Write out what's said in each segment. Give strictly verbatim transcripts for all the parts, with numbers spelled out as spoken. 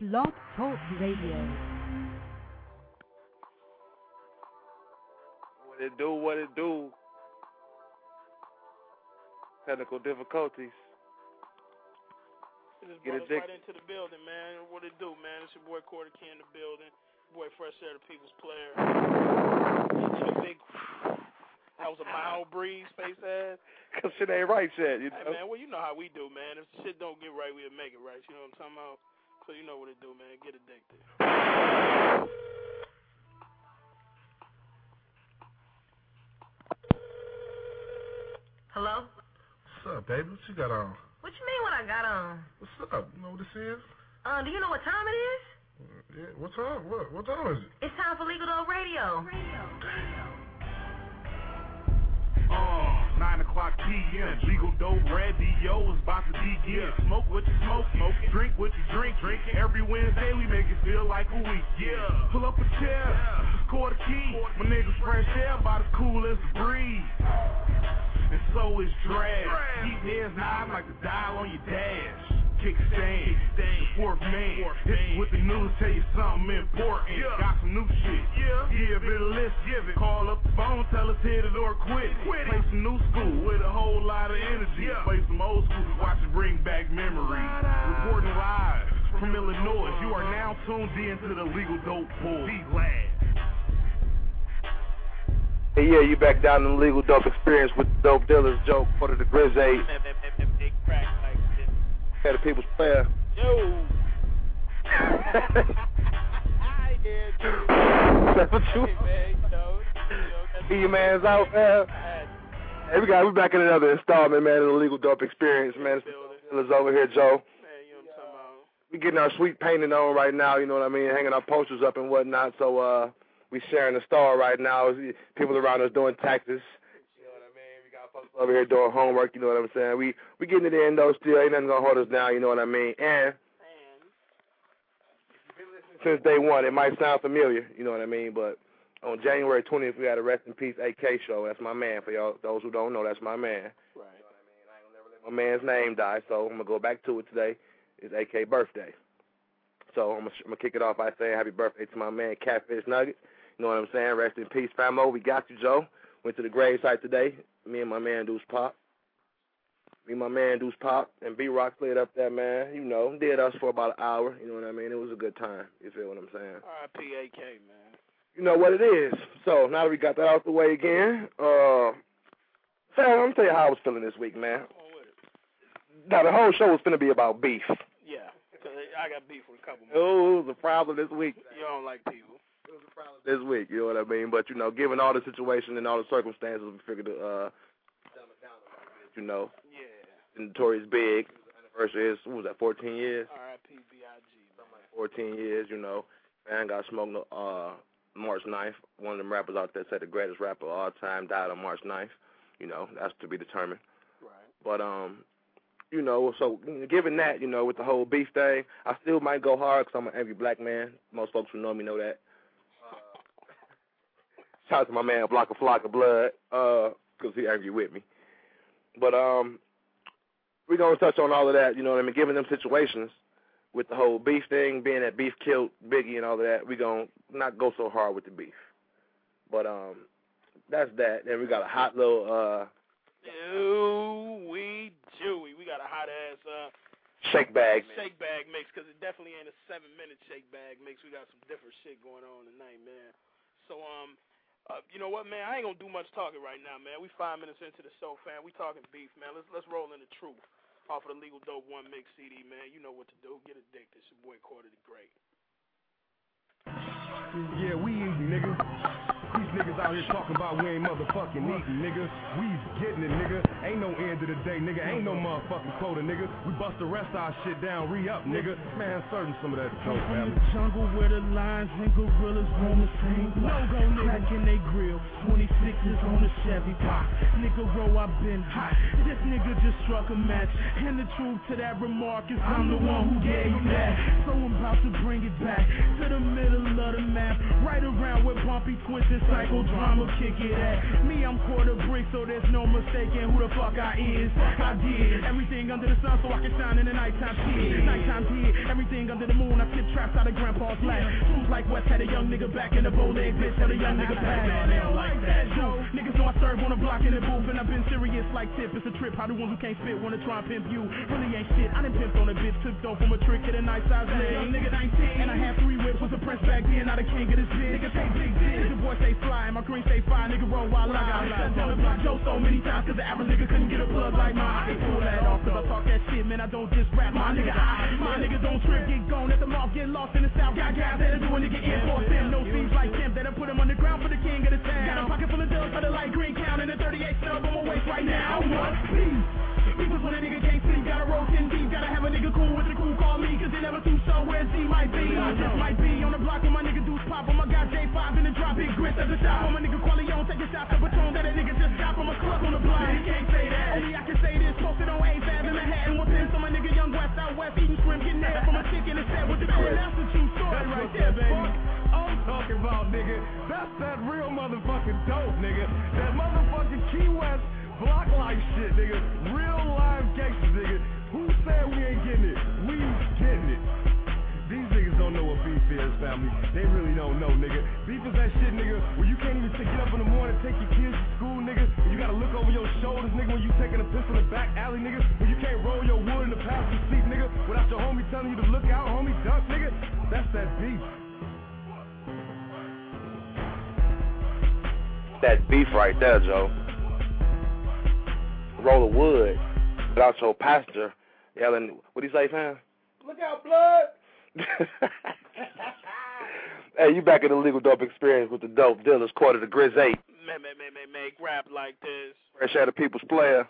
Blog Talk Radio. What it do, what it do. Technical difficulties. It just Get brought us addicted. right into the building, man. What it do, man? It's your boy Quarter Key in the building. Boy Fresh Air, the People's Player. Big, that was a mild breeze, face ass. Cause shit ain't right yet, you know. Hey, man, well, you know how we do, man. If shit don't get right, we'll make it right. You know what I'm talking about? So you know what it do, man. Get addicted. Hello? What's up, baby? What you got on? What you mean what I got on? What's up? You know what this is? Uh, do you know what time it is? Yeah, what time? What what time is it? It's time for Legal Dope Radio. Radio. Uh, nine o'clock P M Legal Dope Radio is about to begin. Smoke what you smoke, smoke it. Drink what you drink, drink it. Every Wednesday we make it feel like a week. Yeah. Pull up a chair, it's Quarter Key. My niggas fresh air, about as cool as the breeze. And so is Drag. Keep ears nod like the dial on your dash. Kickstand, the fourth man. Hit you with the news, tell you something important. Got some new shit. Give it a list, give it. Call up the phone, tell us hit it or quit. Play some new school with a whole lot of energy. Play some old school, watch it bring back memories. Reporting live from Illinois. You are now tuned in to the Legal Dope Pool. Be glad. Hey, yeah, you back down in the Legal Dope Experience with the Dope Dealers Joke for the Grizz eight. Yeah, the People's Player. Yo. That's what you See your man's out, man. Hey, we got we back in another installment, man, of the Legal Dope Experience, man. It's the Dope Dealers over here, Joe. We getting our sweet painting on right now, you know what I mean, hanging our posters up and whatnot, so uh we sharing the star right now. People around us doing taxes. You know what I mean? We got folks over here doing homework, you know what I'm saying? We we getting it in though still, ain't nothing gonna hold us down, you know what I mean? And since day one, it might sound familiar, you know what I mean, but on January twentieth we had a Rest in Peace A K show. That's my man. For y'all those who don't know, that's my man. Right. You know what I mean? I ain't gonna never let my man's name die, so I'm gonna go back to it today. It's A K birthday. So I'm gonna, I'm gonna kick it off by saying happy birthday to my man Catfish Nuggets. You know what I'm saying? Rest in peace, famo. We got you, Joe. Went to the grave site today. Me and my man Deuce Pop. Me and my man Deuce Pop and B-Rock played up there, man. You know, did us for about an hour. You know what I mean? It was a good time. You feel what I'm saying? R I P A K, man. You know what it is. So now that we got that out the way again, uh, Sam, I'm gonna tell you how I was feeling this week, man. Now the whole show was gonna be about beef. Yeah, because I got beef with a couple more. Oh, it was a problem this week. You don't like people. This week, you know what I mean? But, you know, given all the situation and all the circumstances, we figured to, uh, dumb it down a little bit, you know. Yeah. The Notorious Big. Anniversary is, what was that, fourteen years? R I P B I G. Something like fourteen years, you know. Man got smoked uh, March ninth. One of them rappers out there said the greatest rapper of all time died on March ninth. You know, that's to be determined. Right. But, um, you know, so given that, you know, with the whole beef thing, I still might go hard because I'm an angry black man. Most folks who know me know that. Shout out to my man Block a Flock of Blood, uh, because he angry with me. But um, we're going to touch on all of that, you know what I mean, given them situations with the whole beef thing, being that beef killed Biggie and all of that, we're going to not go so hard with the beef. But um, that's that. Then we got a hot little... Uh, Ooh-wee, Jewy. We got a hot-ass... Uh, shake bag. Shake bag mix, because it definitely ain't a seven-minute shake bag mix. We got some different shit going on tonight, man. So, um... Uh, you know what, man? I ain't gonna do much talking right now, man. We five minutes into the show, fam. We talking beef, man. Let's let's roll in the truth off of the Legal Dope One Mix C D, man. You know what to do. Get addicted. It's your boy Quarter the Great. Yeah, we eating, nigga. These niggas out here talking about we ain't motherfucking eating, nigga. We's getting it, nigga. Ain't no end of the day, nigga. Ain't no motherfucking quota, nigga. We bust the rest of our shit down, re-up, nigga. Man, certain some of that dope, man. From the jungle where the lions and gorillas roam the same block. Cracking they grill, twenty-sixes on the Chevy box. Nigga roll, I been hot. This nigga just struck a match. And the truth to that remark is I'm the one who gave him that. So I'm about to bring it back to the middle of the map. Right around where Bumpy twisted psychodrama kick it at. Me, I'm quarter brick, so there's no mistaking who the fuck I is. I did everything under the sun so I can shine in the nighttime. Shit, nighttime did everything under the moon. I tip track raps out of grandpa's lap. Moves like West had a young nigga back in the bow leg, bitch had a young nigga back. Man, they don't like that, Joe. Niggas know I serve on the block in the booth, and I've been serious like Tip. It's a trip, how the ones who can't spit wanna try and pimp you. Really ain't shit, I done pimped on a bitch, took dough from a trick, hit a nice size leg. Young nigga nineteen, and I had three whips, was a press back then, now the king of this bitch. Nigga take big dick, the boy stay fly, and my green stay fire, nigga roll while I got on the block Joe so many times, cause the average nigga couldn't get a plug like mine. I can't pull that off, cause I talk that shit, man, I don't just rap. My nigga, I, my nigga don't trip, get gone at the mall, get lost in the south. Got guys that'll do a nigga in for them, no things like them, that'll put him on the ground for the king of the town. Got a pocket full of dubs for the light green count, and a thirty-eight snub on my waist right now. One piece. Because when a nigga can't sleep, gotta roll ten deep, gotta have a nigga cool with the crew, call me, cause they never too sure where Z might be. I just might be on the block with my nigga Deuce Pop, on my guy J five in the drop, big grits at the shop, on my nigga Qualion, take a shot to Patron, that a nigga just got from a club on the block. He can't say that, only I can say this, posted on A F A B in Manhattan, with pins on my nigga Young West, out west, eating shrimp, getting that from a chick in the set with the crib. That's the true story right there, baby. I'm talking about, nigga, that's that real motherfucking dope, nigga, that motherfucking Key West block life shit, nigga. Real live gangsters, nigga. Who said we ain't getting it? We getting it. These niggas don't know what beef is, family. They really don't know, nigga. Beef is that shit, nigga, where you can't even take, get up in the morning, take your kids to school, nigga. You gotta look over your shoulders, nigga, when you taking a piss in the back alley, nigga. When you can't roll your wood in the passenger seat, nigga, without your homie telling you to look out, homie, duck, nigga. That's that beef. That beef right there, Joe. Roll of wood without your passenger yelling, what'd he say, fam? Look out, blood! Hey, you back in the Legal Dope Experience with the Dope Dealers, quarter to Grizz eight. Man, man, man, man, man, rap like this. Fresh out of People's Player.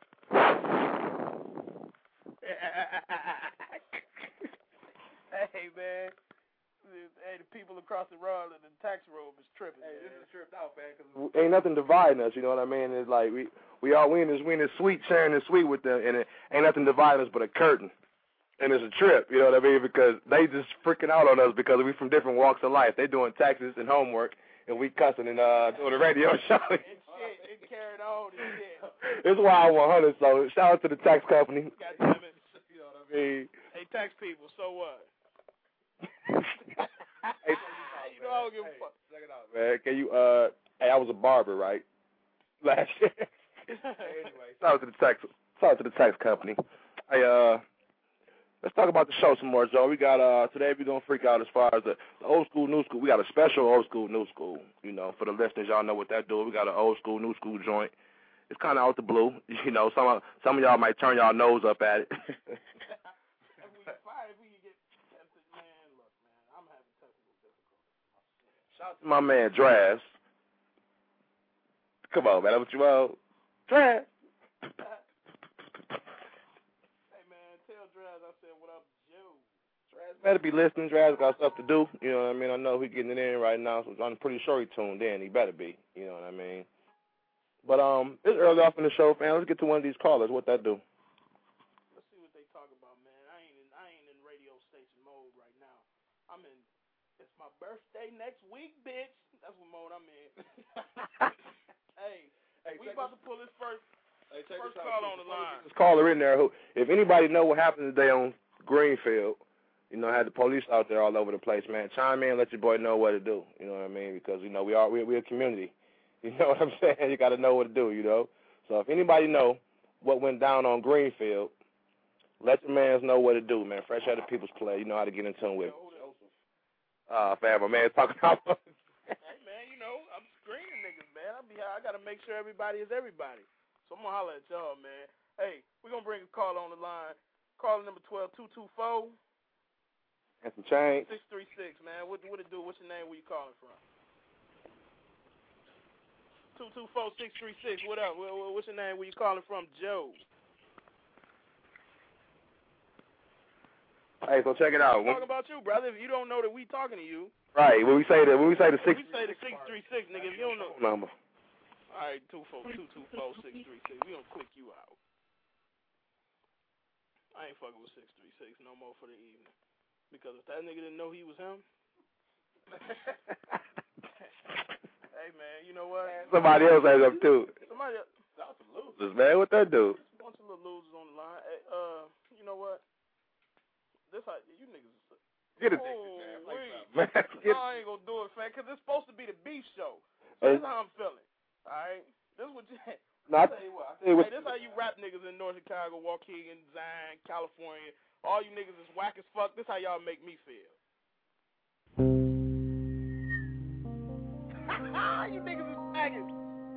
Hey, man. Hey, the people across the road in the tax road is tripping. Hey, man. This is tripped out, man. Cause ain't nothing dividing us, you know what I mean? It's like we we all we in this we in this sweet sharing this sweet with them, and it ain't nothing dividing us but a curtain, and it's a trip, you know what I mean? Because they just freaking out on us because we from different walks of life. They doing taxes and homework, and we cussing and uh doing a radio show. It's shit. It carried on and shit. It's Wild one hundred. So shout out to the tax company. God damn it. You know what I mean? Hey, tax people. So what? Hey, you know I don't give a fuck. Check it out, man. Can you, uh, hey, I was a barber, right? Last year. Anyway, shout out to the tax, shout out to the tax company. Hey, uh, let's talk about the show some more, Joe. We got, uh, today we're going to freak out as far as the, the old school, new school. We got a special old school, new school. You know, for the listeners, y'all know what that do. We got an old school, new school joint. It's kind of out the blue. You know, some of, some of y'all might turn y'all nose up at it. Shout out to my man, Draz. Come on, man. That's what you want. Draz. Hey, man, tell Draz I said what up, Joe. Draz better be listening. Draz got stuff to do. You know what I mean? I know he's getting it in right now, so I'm pretty sure he tuned in. He better be. You know what I mean? But um, it's early off in the show, fam. Let's get to one of these callers. What that do? Let's see what they talk about, man. I ain't in, I ain't in radio station mode right now. I'm in. It's my birthday next week, bitch. That's what mode I'm in. hey, hey, we about to pull this first hey, first call on the line. This caller in there who, if anybody know what happened today on Greenfield, you know, had the police out there all over the place, man. Chime in, let your boy know what to do. You know what I mean? Because you know we are we we're a community. You know what I'm saying? You got to know what to do. You know. So if anybody know what went down on Greenfield, let your mans know what to do, man. Fresh out of People's Play. You know how to get in tune with. Uh, fam, my man's talking about. Hey, man, you know, I'm screening niggas, man. I be, I got to make sure everybody is everybody. So I'm going to holler at y'all, man. Hey, we're going to bring a call on the line. Caller number twelve two two four. And some change. six three six, man. What, what it do? What's your name? Where you calling from? two two four, six three six. What up? What's your name? Where you calling from? Joe. Hey, so check it out. Talking about you, brother. If you don't know that we talking to you. Right. When we say the when we say the six. When we say the six three six, nigga. If you don't know. Number. All right, two four two two four six three six. We gonna click you out. I ain't fucking with six three six no more for the evening. Because if that nigga didn't know he was him. Hey man, you know what? Somebody else has up too. Somebody else. That's some losers, man. What that do? A bunch of little losers on the line. Hey, uh, you know what? This how you niggas. Get it. Oh, man. No, I ain't gonna do it, fam, because it's supposed to be the beef show. So this is how I'm feeling. All right? This is what you... No, I tell you what. I tell you what. Hey, this is how you rap niggas in North Chicago, Waukegan, Zion, California. All you niggas is whack as fuck. This is how y'all make me feel. You niggas is faggots.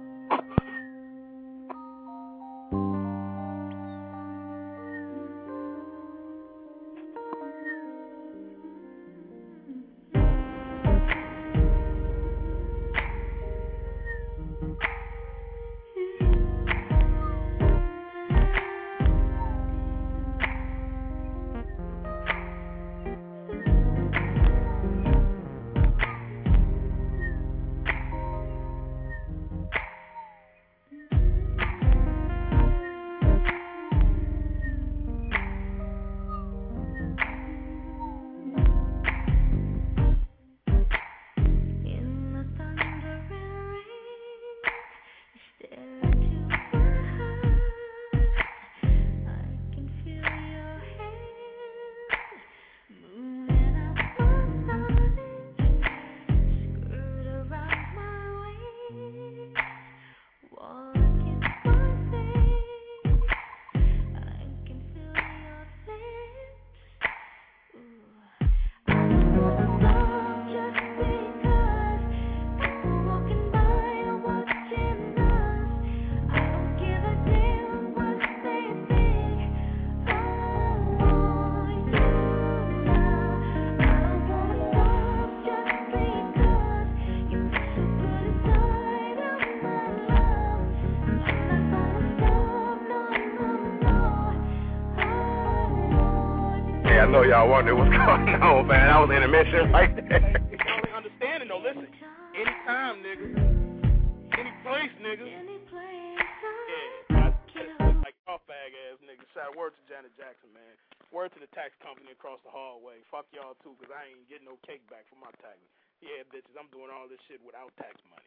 I know y'all wonder what's going on, man. That was intermission right there. You only understanding though. Listen, anytime, nigga, any place, nigga. Yeah, that's like off bag ass nigga. Shout word to Janet Jackson, man. Word to the tax company across the hallway. Fuck y'all too, cause I ain't getting no cake back from my taxes. Yeah, bitches, I'm doing all this shit without tax money.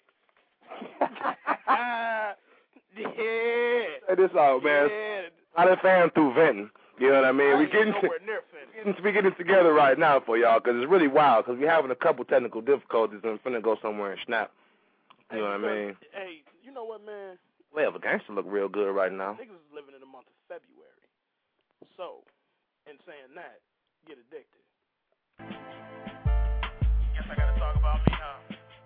Yeah. Hey, this out, man. Yeah. I done found through venting. You know what I mean? I we getting, nowhere near finished. we getting it together right now for y'all, because it's really wild, because we're having a couple technical difficulties and finna go somewhere and snap. You hey, know what I mean? Hey, you know what, man? Well, the gangster look real good right now. Niggas is living in the month of February. So, in saying that, get addicted. Guess I gotta talk about me, huh?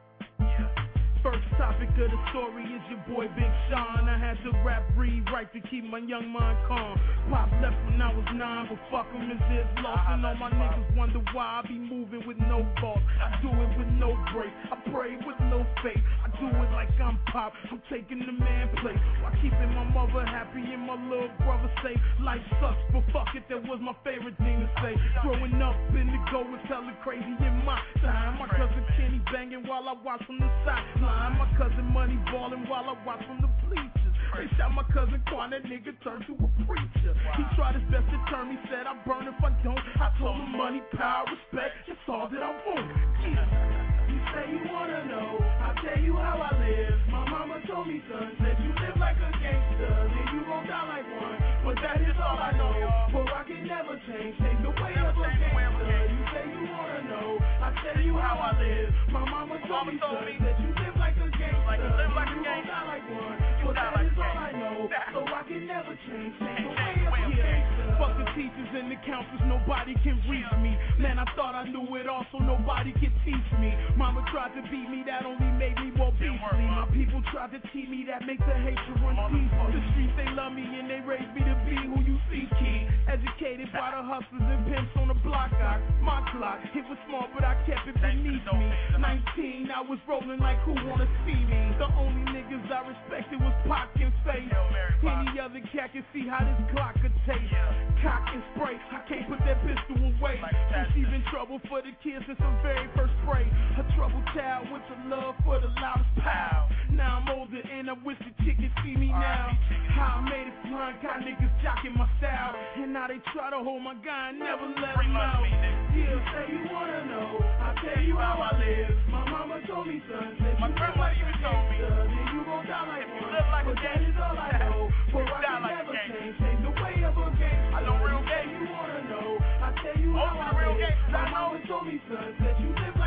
First topic of the story is your boy Big Sean. I had to rap rewrite to keep my young mind calm. Pop left when I was nine, but fuck him is his loss. And all my niggas wonder why I be moving with no fault. I do it with no break, I pray with no faith. I do it like I'm Pop, I'm taking the man place while keeping my mother happy and my little brother safe. Life sucks, but fuck it, that was my favorite thing to say. Growing up in the go was hella crazy in my time. My cousin Kenny banging while I watch from the sideline. My cousin Money balling while I watch from the bleachers. They shot my cousin Quan, that nigga turned to a preacher. He tried his best to turn me, said I burn if I don't. I told him money, power, respect, it's all that I want. Yeah. You say you wanna know, I'll tell you how I live. My mama told me, son, said you live like a gangster, then you gon' die like one. But that is all I know, but I can never change. Take the way of a gangster. You say you wanna know, I'll tell you how I live. My mama told me, son, that you live like a gangster, like you live like a gangster, die like one. But that is all I know, so I can never change. Take the way of a gangster. Fuck the teachers and the counselors, nobody can reach me. Man, I thought I knew it all, so nobody can teach me. Mama tried to beat me, that only made me more beastly. My people tried to cheat me, that makes the hatred run deep. The streets, they love me and they raised me to be who you see, kid. Educated by the hustlers and pimps on the block. I, my clock, it was small, but I kept it beneath me. nineteen, I was rolling like who wanna see me. The only niggas I respected was Pac and Faith. Any other cat can see how this Glock could taste. Cock and spray, I can't put that pistol away. Receiving trouble for the kids since the very first spray. A troubled child with some love for the loudest pow. Now I'm older and I wish the chick could see me now. How I made it flying, got niggas jocking my style. And now they try to hold my guy and never let him out. Yeah, say you wanna know, I'll tell you how I live. My mama told me, son, that you live like a gangster, then you gon' die like one. But that is all I know, for I can never change. Take the way of a gangster. I know real gangster. You wanna know, I'll tell you how I live. My mama told me, son, that you live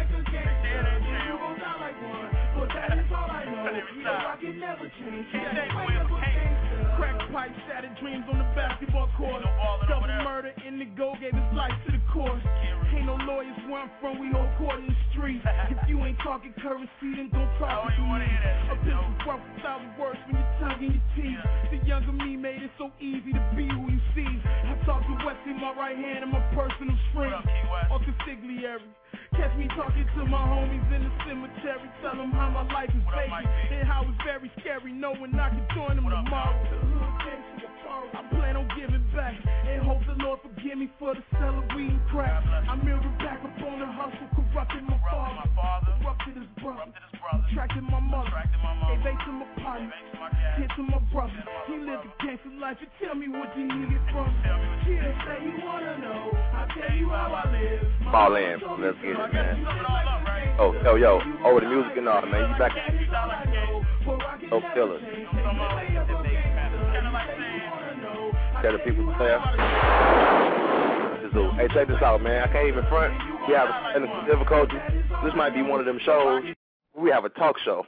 change. Crack pipe, shattered dreams on the basketball court. Double murder, Indigo gave his life to the court. Ain't no lawyers where I'm from, we hold court in the street. If you ain't talking currency, then don't talk to me. A pistol worth a thousand words when you're tongue in your teeth. The younger me made it so easy to be who you see. I talk to Wesley, my right hand, and my personal friend. Or consigliere. Catch me talking to my homies in the cemetery. Tell them how my life is fake and how it's very scary knowing I can join them tomorrow. I plan on giving back and hope the Lord forgive me for the sell of weed and crack. I mirror back up on the hustle, corrupted my father, corrupted his brother, attracted my mother, gave eight to my partner, hit to my brother. He lived a gangster life and tell me what you need it from. Yeah, say you wanna know, I tell you how I live. Ball in, let's get it, man. Oh, yo, yo, over the music and all, man. You back? Oh, killers. Tell the people to play. Hey, check this out, man. I can't even front. We have technical difficulties. This might be one of them shows. We have a talk show.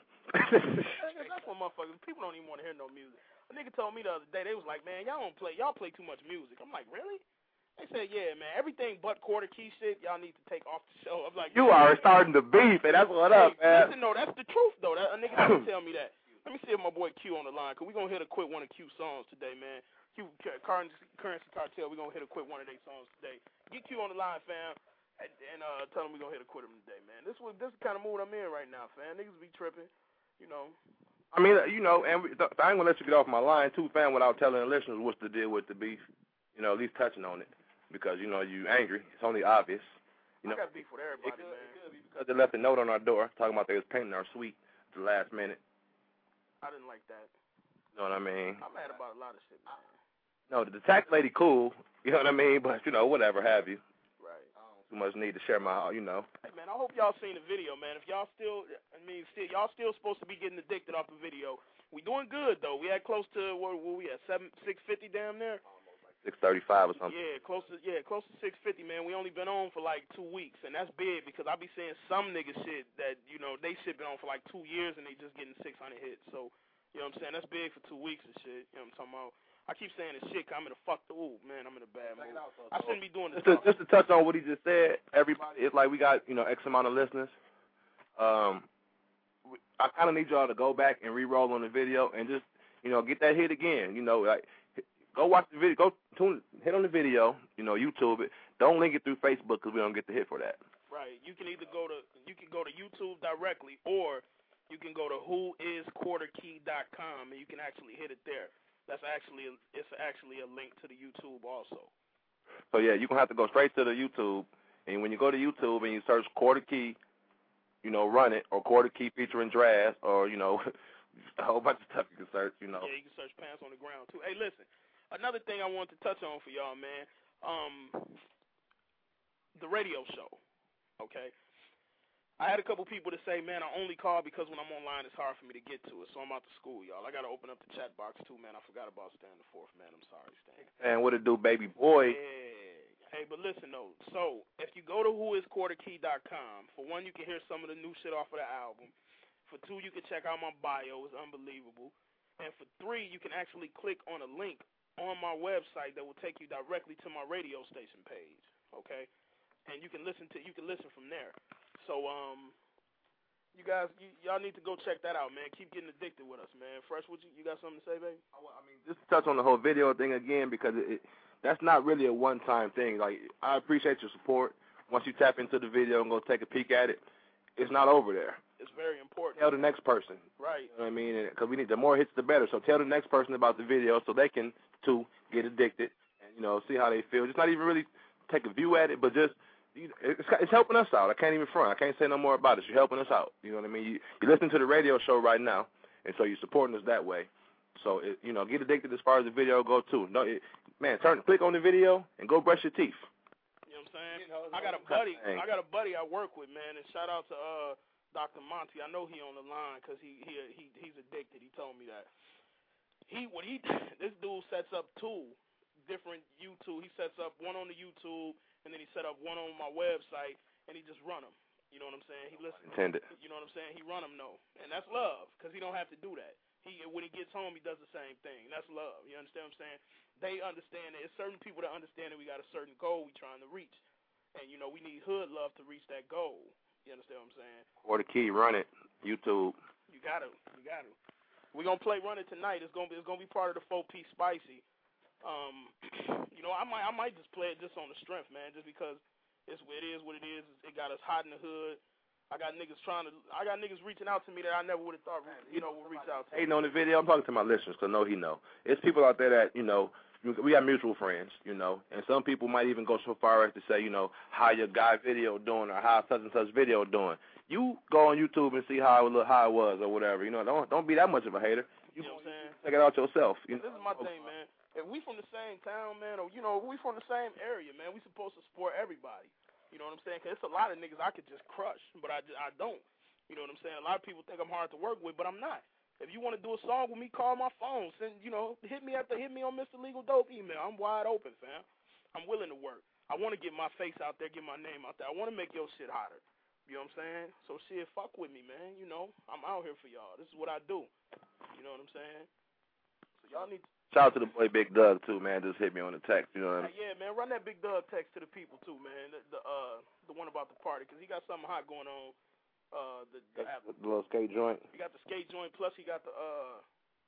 That's what motherfuckers. People don't even want to hear no music. A nigga told me the other day, they was like, man, y'all don't play, y'all play too much music. I'm like, really? They said, yeah, man, everything but quarter key shit, y'all need to take off the show. I'm like, you are starting to beef, and that's what hey, up, man. Listen, no, that's the truth, though. That, a nigga didn't tell me that. Let me see if my boy Q on the line, because we're going to hit a quick one of Q's songs today, man. Q, Currency, Currency Cartel, we're going to hit a quick one of their songs today. Get Q on the line, fam, and, and uh, tell them we're going to hit a quitter today, man. This was this is the kind of mood I'm in right now, fam. Niggas be tripping, you know. I mean, you know, and we, th- I ain't going to let you get off my line, too, fam, without telling the listeners what's the deal with the beef. You know, at least touching on it. Because, you know, you angry. It's only obvious. You know, I got beef with everybody, it could, man. It could be because they left a note on our door talking about they was painting our suite at the last minute. I didn't like that. You know what I mean? I'm mad about a lot of shit, man. No, the tax lady cool. You know what I mean? But, you know, whatever have you. Right. I don't too much need to share my, you know. Hey, man, I hope y'all seen the video, man. If y'all still, I mean, still, y'all still supposed to be getting addicted off the video. We doing good, though. We had close to, what were we at, seven, six fifty down there? six thirty-five or something. Yeah, close to yeah, close to six fifty, man. We only been on for like two weeks, and that's big because I be seeing some nigga shit that, you know, they shit been on for like two years and they just getting six hundred hits. So, you know what I'm saying? That's big for two weeks and shit. You know what I'm talking about? I keep saying this shit, 'cause I'm in a fuck the ooh, man, I'm in a bad mood. I shouldn't be doing this. Just to, just to touch on what he just said, everybody, it's like we got, you know, X amount of listeners. Um, I kind of need y'all to go back and re-roll on the video and just, you know, get that hit again. You know, like, go watch the video. Go tune, hit on the video. You know, YouTube it. Don't link it through Facebook because we don't get the hit for that. Right. You can either go to you can go to YouTube directly, or you can go to who is quarter key dot com and you can actually hit it there. That's actually a, it's actually a link to the YouTube also. So yeah, you're gonna have to go straight to the YouTube, and when you go to YouTube and you search Quarter Key, you know, Run It, or Quarter Key featuring Draz, or you know, a whole bunch of stuff you can search. You know. Yeah, you can search Pants on the Ground too. Hey, listen. Another thing I wanted to touch on for y'all, man, um, the radio show, okay? I had a couple people to say, man, I only call because when I'm online it's hard for me to get to it, so I'm out to school, y'all. I got to open up the chat box, too, man. I forgot about Stan the Fourth, man. I'm sorry, Stan. And what it do, baby boy? Yeah. Hey, but listen, though. So if you go to who is quarter key dot com, for one, you can hear some of the new shit off of the album. For two, you can check out my bio. It's unbelievable. And for three, you can actually click on a link on my website that will take you directly to my radio station page, okay? And you can listen to you can listen from there. So um, you guys, you, y'all need to go check that out, man. Keep getting addicted with us, man. Fresh, what you you got something to say, baby? I mean, just to touch on the whole video thing again, because it, it, that's not really a one-time thing. Like, I appreciate your support. Once you tap into the video and go take a peek at it, it's not over there. It's very important. Tell the next person. Right. You know what I mean? Because we need the more hits, the better. So tell the next person about the video so they can, too, get addicted and, you know, see how they feel. Just not even really take a view at it, but just, you know, it's, it's helping us out. I can't even front. I can't say no more about it. You're helping us out. You know what I mean? You, you're listening to the radio show right now, and so you're supporting us that way. So, it, you know, get addicted as far as the video go, too. No, it, man, turn, click on the video and go brush your teeth. You know what I'm saying? You know, I got a buddy. I got a buddy I work with, man, and shout out to uh, Doctor Monty. I know he on the line because he, he he he's addicted. He told me that. He what he this dude sets up two different YouTube. He sets up one on the YouTube, and then he set up one on my website, and he just run them. You know what I'm saying? He listens. Intended. You know what I'm saying? He run them no, and that's love because he don't have to do that. He when he gets home, he does the same thing. That's love. You understand what I'm saying? They understand that. It's certain people that understand that we got a certain goal we trying to reach, and you know we need hood love to reach that goal. You understand what I'm saying? Quarter Key, run it. YouTube. You gotta, you gotta. We're gonna play Run It tonight. It's gonna be, it's gonna be part of the four piece spicy. Um, you know, I might, I might just play it just on the strength, man, just because it's it is what it is. It got us hot in the hood. I got niggas trying to, I got niggas reaching out to me that I never would have thought, you know, would reach out to. Hating on the video, I'm talking to my listeners because I know he know. It's people out there that, you know, we got mutual friends, you know, and some people might even go so far as to say, you know, how your guy video doing or how such and such video doing. You go on YouTube and see how it look, how it was or whatever. You know, don't don't be that much of a hater. You, you know what I'm saying? Check it out yourself. You this know? is my thing, man. If we from the same town, man, or you know, if we from the same area, man, we supposed to support everybody. You know what I'm saying? Because it's a lot of niggas I could just crush, but I, I don't. You know what I'm saying? A lot of people think I'm hard to work with, but I'm not. If you want to do a song with me, call my phone. Send, you know, hit me at the hit me on Mister Legal Dope email. I'm wide open, fam. I'm willing to work. I want to get my face out there, get my name out there. I want to make your shit hotter. You know what I'm saying? So shit, fuck with me, man. You know, I'm out here for y'all. This is what I do. You know what I'm saying? So y'all need to. Shout out to the boy Big Doug too, man. Just hit me on the text. You know what I mean? Yeah, man. Run that Big Doug text to the people too, man. The, the uh the one about the party, because he got something hot going on. Uh, the, the, the little skate joint. He got the skate joint. Plus he got the uh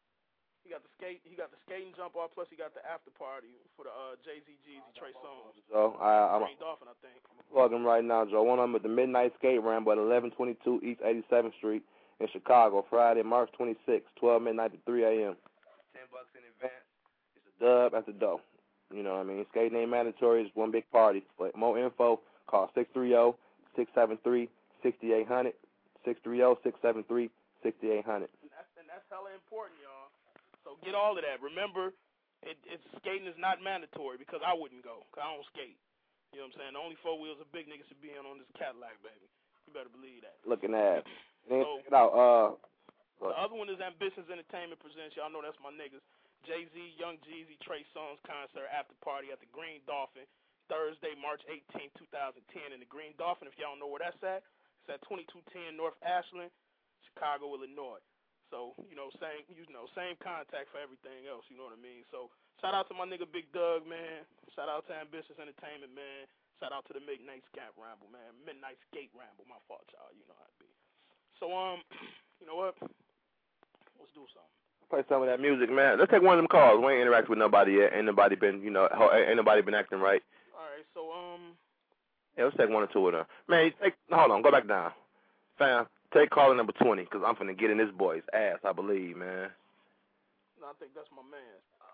he got the skate he got the skating jump off. Plus he got the after party for the uh Jay Z Jeezy Trey Songz. So I I'm Green Dolphin, I think. Plug him right now, Joe. One of them at the Midnight Skate Ramble at eleven twenty-two East eighty-seventh Street in Chicago, Friday, March twenty-sixth, twelve midnight to three a.m. Ten bucks in advance. It's a dub at the door. You know what I mean? Skating ain't mandatory. It's one big party. But more info, call six three zero, six seven three, six eight zero zero, six three zero, six seven three, six eight zero zero. And that's, and that's hella important, y'all. So get all of that. Remember, it, it's skating is not mandatory because I wouldn't go because I don't skate. You know what I'm saying? The only four wheels a big niggas should be in on this Cadillac, baby. You better believe that. Looking at it. So, check it out. Uh, the other one is Ambitions Entertainment presents. Y'all know that's my niggas. Jay-Z, Young Jeezy, Trey Songz concert after party at the Green Dolphin, Thursday, March eighteenth, twenty ten. In the Green Dolphin, if y'all know where that's at, it's at twenty-two ten North Ashland, Chicago, Illinois. So, you know, same you know, same contact for everything else, you know what I mean? So, shout out to my nigga Big Doug, man. Shout out to Ambitious Entertainment, man. Shout out to the Midnight Skate Ramble, man. Midnight Skate Ramble, my fault, y'all. You know how it be. So, um, you know what? Let's do something. Play some of that music, man. Let's take one of them calls. We ain't interacted with nobody yet. Ain't nobody been, you know, ain't nobody been acting right. All right, so, um... Yeah, let's take one or two of them. Man, take, hold on, go back down. Fam, take caller number twenty, because I'm finna get in this boy's ass, I believe, man. No, I think that's my man.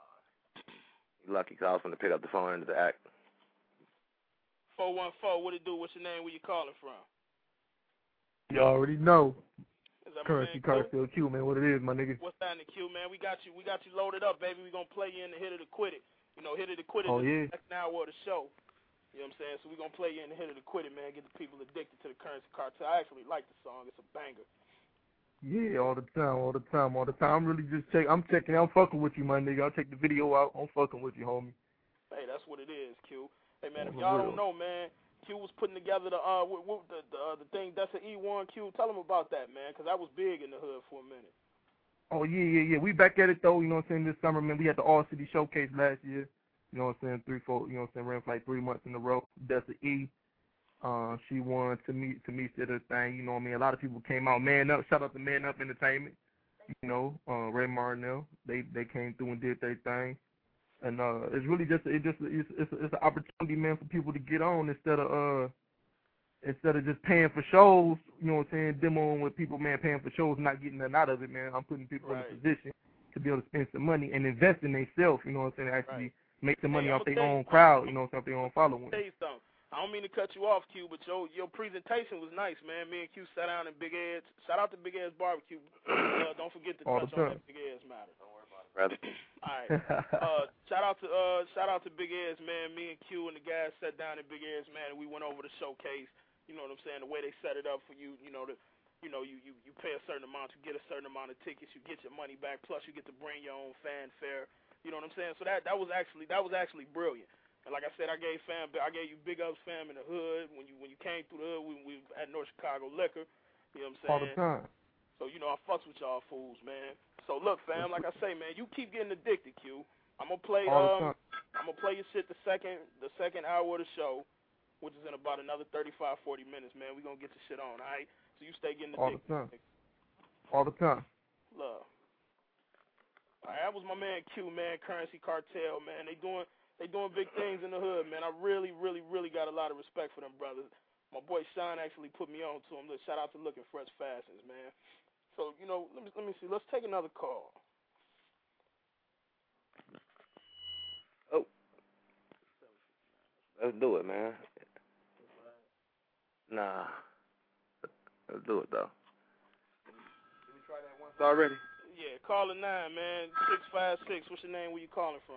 You're lucky, because I was finna pick up the phone into the act. four one four, what it do? What's your name? Where you calling from? You already know. Is that Currency Carfield Q, man. What it is, my nigga. What's that in the queue, man? We got you. We got you loaded up, baby. We gonna play you in the hit of the quit it. You know, hit of the quit it. Oh, yeah. Next hour of the show. You know what I'm saying? So we gonna play you in the hit of the quit it, man. Get the people addicted to the Currency Cartel. I actually like the song. It's a banger. Yeah, all the time, all the time, all the time. I'm really just check. I'm checking. I'm fucking with you, my nigga. I'll take the video out. I'm fucking with you, homie. Hey, that's what it is, Q. Hey, man, if For y'all real. don't know, man, Q was putting together the uh w- w- the the, uh, the thing that's an E one. Q, tell them about that, man, because that was big in the hood for a minute. Oh yeah, yeah, yeah. We back at it though. You know what I'm saying? This summer, man, we had the All City Showcase last year. You know what I'm saying? Three, four. You know what I'm saying? Ran for like three months in a row. That's an E. Uh, she won. To me, to me, did her thing. You know what I mean? A lot of people came out. Man Up. Shout out to Man Up Entertainment. You know, uh, Ray Martinell. They they came through and did their thing. And uh, it's really just it just it's it's, it's an opportunity, man, for people to get on instead of uh instead of just paying for shows. You know what I'm saying? Demoing with people, man, paying for shows, not getting nothing out of it, man. I'm putting people Right. in a position to be able to spend some money and invest in themselves. You know what I'm saying? Actually Right. make some money Hey, off I'ma their tell you- own crowd. You know, off their own following. Tell you something. I don't mean to cut you off, Q, but your your presentation was nice, man. Me and Q sat down in Big Ed's. Shout out to Big Ed's Barbecue. Uh, don't forget to All touch the on time. that Big Ed's matter. Don't worry about it, brother. All right. Uh, shout out to uh, shout out to Big Ed's, man. Me and Q and the guys sat down in Big Ed's, man, and we went over the showcase. You know what I'm saying? The way they set it up for you, you know, the, you know, you, you, you pay a certain amount, you get a certain amount of tickets, you get your money back, plus you get to bring your own fanfare. You know what I'm saying? So that that was actually that was actually brilliant. And like I said, I gave fam, I gave you big ups, fam, in the hood. When you when you came through the hood, we, we at North Chicago Liquor. You know what I'm saying? All the time. So, you know, I fucks with y'all fools, man. So, look, fam, like I say, man, you keep getting addicted, Q. I'm going to play, um, I'm going to play your shit the second, the second hour of the show, which is in about another thirty-five, forty minutes, man. We're going to get the shit on, all right? So, you stay getting addicted. All the time. All the time. Love. All right, that was my man Q, man, Currency Cartel, man. They doing... They doing big things in the hood, man. I really, really, really got a lot of respect for them brothers. My boy Sean actually put me on to them. Look, shout out to Looking Fresh Fashions, man. So, you know, let me let me see. Let's take another call. Oh. Let's do it, man. Nah. Let's do it, though. Did we try that once already? Yeah, call a nine, man. six five six. What's your name? Where you calling from?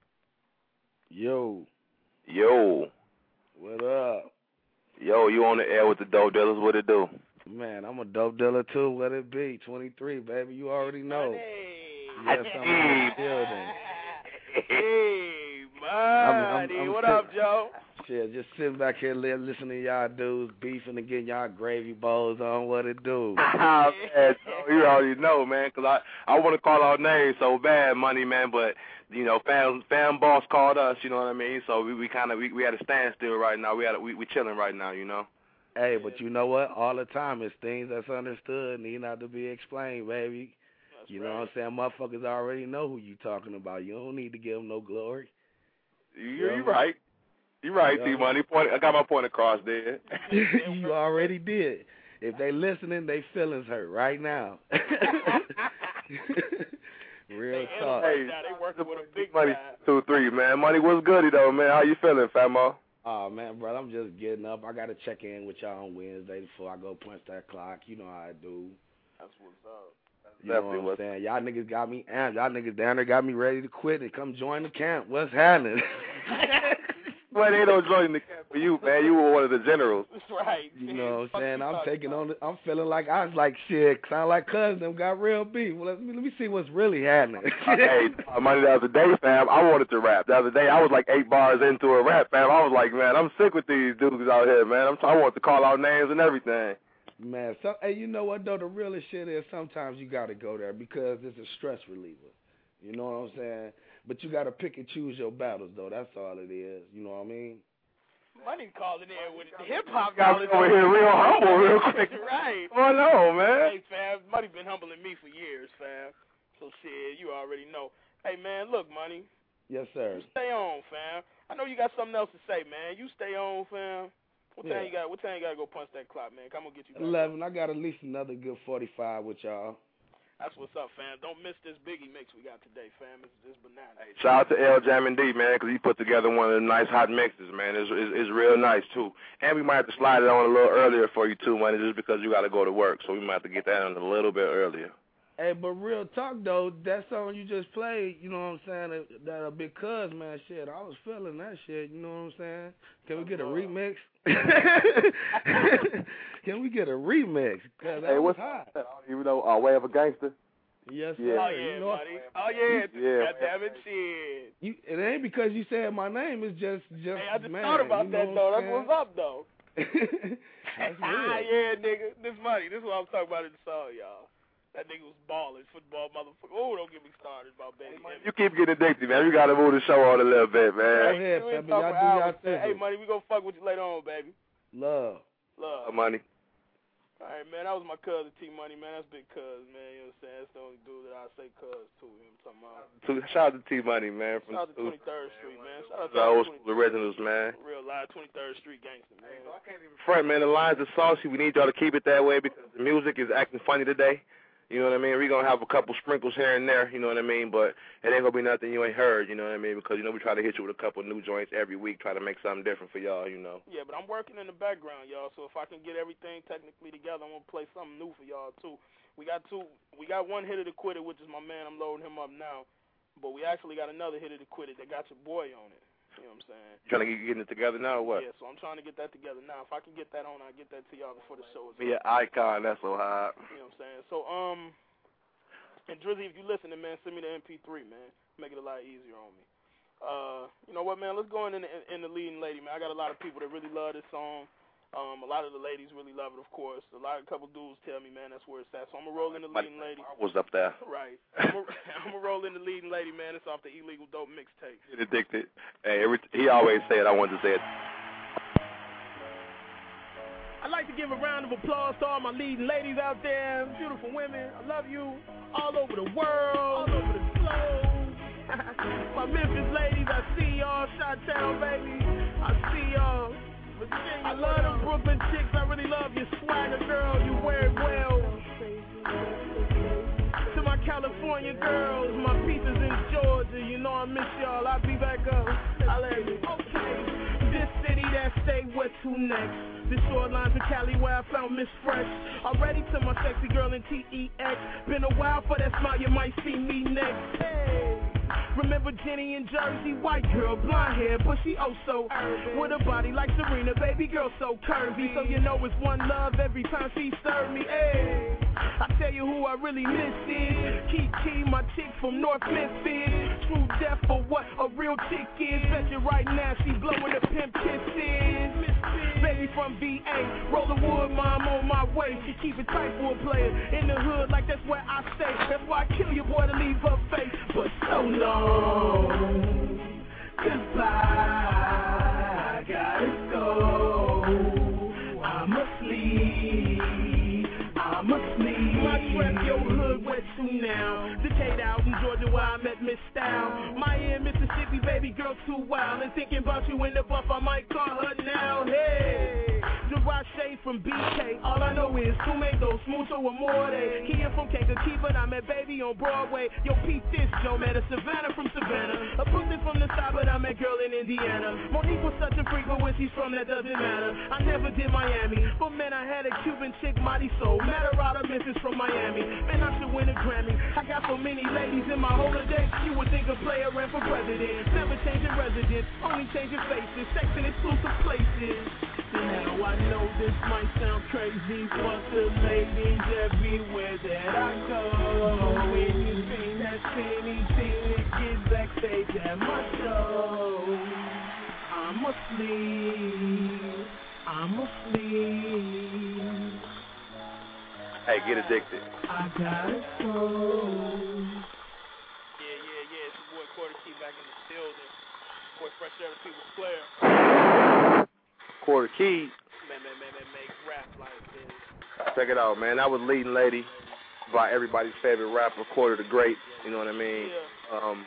Yo. Yo. What up? Yo, you on the air with the dope dealers. What it do? Man, I'm a dope dealer too. What it be? twenty-three, baby. You already know. Hey. Yes, I'm in the building. Hey, buddy. I'm, I'm, I'm what sit- up, Joe? Shit, just sitting back here listening to y'all dudes beefing and getting y'all gravy bowls on. What it do? Ah, man, so you already know, man, because I, I want to call out names so bad, Money, man, but, you know, fam, fam boss called us, you know what I mean? So we, we kind of, we, we had a standstill right now. We had a, we, we chilling right now, you know? Hey, but you know what? All the time, it's things that's understood need not to be explained, baby. That's you right. know what I'm saying? Motherfuckers already know who you talking about. You don't need to give them no glory. You're, you're right. You're right, Yeah. T-Money. Point, I got my point across there. You already did. If they listening, they feelings hurt right now. Real They talk. right now. They working with a big Money, guy. two, three, man. Money, what's goody, though, man? How you feeling, Famo? Oh, man, brother, I'm just getting up. I got to check in with y'all on Wednesday before I go punch that clock. You know how I do. That's what's up. You know what I'm saying? Y'all niggas got me amped. Y'all niggas down there got me ready to quit and come join the camp. What's happening? Well, they don't join the camp for you, man. You were one of the generals. That's right. You know what I'm saying? I'm taking on. The, I'm feeling like I was like shit. Sound like cousin them got real beef. Well, let me let me see what's really happening. Hey, Money, the other day, fam, I wanted to rap. The other day, I was like eight bars into a rap, fam. I was like, man, I'm sick with these dudes out here, man. I'm. I want to call out names and everything. Man, so hey, you know what though? The realest shit is sometimes you got to go there because it's a stress reliever. You know what I'm saying? But you got to pick and choose your battles, though. That's all it is. You know what I mean? Money calling in with the hip hop. Got me over here real humble, real quick. Right. What's going on, man? Hey, fam, Money been humbling me for years, fam. So shit, you already know. Hey, man, look, Money. Yes, sir. You stay on, fam. I know you got something else to say, man. You stay on, fam. What time Yeah. you got? What time you got to go punch that clock, man? Come on, get you. Back Eleven. I got at least another good forty-five with y'all. That's what's up, fam. Don't miss this Biggie mix we got today, fam. It's just bananas. Hey, shout out to L Jam and D, man, because he put together one of the nice hot mixes, man. It's, it's it's real nice too. And we might have to slide it on a little earlier for you too, man, just because you got to go to work, so we might have to get that on a little bit earlier. Hey, but real talk though, that song you just played, you know what I'm saying? That, that a big cuz man shit. I was feeling that shit. You know what I'm saying? Can we get a remix? Can we get a remix? Cause that Hey, was what's hot. that? I don't even know. Uh, Way of a Gangster. Yes, sir. Yeah. Oh, yeah, you know, buddy. Oh, yeah. Yeah, God damn it, shit. You, it ain't because you said my name. It's just, just Hey, I just man, thought about you that, know though. what That's I'm what's up, though. saying? That's real. Yeah, nigga. This money. This is what I'm talking about in the song, y'all. That nigga was balling, football motherfucker. Oh, don't get me started about baby. You keep getting addicted, man. We got to move the show on a little bit, Go man. ahead, We baby. talk Y'all for do y'all hours, man. Hey, thing. money, we gonna fuck with you later on, baby. Love. Love. Money. All right, man. That was my cousin T Money, man. That's big cuz, man. You know what I'm saying? That's the only dude that I say cuz to. You know what I'm talking about? Shout out to T Money, man. From Shout out to twenty-third Street, man. Shout out to the old twenty school originals, man. Real live twenty-third Street gangster, man. Front, man, the lines are saucy. We need y'all to keep it that way because the music is acting funny today. You know what I mean? We're going to have a couple sprinkles here and there, you know what I mean? But it ain't going to be nothing you ain't heard, you know what I mean? Because, you know, we try to hit you with a couple new joints every week, try to make something different for y'all, you know. Yeah, but I'm working in the background, y'all. So if I can get everything technically together, I'm gonna play something new for y'all too. We got two. We got one hitter to quit it, which is my man. I'm loading him up now. But we actually got another hitter to quit it that got your boy on it. You know what I'm saying? You trying to get getting it together now or what? Yeah. So I'm trying to get that together now. If I can get that on, I'll get that to y'all before the show is Be over. an icon. That's so hot. You know what I'm saying? So um, and Drizzy, if you listening, man, send me the M P three, man. Make it a lot easier on me. Uh, you know what, man? Let's go in in, in the leading lady, man. I got a lot of people that really love this song. Um, a lot of the ladies really love it, of course. A lot of a couple dudes tell me, man, that's where it's at. So I'm gonna roll in the leading lady. I was up there. Right. I'm gonna roll in the leading lady, man. It's off the Illegal Dope mixtape. Get addicted. Hey, every, he always said I wanted to say it. I'd like to give a round of applause to all my leading ladies out there, beautiful women. I love you all over the world, all over the globe. My Memphis ladies, I see y'all. Chi-Town, baby, I see y'all. I love them Brooklyn chicks. I really love your swagger, girl. You wear it well. To my California girls, my pieces in Georgia. You know I miss y'all. I'll be back up. I love you. Okay. This city, that state, where to next? The shorelines of Cali where I found Miss Fresh. Already to my sexy girl in T E X. Been a while for that smile, you might see me next. Hey. Remember Jenny in Jersey, white girl, blonde hair, but she oh so urban. With a body like Serena, baby girl so curvy. So you know it's one love every time she serve me. Hey, I tell you who I really miss is Kiki, my chick from North Memphis. True death for what a real chick is. Bet you right now she blowing the pimp kisses. Baby from V A, roll the wood, mom on my way. She keep it tight for a player in the hood like that's where I stay. That's why I kill your boy to leave her face. But so long. Goodbye, I gotta go. I must leave, I must leave. My trap, your hood, where to now? Decatur out in Georgia where I met Miss Style. Miami, Mississippi, baby girl too wild. And thinking about you in the buff, I might call her now. Hey, Jarache from B K. All I know is Tomato, Smoocho, Amore. Kia from Kankakee, but I met baby on Broadway. Yo, Pete this, Joe, met a Savannah from Savannah. A Brooklyn from the side, but I met girl in Indiana. Monique was such a freak, but when she's from, that doesn't matter. I never did Miami, but man, I had a Cuban chick, mighty soul. Met her out of Memphis from Miami. Man, I should win a Grammy. I got so many ladies in my Rolodex, you would think a player ran for president. Never changing residence, only changing faces, sex in exclusive places. Now I know this might sound crazy, but the ladies everywhere that I go. Anything that's anything that gets backstage at my show. I must leave, I must leave. Hey, get addicted. I gotta go. Yeah, yeah, yeah, it's your boy Quarter Key back in the building. Boy Fresh Air, the people's player. Quarter Key. Man, man, man, man, make rap like this. Check it out, man. That was Leading Lady by everybody's favorite rapper, Quarter the Great. You know what I mean? Yeah. Um,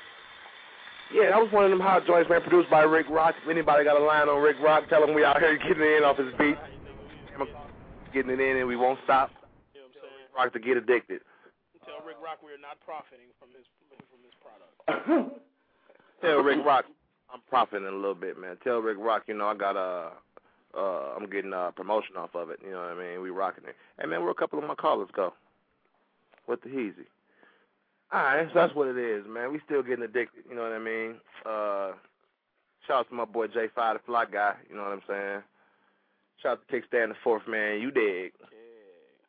yeah, that was one of them hot joints, man, produced by Rick Rock. If anybody got a line on Rick Rock, tell him we out here getting it in off his beat. Getting it in and we won't stop. You know what I'm saying? Rick Rock to get addicted. Tell Rick Rock we're not profiting from his from his product. Tell Rick Rock I'm profiting a little bit, man. Tell Rick Rock, you know, I got a, uh, I'm getting a promotion off of it. You know what I mean? We rocking it. Hey, man, where a couple of my callers go? What the heezy? All right, so that's what it is, man. We still getting addicted. You know what I mean? Uh, shout out to my boy J five, the fly guy. You know what I'm saying? Shout out to Kickstand the fourth, man. You dig? Yeah.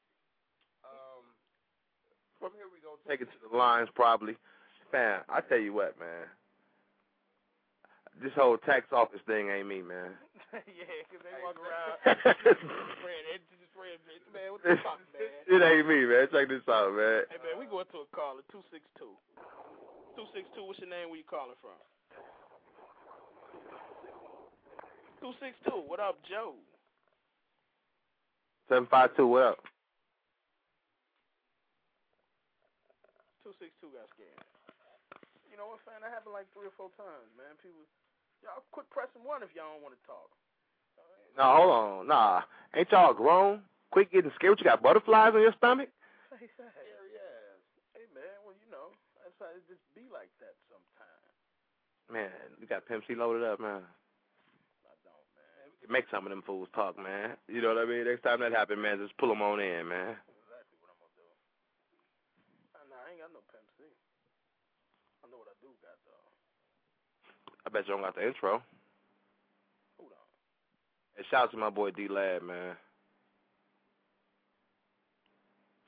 Um, from here we gonna take it to the lines, probably. Man, I tell you what, man. This whole tax office thing ain't me, man. Yeah, because they walk around. They just afraid, man. What the fuck, man? It ain't me, man. Check this out, man. Hey, man, we going to a caller, two six two. two six two, what's your name? Where you calling from? two six two, what up, Joe? seven five two, what up? two six two got scared. You know what, fam? That happened like three or four times, man. People, y'all quit pressing one if y'all don't want to talk. No, hold on. Nah. Ain't y'all grown? Quit getting scared. What, you got butterflies on your stomach? Hey, scary ass. Hey, man, well, you know, that's how it just be like that sometimes. Man, you got Pimp C loaded up, man. I don't, man. Make some of them fools talk, man. You know what I mean? Next time that happen, man, just pull them on in, man. Exactly what I'm going to do. Nah, I ain't got no Pimp C. I know what I do got, though. I bet you don't got the intro. Hold on. Hey, shout out to my boy D-Lab, man.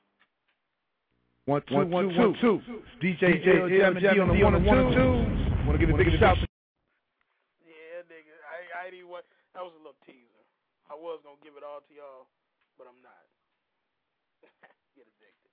One, two, one, two, one, two. D J L J on the one and two. Want to give a big shout? Yeah, nigga. I, I ain't even want, that was a little teaser. I was going to give it all to y'all, but I'm not. Get addicted.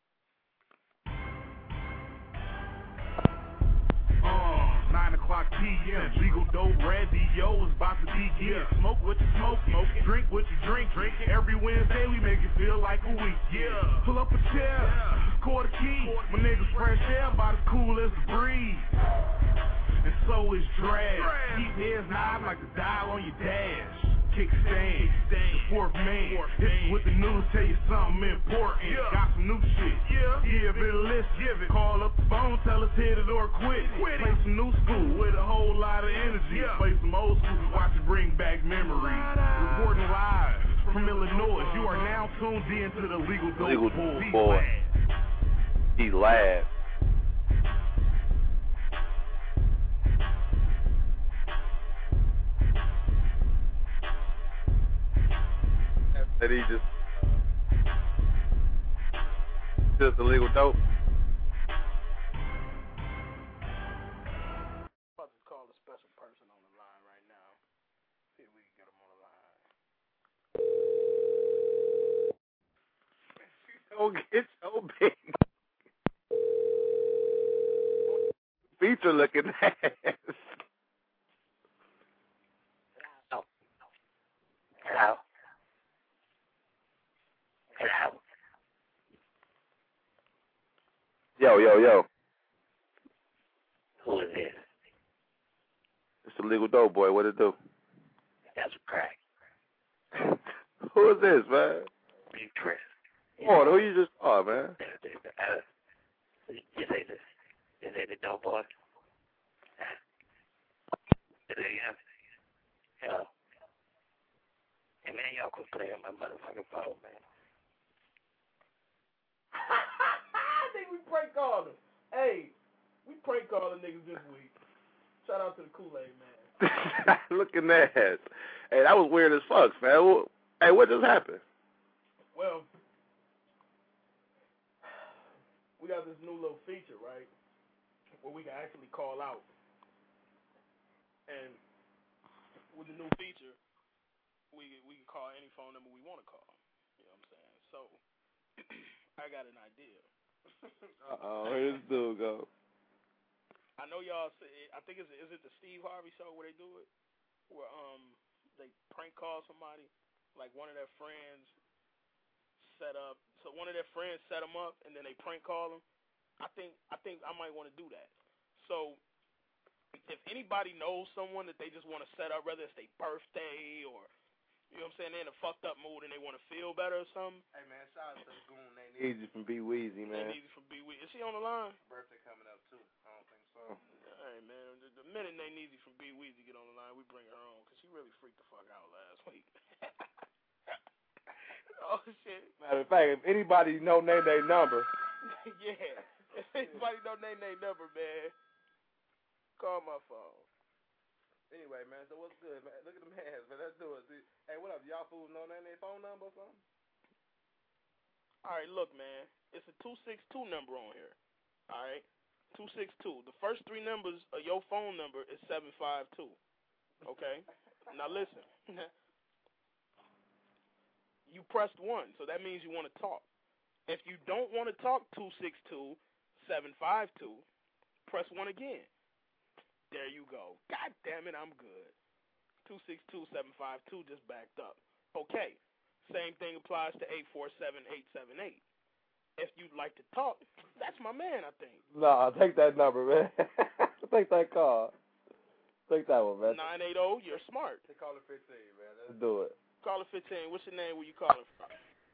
Uh, nine o'clock P M Legal Dope Radio is about to begin. Smoke what you smoke, smoke it. Drink what you drink, drink it. Every Wednesday we make it feel like a week. Yeah. Pull up a chair, yeah. Quarter key. My niggas fresh air, about as cool as the breeze. And so is drag. Keep heads nod like the dial on your dash. Kickstand, the fourth man. Hit you with the news, tell you something important. Yeah. Got some new shit. Yeah, yeah, bit of list, give it. Call up the phone, tell us hit it or quit it. Quit it. Play some new school with a whole lot of energy. Yeah. Play some old school, watch it bring back memories. Reporting live from Illinois. You are now tuned in to the Legal Dope Legal Boy. Boy. He's lad. That he just just illegal dope. I'm about to call a special person on the line right now. See if we can get him on the line. Don't get so big. Feature looking ass. Oh. Hello. Hello. Yo, yo, yo. Who is this? It's the Legal Dope Boy. What it do? That's a crack. Who is this, man? Big Chris. Oh, who you just saw, man? Uh, you say this? Is it the dope boy? Is it him? Hello. Hey, man, y'all quit playing on my motherfucking phone, man. I think we prank called him. Hey, we prank calling niggas this week. Shout out to the Kool-Aid man. Looking at that. Hey, that was weird as fuck, man. Hey, what just happened? Well, we got this new little feature, right, where we can actually call out. And with the new feature, we we can call any phone number we want to call. You know what I'm saying? So, I got an idea. Uh-oh, here this dude go. I know y'all say, I think it's, is it the Steve Harvey show where they do it? Where um they prank call somebody, like one of their friends set up, so one of their friends set them up and then they prank call them. I think I think I might want to do that. So if anybody knows someone that they just want to set up, whether it's their birthday or, you know what I'm saying, they're in a fucked up mood and they want to feel better or something. Hey, man, shout out to the goon named Easy from B Weezy, man. Easy from B Weezy. Is she on the line? Birthday coming up, too. I don't think so. Hey, man, the, the minute Nate Easy from B Weezy get on the line, we bring her on, because she really freaked the fuck out last week. Oh, shit. Matter of fact, if anybody know name their number. Yeah. If anybody know name their number, man, call my phone. Anyway, man, so what's good, man? Look at them hands, man. Let's do it. See, hey, what up? Y'all fools know name their phone number or something? All right, look, man. It's a two six two number on here. All right? two six two. The first three numbers of your phone number is seven five two. Okay? Now, listen. You pressed one, so that means you want to talk. If you don't want to talk two six two, seven five two, press one again. There you go. God damn it, I'm good. two six two, seven five two just backed up. Okay. Same thing applies to eight four seven, eight seven eight. If you'd like to talk, that's my man, I think. Nah, take that number, man. Take that call. Take that one, man. nine eight zero, you're smart. Take caller fifteen, man. Let's do it. Caller fifteen, what's your name? Where you calling from?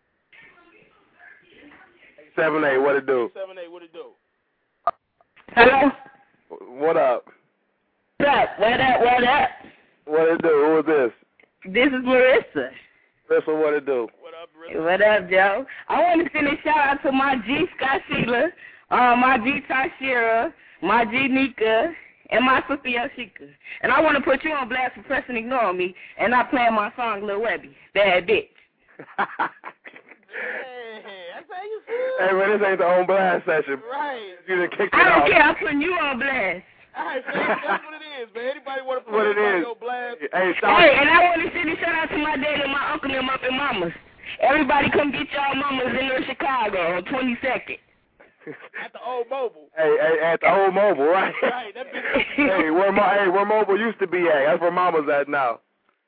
seven eight, what it do? seven eight, what it do? Hello? What up? What up? What up? What up? What it do? Who is this? This is Marissa. Marissa, what it do? What up, Marissa? What up, Joe? I want to send a shout out to my G, Scott Sheila, uh, my G, Tashira, my G, Nika, and my sister, Yoshika. And I want to put you on blast for pressing ignore me and not playing my song, Lil Webby. Bad bitch. Hey, man, this ain't the on blast session. Right. You done kicked it I don't off. care. I'm putting you on blast. All right, man, that's what it is, man. Anybody want to put what it anybody is. on blast? Hey, hey, and I want to send a shout out to my daddy and my uncle and my and mamas. Everybody come get y'all mamas in North Chicago on twenty-second. At the old mobile. Hey, hey, at the old mobile, right? Right, that bitch. hey, where my hey, where mobile used to be at? That's where mama's at now.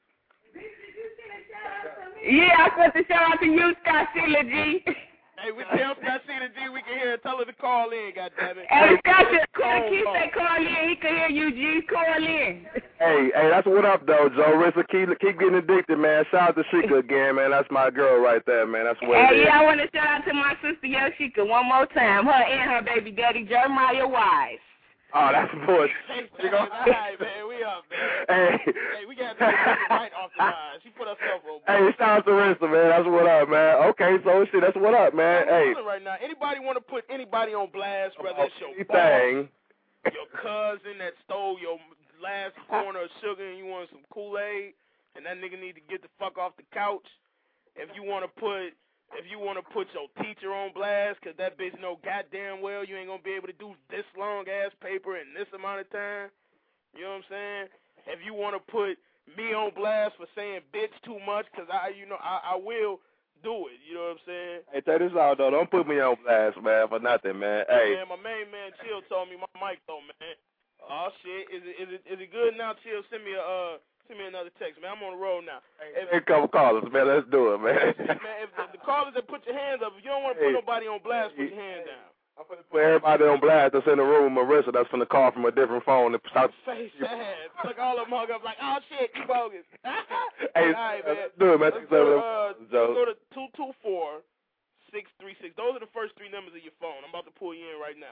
Yeah, I sent a shout out to you, Scott Sheila G. Hey, we tell Scott Sheila G we can hear her. Tell her to call in, goddammit. Hey, Scott Sheila G say call in. He can hear you, G. Call in. Hey, hey, that's what up, though, Joe. Rissa, keep, keep getting addicted, man. Shout out to Sheikah again, man. That's my girl right there, man. That's what Hey, it is. yeah, I want to shout out to my sister, Yoshika, one more time. Her and her baby daddy, Jeremiah Wise. Oh, that's bullshit. Hey, all right, man. We up, man. Hey. Hey, we got to right off the line. She put herself on. Hey, shout out to Rissa, man. That's what up, man. Okay, so shit, that's what up, man. I'm Hey. right now. Anybody want to put anybody on blast, whether it's your Anything. boss, your cousin that stole your last corner of sugar and you want some Kool-Aid, and that nigga need to get the fuck off the couch. If you want to put... If you want to put your teacher on blast because that bitch know goddamn well you ain't going to be able to do this long-ass paper in this amount of time, you know what I'm saying? If you want to put me on blast for saying bitch too much because I, you know, I, I will do it, you know what I'm saying? Hey, check this out, though. Don't put me on blast, man, for nothing, man. Hey. Man, my main man, Chill, told me my mic, though, man. Oh, shit. Is it, is it, is it good now, Chill? Send me a, uh... Send me another text, man. I'm on the road now. Hey, if, a couple callers, man. Let's do it, man. Man, if the, the callers that put your hands up, if you don't want to put hey, nobody on blast, put your hand down. I'm going to put everybody on blast that's in the room with Marissa that's going to call from a different phone. And start face sad. Look, all of them hung up like, oh, shit, you bogus. Hey, all right, man. Let's do it, man. Let's go, uh, let's go to two two four, six three six. Those are the first three numbers of your phone. I'm about to pull you in right now.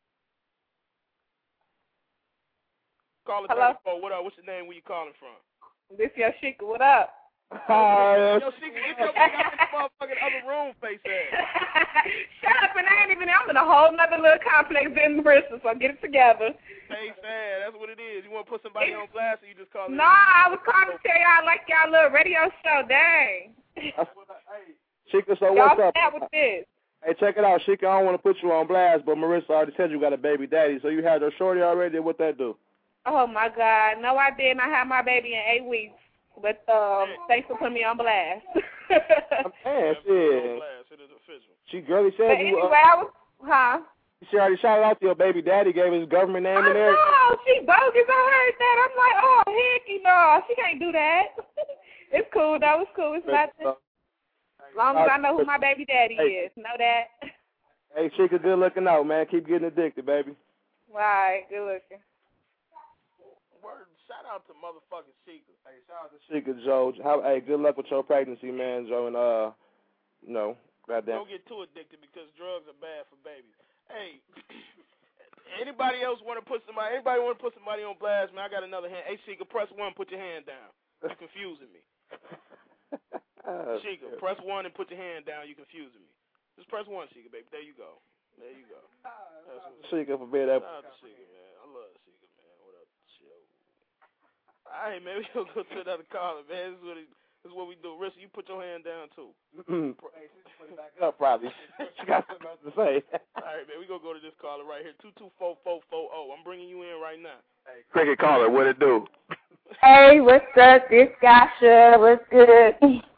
Caller thirty-four, what up? What's your name? Where you calling from? This Yoshika, what up? Hi. Yoshika, get your big up in the motherfucking other room, face ass. Shut up, and I ain't even, I'm in a whole nother little complex in Bristol, so get it together. Face ass, that's what it is. You want to put somebody on blast or you just call it? No, I was calling to tell y'all I like y'all little radio show, dang. That's what I, hey. Sheikah, so y'all what's up? With this. Hey, check it out, Sheikah. I don't want to put you on blast, but Marissa already said you got a baby daddy, so you had your shorty already. What that do? Oh, my God. No, I didn't. I had my baby in eight weeks. But um, thanks for putting me on blast. Man, shit. She girly said but you... Anyway, uh, I was... Huh? She already shouted out to your baby daddy, gave his government name I and everything. know. She bogus. I heard that. I'm like, oh, heck, no. She can't do that. It's cool, though. It's cool. It's nothing. As long as I know who my baby daddy hey. is. Know that? Hey, Sheikah, good looking out, man. Keep getting addicted, baby. All right. Good looking. Word, shout out to motherfucking Sheikah. Hey, shout out to Sheikah, Joe. How, hey, good luck with your pregnancy, man, Joe. And, uh, you know, goddamn. Don't get too addicted because drugs are bad for babies. Hey, anybody else want to put somebody, anybody want to put somebody on blast, man? I got another hand. Hey, Sheikah, press one, put your hand down. You're confusing me. Sheikah, press one and put your hand down. You're confusing me. Just press one, Sheikah, baby. There you go. There you go. Sheikah for being that. Shout out to Sheikah, man. I love Sheikah, man. What up, show? All right, man. We gonna go to another caller, man. This is what it, this is what we do. Rissa, you put your hand down too. Hey, she put it back up, probably. She got something else to say. All right, man. We gonna go to this caller right here. Two two four four four zero. I'm bringing you in right now. Hey, cricket caller, what it do? Hey, what's up? This Gasha. What's good?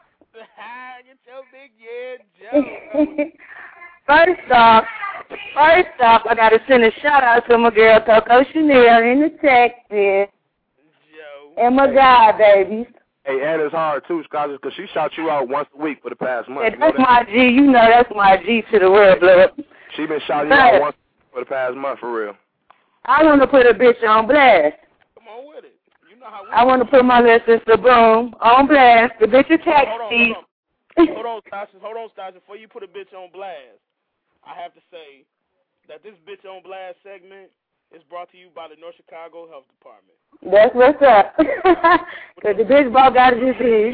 Get your big yeah, Joe. First off, first off, I gotta send a shout out to my girl Coco Chanel in the Texas. Joe. And my guy, baby. Hey, and it's hard too, Scott, because she shot you out once a week for the past month. Yeah, that's my G. You know that's my G to the world, blood. She been shouting you out once for the past month, for real. I want to put a bitch on blast. Come on with it. You know how we I want to put my little sister Boom on blast. The bitch is taxi. Hold on, hold on. Hold on, Stasha. Hold on, Stasha. Before you put a bitch on blast, I have to say that this bitch on blast segment is brought to you by the North Chicago Health Department. That's what's up. Because the bitch ball got his disease.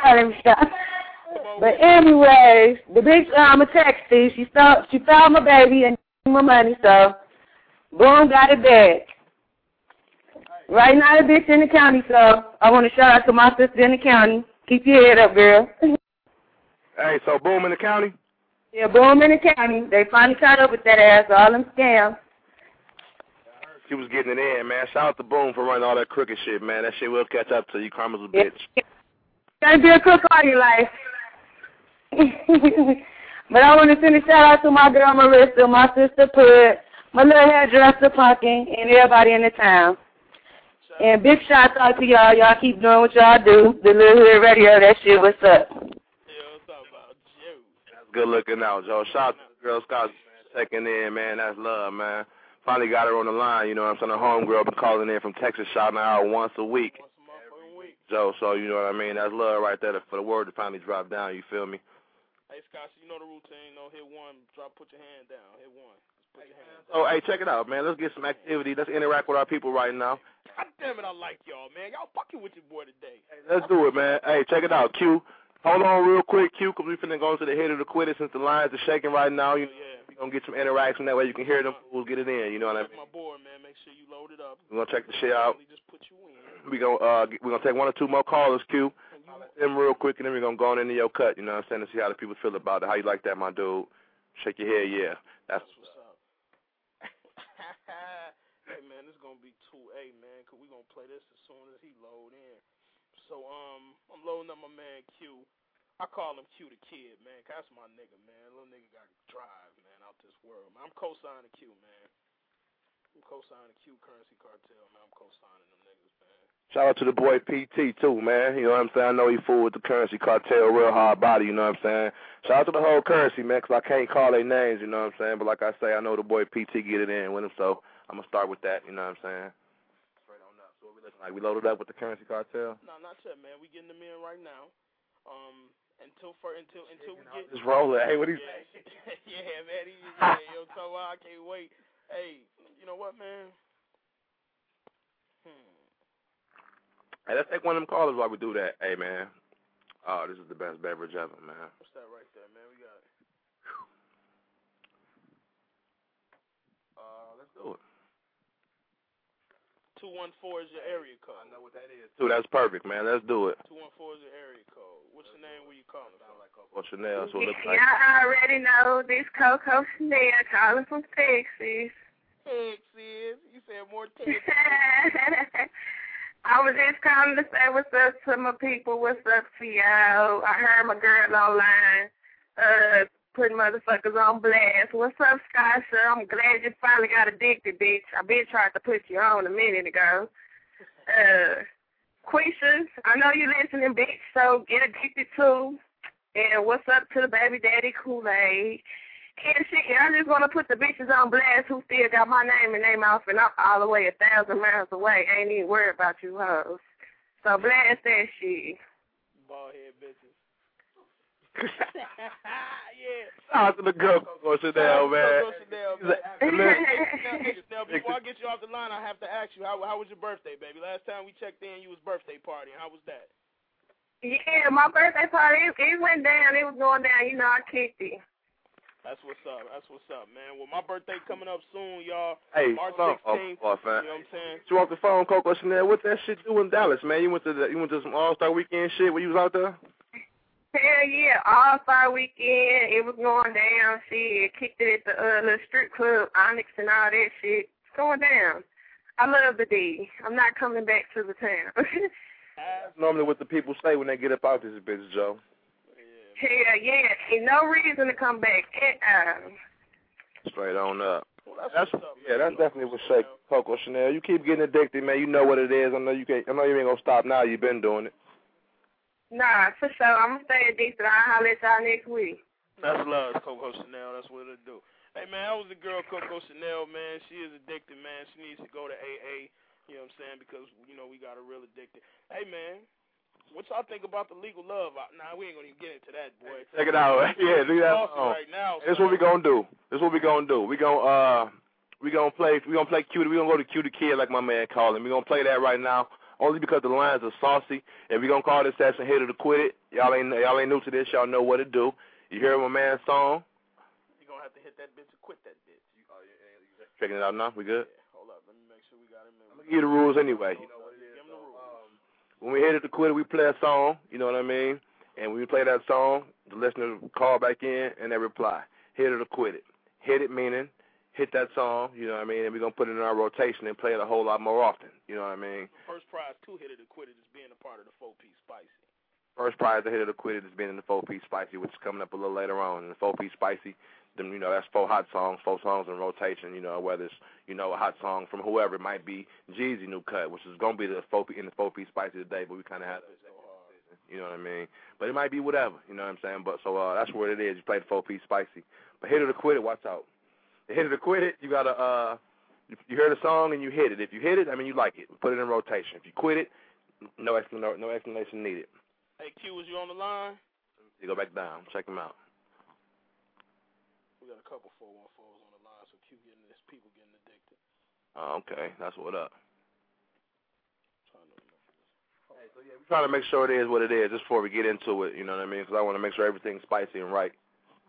But anyways, the bitch, I'm a taxi. She stole, she found my baby and my money, so Boom got it back. Right now, the bitch in the county, so I want to shout out to my sister in the county. Keep your head up, girl. Hey, so Boom in the county? Yeah, Boom in the county. They finally caught up with that ass, all them scams. She was getting it in, man. Shout out to Boom for running all that crooked shit, man. That shit will catch up to you. Karma's a bitch. Gotta be a crook all your life. But I want to send a shout out to my girl Marissa, my sister Pud, my little hairdresser Pumpkin, and everybody in the town. And big shout out to y'all. Y'all keep doing what y'all do. The Little Hood Radio, that shit, what's up? That's good looking out, Joe. Shout out to the Girl Scouts checking in, man. That's love, man. Finally got her on the line, you know what I'm saying? Her homegirl been calling in from Texas, shouting her out once a week. Joe, so you know what I mean? That's love right there for the word to finally drop down, you feel me? Hey, Scott, you know the routine, you know, hit one, drop, put your hand down, hit one. Put your hand down. Oh, hey, check it out, man. Let's get some activity. Let's interact with our people right now. God damn it, I like y'all, man. Y'all fucking with your boy today. Hey, let's do it, man. Hey, check it out, Q. Hold on real quick, Q, because we finna go to the hit of the quitter since the lines are shaking right now. You know, yeah. We're going to get some interaction. That way you can hear them fools get it in. You know what I mean? My board, man. Make sure you load it up. We're going to check the shit out. Just put you in. We're going uh, we're gonna take one or two more callers, Q. Them real quick, and then we're going to go on into your cut. You know what I'm saying? To see how the people feel about it. How you like that, my dude? Shake your head, yeah. That's, That's what's up. Hey, man, this is going to be two A, man, because we're going to play this as soon as he load in. So, um, I'm loading up my man Q. I call him Q the Kid, man, 'cause that's my nigga, man. Little nigga got drive, man, out this world. Man, I'm co-signing Q, man. I'm co-signing Q Currency Cartel, man. I'm co-signing them niggas, man. Shout out to the boy P T, too, man. You know what I'm saying? I know he fool with the Currency Cartel, real hard body, you know what I'm saying? Shout out to the whole Currency, man, 'cause I can't call their names, you know what I'm saying? But like I say, I know the boy P T get it in with him, so I'm going to start with that, you know what I'm saying? Straight on up. So what we looking like? We loaded up with the Currency Cartel? No, not yet, man. We getting them in right now. Um... Until for until until we get this roller, hey, what do you yeah, yeah, man, he, yeah, yo, so I can't wait. Hey, you know what, man? Hmm. Hey, let's take one of them callers while we do that. Hey, man. Oh, this is the best beverage ever, man. What's that right there, man? We got it. Uh, let's do it. Two one four is your area code. I know what that is. Two, that's perfect, man. Let's do it. Two one four is your area code. What's your name? Where you calling from? Well, Chanel, so it looks like. Y'all already know this Coco Chanel calling from Texas. Texas. You said more Texas. I was just calling to say what's up to my people. What's up to y'all? I heard my girl online uh, putting motherfuckers on blast. What's up, Sasha? I'm glad you finally got addicted, bitch. I been trying to put you on a minute ago. Uh, Quisha, I know you listening, bitch, so get addicted too. And what's up to the baby daddy Kool-Aid? And shit, I just want to put the bitches on blast who still got my name and name off and I'm all the way a thousand miles away. Ain't even worried about you hoes. So blast that shit. Bald head bitches. Yeah. Shout out to the girl Coco Chanel, man. Coco Chanel, man. Now, now, before I get you off the line, I have to ask you, how how was your birthday, baby? Last time we checked in, you was birthday partying. How was that? Yeah, my birthday party, it, it went down. It was going down. You know, I kicked it. That's what's up. That's what's up, man. Well, my birthday coming up soon, y'all. Hey, March Oh, sixteenth. oh, man. You know what I'm saying? You off the phone, Coco Chanel. What that shit do in Dallas, man? You went to the, you went to some All-Star Weekend shit when you was out there? Hell yeah, All-Star Weekend. It was going down. Shit, kicked it at the uh, little strip club, Onyx and all that shit. It's going down. I love the D. I'm not coming back to the town. That's normally what the people say when they get up out this bitch, Joe. Hell yeah, ain't no reason to come back at all. Straight on up. Well, that's, that's up, yeah, that's definitely what's shake, Coco Chanel. You keep getting addicted, man. You know what it is. I know you can't. I know you ain't gonna stop now. You've been doing it. Nah, for sure. I'm gonna stay addicted. I'll holler at y'all next week. That's love, Coco Chanel. That's what it do. Hey man, that was the girl Coco Chanel, man. She is addicted, man. She needs to go to A A. You know what I'm saying? Because, you know, we got her real addicted. Hey, man, what y'all think about the legal love? Nah, we ain't going to even get into that, boy. Check it out. Yeah, do that. Right now, this is what we going to do. This is what we going to do. we going to uh, we gonna play we gonna play Q. we going to go to Q the Kid, like my man called him. we going to play that right now, only because the lines are saucy. And we going to call this session Hit or to Quit It. Y'all ain't, y'all ain't new to this. Y'all know what to do. You hear my man's song? You're going to have to hit that bitch or quit that bitch. You, oh, yeah, yeah, checking it out now? We good? Yeah. Hold up. Let me make sure we got him in. I'm going to give you the rules anyway. You know what it is. Give him the rules. Um, when we hit it to quit it, we play a song. You know what I mean? And when we play that song, the listener call back in and they reply. Hit it or quit it. Hit it meaning hit that song, you know what I mean, and we're going to put it in our rotation and play it a whole lot more often, you know what I mean. First prize to Hit It or Quit It is being a part of the four-piece Spicy. First prize to Hit It or Quit It is being in the four-piece Spicy, which is coming up a little later on. And the four-piece Spicy, them, you know, that's four hot songs, four songs in rotation, you know, whether it's, you know, a hot song from whoever. It might be Jeezy new cut, which is going to be the four in the four-piece Spicy today, but we kind of have to, you know what I mean. But it might be whatever, you know what I'm saying. But so uh, that's what it is. You play the four-piece Spicy. But Hit It or Quit It, watch out. The Hit It or Quit It, you got to, uh, you, you hear the song and you hit it. If you hit it, I mean, you like it. Put it in rotation. If you quit it, no explanation, no explanation needed. Hey, Q, is you on the line? You go back down. Check him out. We got a couple four one fours on the line, so Q getting this, people getting addicted. Oh, okay. That's what up. Hey, so yeah, we're trying to make sure it is what it is just before we get into it, you know what I mean? Because I want to make sure everything's spicy and right.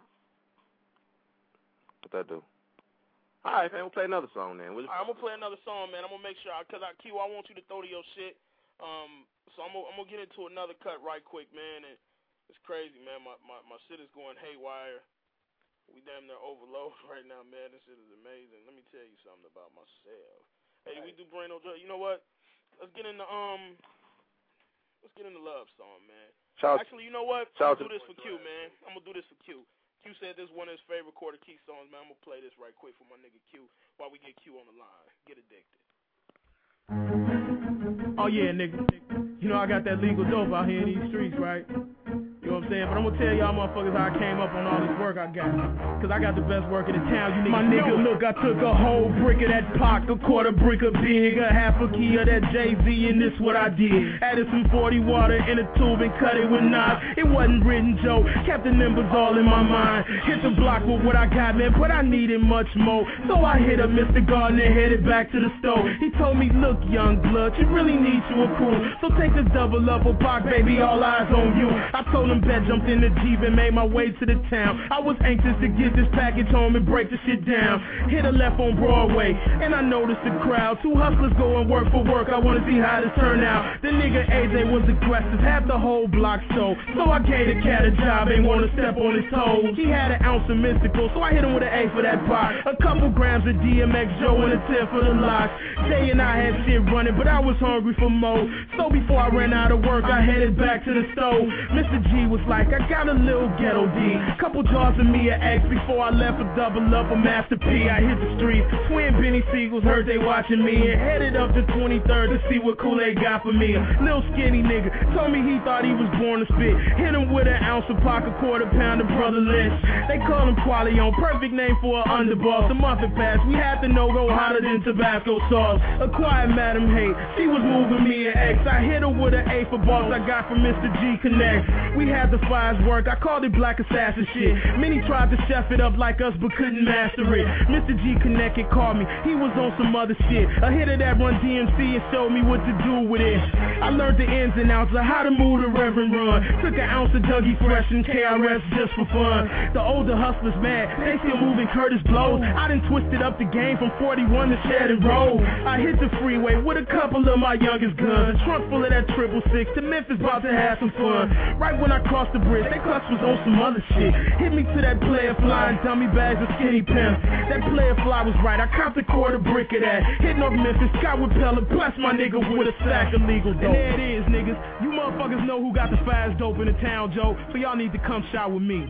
What that do? All right, man, we'll play another song then. We'll All right, I'm going to play another song, man. I'm going to make sure, because I, Q, I want you to throw to your shit. Um, so I'm gonna, I'm gonna get into another cut right quick, man, and it's crazy, man. My, my my shit is going haywire. We damn near overload right now, man. This shit is amazing. Let me tell you something about myself. Hey, we do brain no joke. You know what? Let's get into um, let's get into Love Song, man. Shout Actually, you know what? I'm gonna do this for Q, man. I'm gonna do this for Q. Q said this is one of his favorite Quarter Key songs, man. I'm gonna play this right quick for my nigga Q while we get Q on the line. Get addicted. Oh yeah, nigga. You know I got that legal dope out here in these streets, right? You know what I'm saying? But I'm gonna tell y'all motherfuckers how I came up on all this work I got. Cause I got the best work in the town, you niggas My nigga, know. Look, I took a whole brick of that Pac, a quarter brick of Big, a half a key of that Jay-Z, and this what I did. Added some forty water in a tube and cut it with knives. It wasn't written, Joe, kept the numbers all in my mind. Hit the block with what I got, man, but I needed much more. So I hit up Mister Gardner and headed back to the store. He told me, look, young blood, you really need you a crew. So take this double up with Pac, baby, all eyes on you. I told him bet, jumped in the Jeep and made my way to the town. I was anxious to get this package home and break the shit down. Hit a left on Broadway, and I noticed the crowd. Two hustlers going work for work, I wanna see how this turn out. The nigga A J was aggressive, had the whole block so. So I gave the cat a job, ain't wanna step on his toes. He had an ounce of mystical, so I hit him with an A for that pot. A couple grams of D M X, Joe, and a ten for the lock. Jay and I had shit running, but I was hungry for more. So before I ran out of work, I headed back to the stove. Mister G was like, I got a little ghetto D. Couple jars of me and X before I left a double up a Master P. I hit the streets. Twin Benny Siegels heard they watching me and headed up to twenty-third to see what Kool-Aid got for me. A little skinny nigga told me he thought he was born to spit. Hit him with an ounce of Pac, a quarter pound of Brother Lynch. They call him Qualion, perfect name for an underboss. A month had passed, we had to know go hotter than Tabasco sauce. A quiet Madam Hate, she was moving me and X. I hit her with an A for boss I got from Mister G Connect. We had the fires work, I called it Black Assassin shit. Many tried to chef it up like us but couldn't master it. Mister G Connect had called me, he was on some other shit. A hit of that Run D M C and showed me what to do with it. I learned the ins and outs of how to move the Reverend Run. Took an ounce of Dougie Fresh and K R S just for fun. The older hustlers mad, they still moving Curtis blows. I done twisted up the game from forty-one to Shed and Roll. I hit the freeway with a couple of my youngest guns. A trunk full of that triple six to Memphis, about to have some fun. Right when I crossed the bridge, they clutch was on some other shit. Hit me to that player fly and dummy bags of skinny pimps. That player fly was right, I copped a quarter brick of that. Hitting off Memphis, Scott with Pella, bless my nigga with a sack of legal dope. And there it is, niggas. You motherfuckers know who got the fast dope in the town, Joe. So y'all need to come shot with me.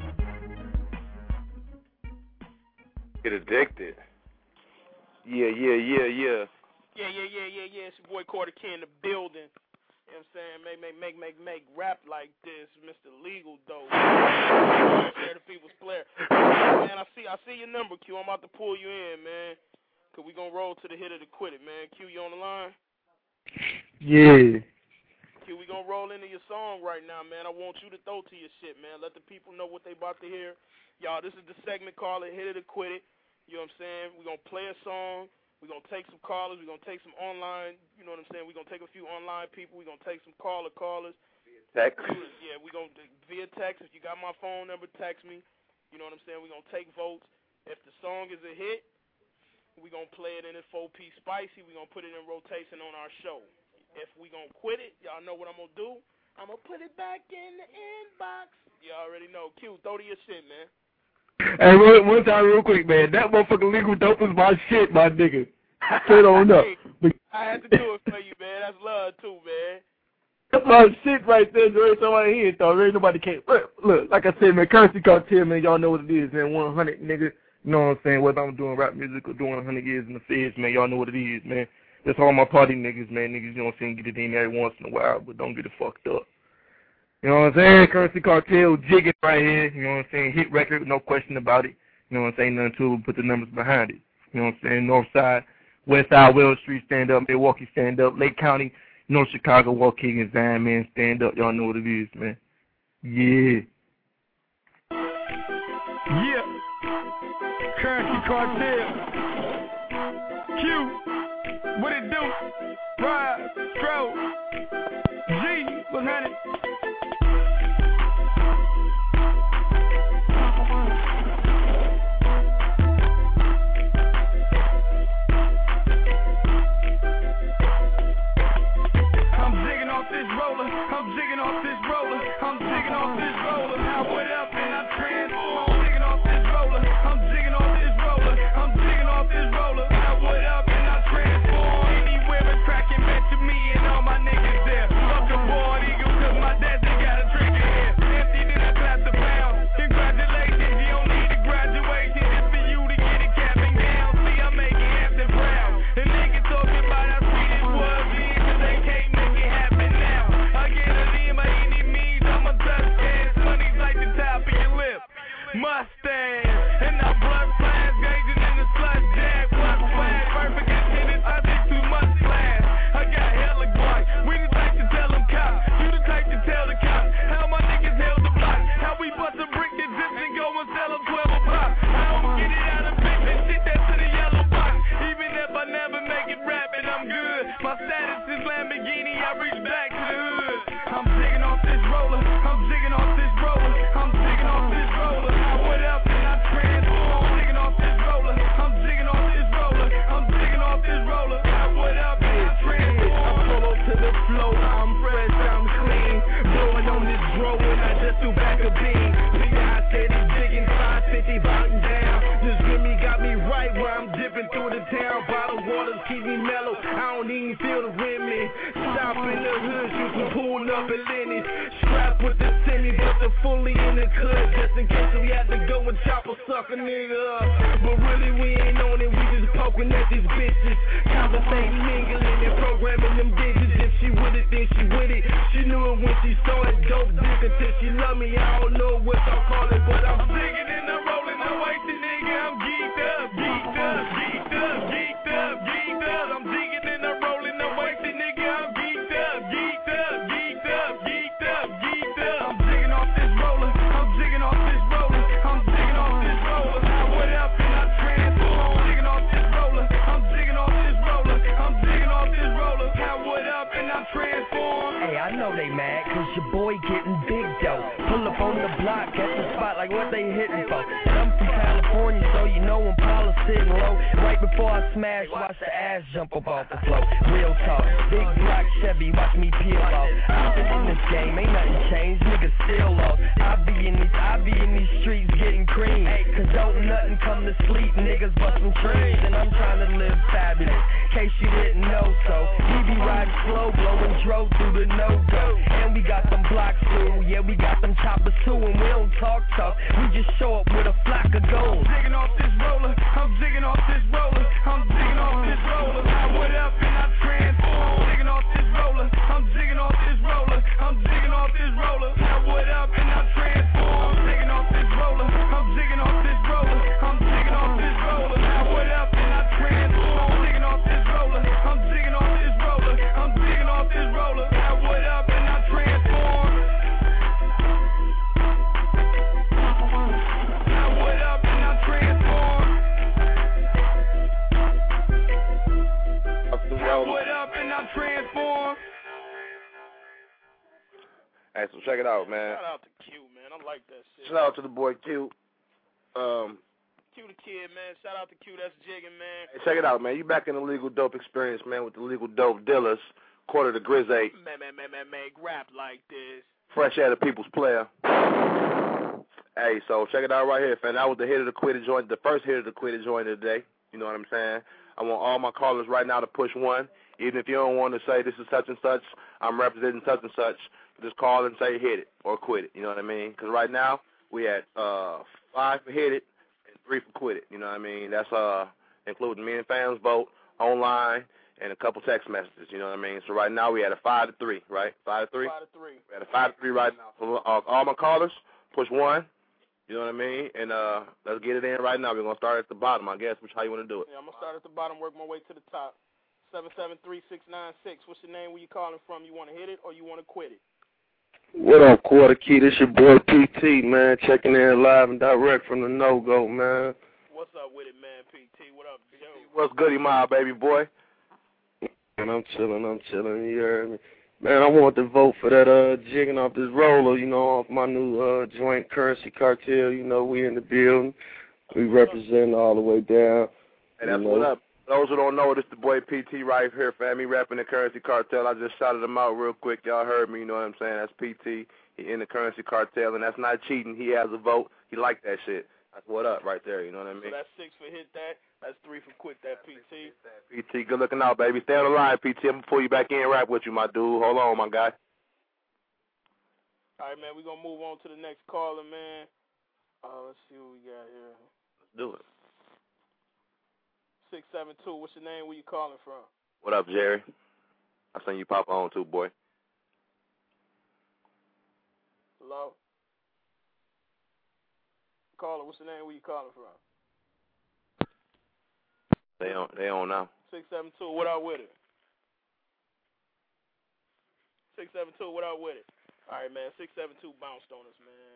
Get addicted. Yeah, yeah, yeah, yeah. Yeah, yeah, yeah, yeah, yeah. It's your boy Quarter Key in the building. You know what I'm saying? Make, make, make, make, make rap like this, Mister Legal Dope. Share the people's player. Man, I see, I see your number, Q. I'm about to pull you in, man. Cause we gonna roll to the hit of the quit it, man. Q, you on the line? Yeah. Q, we gonna roll into your song right now, man. I want you to throw to your shit, man. Let the people know what they about to hear. Y'all, this is the segment called it Hit It or Quit It. You know what I'm saying? We gonna play a song. We're going to take some callers. We're going to take some online, you know what I'm saying? We're going to take a few online people. We're going to take some caller callers. Text. Yeah, we're going to, via text. If you got my phone number, text me. You know what I'm saying? We're going to take votes. If the song is a hit, we're going to play it in a four-piece spicy. We're going to put it in rotation on our show. If we're going to quit it, y'all know what I'm going to do. I'm going to put it back in the inbox. You already know. Q, throw to your shit, man. Hey, one, one time real quick, man. That motherfucking legal dope was my shit, my nigga. Straight on up. Hey, I had to do it for you, man. That's love, too, man. That's my shit right there, Dre. Somebody here, though. Ain't nobody can't. Look, look, like I said, man, Currency Cartel, man, y'all know what it is, man. one hundred, nigga. You know what I'm saying? Whether I'm doing rap music or doing one hundred years in the feds, man, y'all know what it is, man. That's all my party niggas, man. Niggas, you know what I'm saying, get it in every once in a while, but don't get it fucked up. You know what I'm saying? Currency Cartel, jigging right here. You know what I'm saying? Hit record, no question about it. You know what I'm saying? Nothing to it, put the numbers behind it. You know what I'm saying? North Side, West Side, Wells Street, stand up. Milwaukee, stand up. Lake County, North Chicago, Waukegan and Zion, man, stand up. Y'all know what it is, man. Yeah. Yeah. Currency Cartel. Q. What it do? Ride. Stroke. G. one hundred. I'm jigging off this roller, I'm jigging off this roller. I went up and I transformed. I'm jigging off this roller, I'm jigging off this roller, I'm jigging off this roller. I went up and I transformed. Anywhere but cracking back to me and all my niggas there. Fuck a bald eagle, cause my dad just got a trigger here. Empty, then I clap the pound. Congratulations, you don't need a graduation. It's for you to get it capping down. See, I'm making Hampton proud. The nigga talking about how sweet it was then, cause they can't make it happen now. Mustang, and now blood flash, gazing in the slush jag, blood flash, perfect attendance, I think too much flash. I got hella guap, we the type to tell them cops, you the type to tell the cops, how my niggas held the block, how we bust a brick that zips and go and sell them twelve a pop. I don't get it out of bitch and shit that to the yellow box, even if I never make it rapping, I'm good. My status is Lamborghini, I reach back to the hood. I'm jigging off this roller, I'm jigging off this roller, I'm jigging off this roller. I went up and I transformed. I'm jigging off this roller, I'm jigging off this roller, I'm jigging off this roller. I went up and I transformed. I follow to the flow, I'm fresh, I'm clean. Blowing on this dro and I just threw back a beam. I said it's jigging five fifty bottom down. This Remy got me right where I'm dipping through the town. Bottled waters keep me mellow, I don't even feel the Remy. Stop in the hood, you can pull up at Lenny's. Scrap with the semi, but the fully in the cut. Just in case we had to go and chop a sucker nigga up. But really we ain't on it, we just poking at these bitches. Conversating, mingling, and programming them digits. If she with it, then she with it. She knew it when she started. Dope dick until she love me, I don't know what I'll call it. But I'm digging and I'm rolling, I'm wasting nigga. I'm geeked up, geeked up, geeked up, geeked up, geeked up. I'm digging and I'm rolling, I'm wasting nigga. I'm geeked up, geeked up, geeked up, geeked up, geeked up. I'm jigging off this roller, I'm jigging off this roller, I'm jigging off this roller. I went up and I transformed. I'm jigging off this roller, I'm jigging off this roller, I'm jigging off this roller. I went up and I transformed. Hey, I know they mad, cause your boy getting big dough. Pull up on the block, catch the spot like what they hitting for. I'm from California, so you know I'm Paula sitting low. Right before I smash, watch the ass jump up off the floor. Real talk, big block Chevy, watch me peel off. I've been in this game, ain't nothing changed, niggas still lost. I be in these, I be in these streets getting cream. Cause don't nothing come to sleep, niggas bustin' trees. And I'm trying to live fabulous, case you didn't know so. We be riding slow, blowing dro through the no-go. And we got them blocks too, yeah we got them choppers too. And we don't talk tough, we just show up with a flock of gold. I'm jigging off this roller, I'm jigging off this roller, I'm jigging off this roller. I went up and I transformed. I'm jigging off this roller, I'm jigging off this roller, I'm jigging off this roller. I went up and I transformed. I'm jigging off this roller, I'm jigging off this roller, I'm jigging off this roller. I went up and I transformed. I'm jigging off this roller, I'm jigging off this roller, I'm jigging off this roller. I went up and I transformed. I went up and I transformed. I went up and I transformed. Hey, so check it out, man. Shout out to Q, man. I like that shit. Shout out to the boy Q. Um, Q the kid, man. Shout out to Q. That's jigging, man. Hey, check it out, man. You back in the legal dope experience, man, with the legal dope dealers. Quarter to Grizz eight. Man, man, man, man, man. Rap like this. Fresh out of People's Player. Hey, so check it out right here, fam. That was the hit of the quit it joint, the first hit of the quit it joint of the day. You know what I'm saying? I want all my callers right now to push one. Even if you don't want to say this is such and such, I'm representing such and such, just call and say hit it or quit it. You know what I mean? Because right now we at uh, five for hit it and three for quit it. You know what I mean? That's uh including me and fans vote online and a couple text messages. You know what I mean? So right now we at a five to three, right? Five to three. Five to three. We're at a five to three right now. So uh, all my callers push one. You know what I mean? And uh, let's get it in right now. We're going to start at the bottom, I guess, which how you want to do it. Yeah, I'm going to start at the bottom, work my way to the top. seven seven three six nine six. What's your name? Where you calling from? You want to hit it or you want to quit it? What up, Quarter Key? This your boy P T, man. Checking in live and direct from the No-Go, man. What's up with it, man, P T? What up, Joe? What's goody, my baby boy? And I'm chilling, I'm chilling, you heard me. Man, I want to vote for that uh jigging off this roller, you know, off my new uh joint Currency Cartel. You know, we in the building. We represent all the way down. Hey, that's you know. what up. Those who don't know, this the boy P T right here, fam. He rapping the Currency Cartel. I just shouted him out real quick. Y'all heard me, you know what I'm saying? That's P T. He in the Currency Cartel, and that's not cheating. He has a vote. He like that shit. That's what up right there, you know what I mean? So that's six for hit that. That's three for quit that, P T. P T, good looking out, baby. Stay on the line, P T. I'm going to pull you back in and rap with you, my dude. Hold on, my guy. All right, man, we're going to move on to the next caller, man. Uh, let's see what we got here. Let's do it. six seven two, what's your name? Where you calling from? What up, Jerry? I seen you pop on, too, boy. Hello? Caller, what's your name? Where you calling from? They on, they on now. six seven two, what up with it? six seven two, what up with it? All right, man, six seven two bounced on us,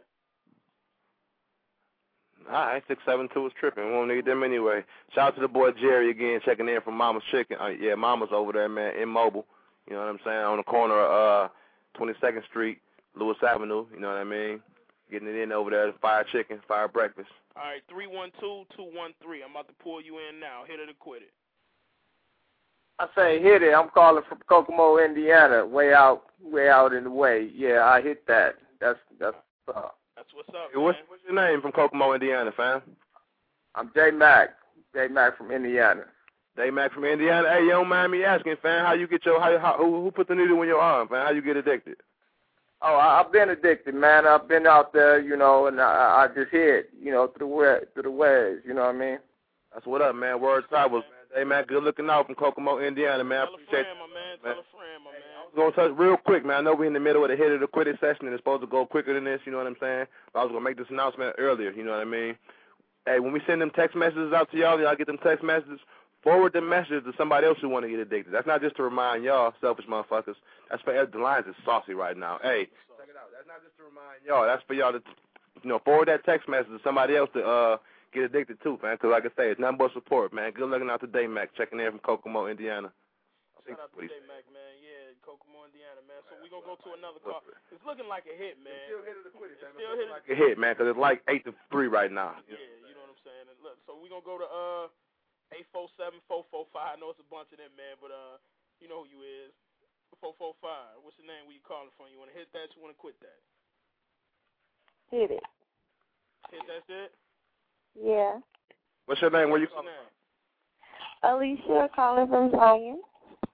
man. All right, six seven two is tripping. We won't need them anyway. Shout out to the boy Jerry again, checking in from Mama's Chicken. Uh, yeah, Mama's over there, man, in Mobile. You know what I'm saying? On the corner of uh, twenty-second Street, Lewis Avenue. You know what I mean? Getting it in over there, fire chicken, fire breakfast. All right, three one two, two one three. I'm about to pull you in now. Hit it or quit it. I say hit it. I'm calling from Kokomo, Indiana, way out, way out in the way. Yeah, I hit that. That's that's. Uh, that's what's up. Hey, what's, what's your name from Kokomo, Indiana, fam? I'm J Mac. J Mac from Indiana. J Mac from Indiana. Hey, you don't mind me asking, fam? How you get your? How, how who, who put the needle in your arm, fam? How you get addicted? Oh, I, I've been addicted, man. I've been out there, you know, and I, I just hit, you know, through the way, through the waves. You know what I mean? That's what up, man. Word travels. Hey, man, good looking out from Kokomo, Indiana, man. Tell a friend, my man. Tell a friend, my man. I was going to touch real quick, man. I know we're in the middle of the hit of the quit it session, and it's supposed to go quicker than this, you know what I'm saying? But I was going to make this announcement earlier, you know what I mean? Hey, when we send them text messages out to y'all, y'all get them text messages, forward the message to somebody else who want to get addicted. That's not just to remind y'all, selfish motherfuckers. That's for the lines is saucy right now. Hey, check it out. That's not just to remind y'all. That's for y'all to, you know, forward that text message to somebody else to uh get addicted too, man. Because like I say, it's nothing but support, man. Good looking out to J Mac, checking in from Kokomo, Indiana. Shout out to J Mac, man. Yeah, Kokomo, Indiana, man. So we're going to go to another call. It's looking like a hit, man. It's still hit of the quit it, man. Still hit like a hit, man, because it's like eight to three right now. Yeah, you know what I'm saying? And look, so we're going to go to uh eight four seven, four four five. I know it's a bunch of them, man, but uh, you know who you is. four four five. What's the name? Where you calling from? You want to hit that? You want to quit that? Hit it. Hit that's it? Yeah. What's your name? Where you calling from? Alicia calling from Zion.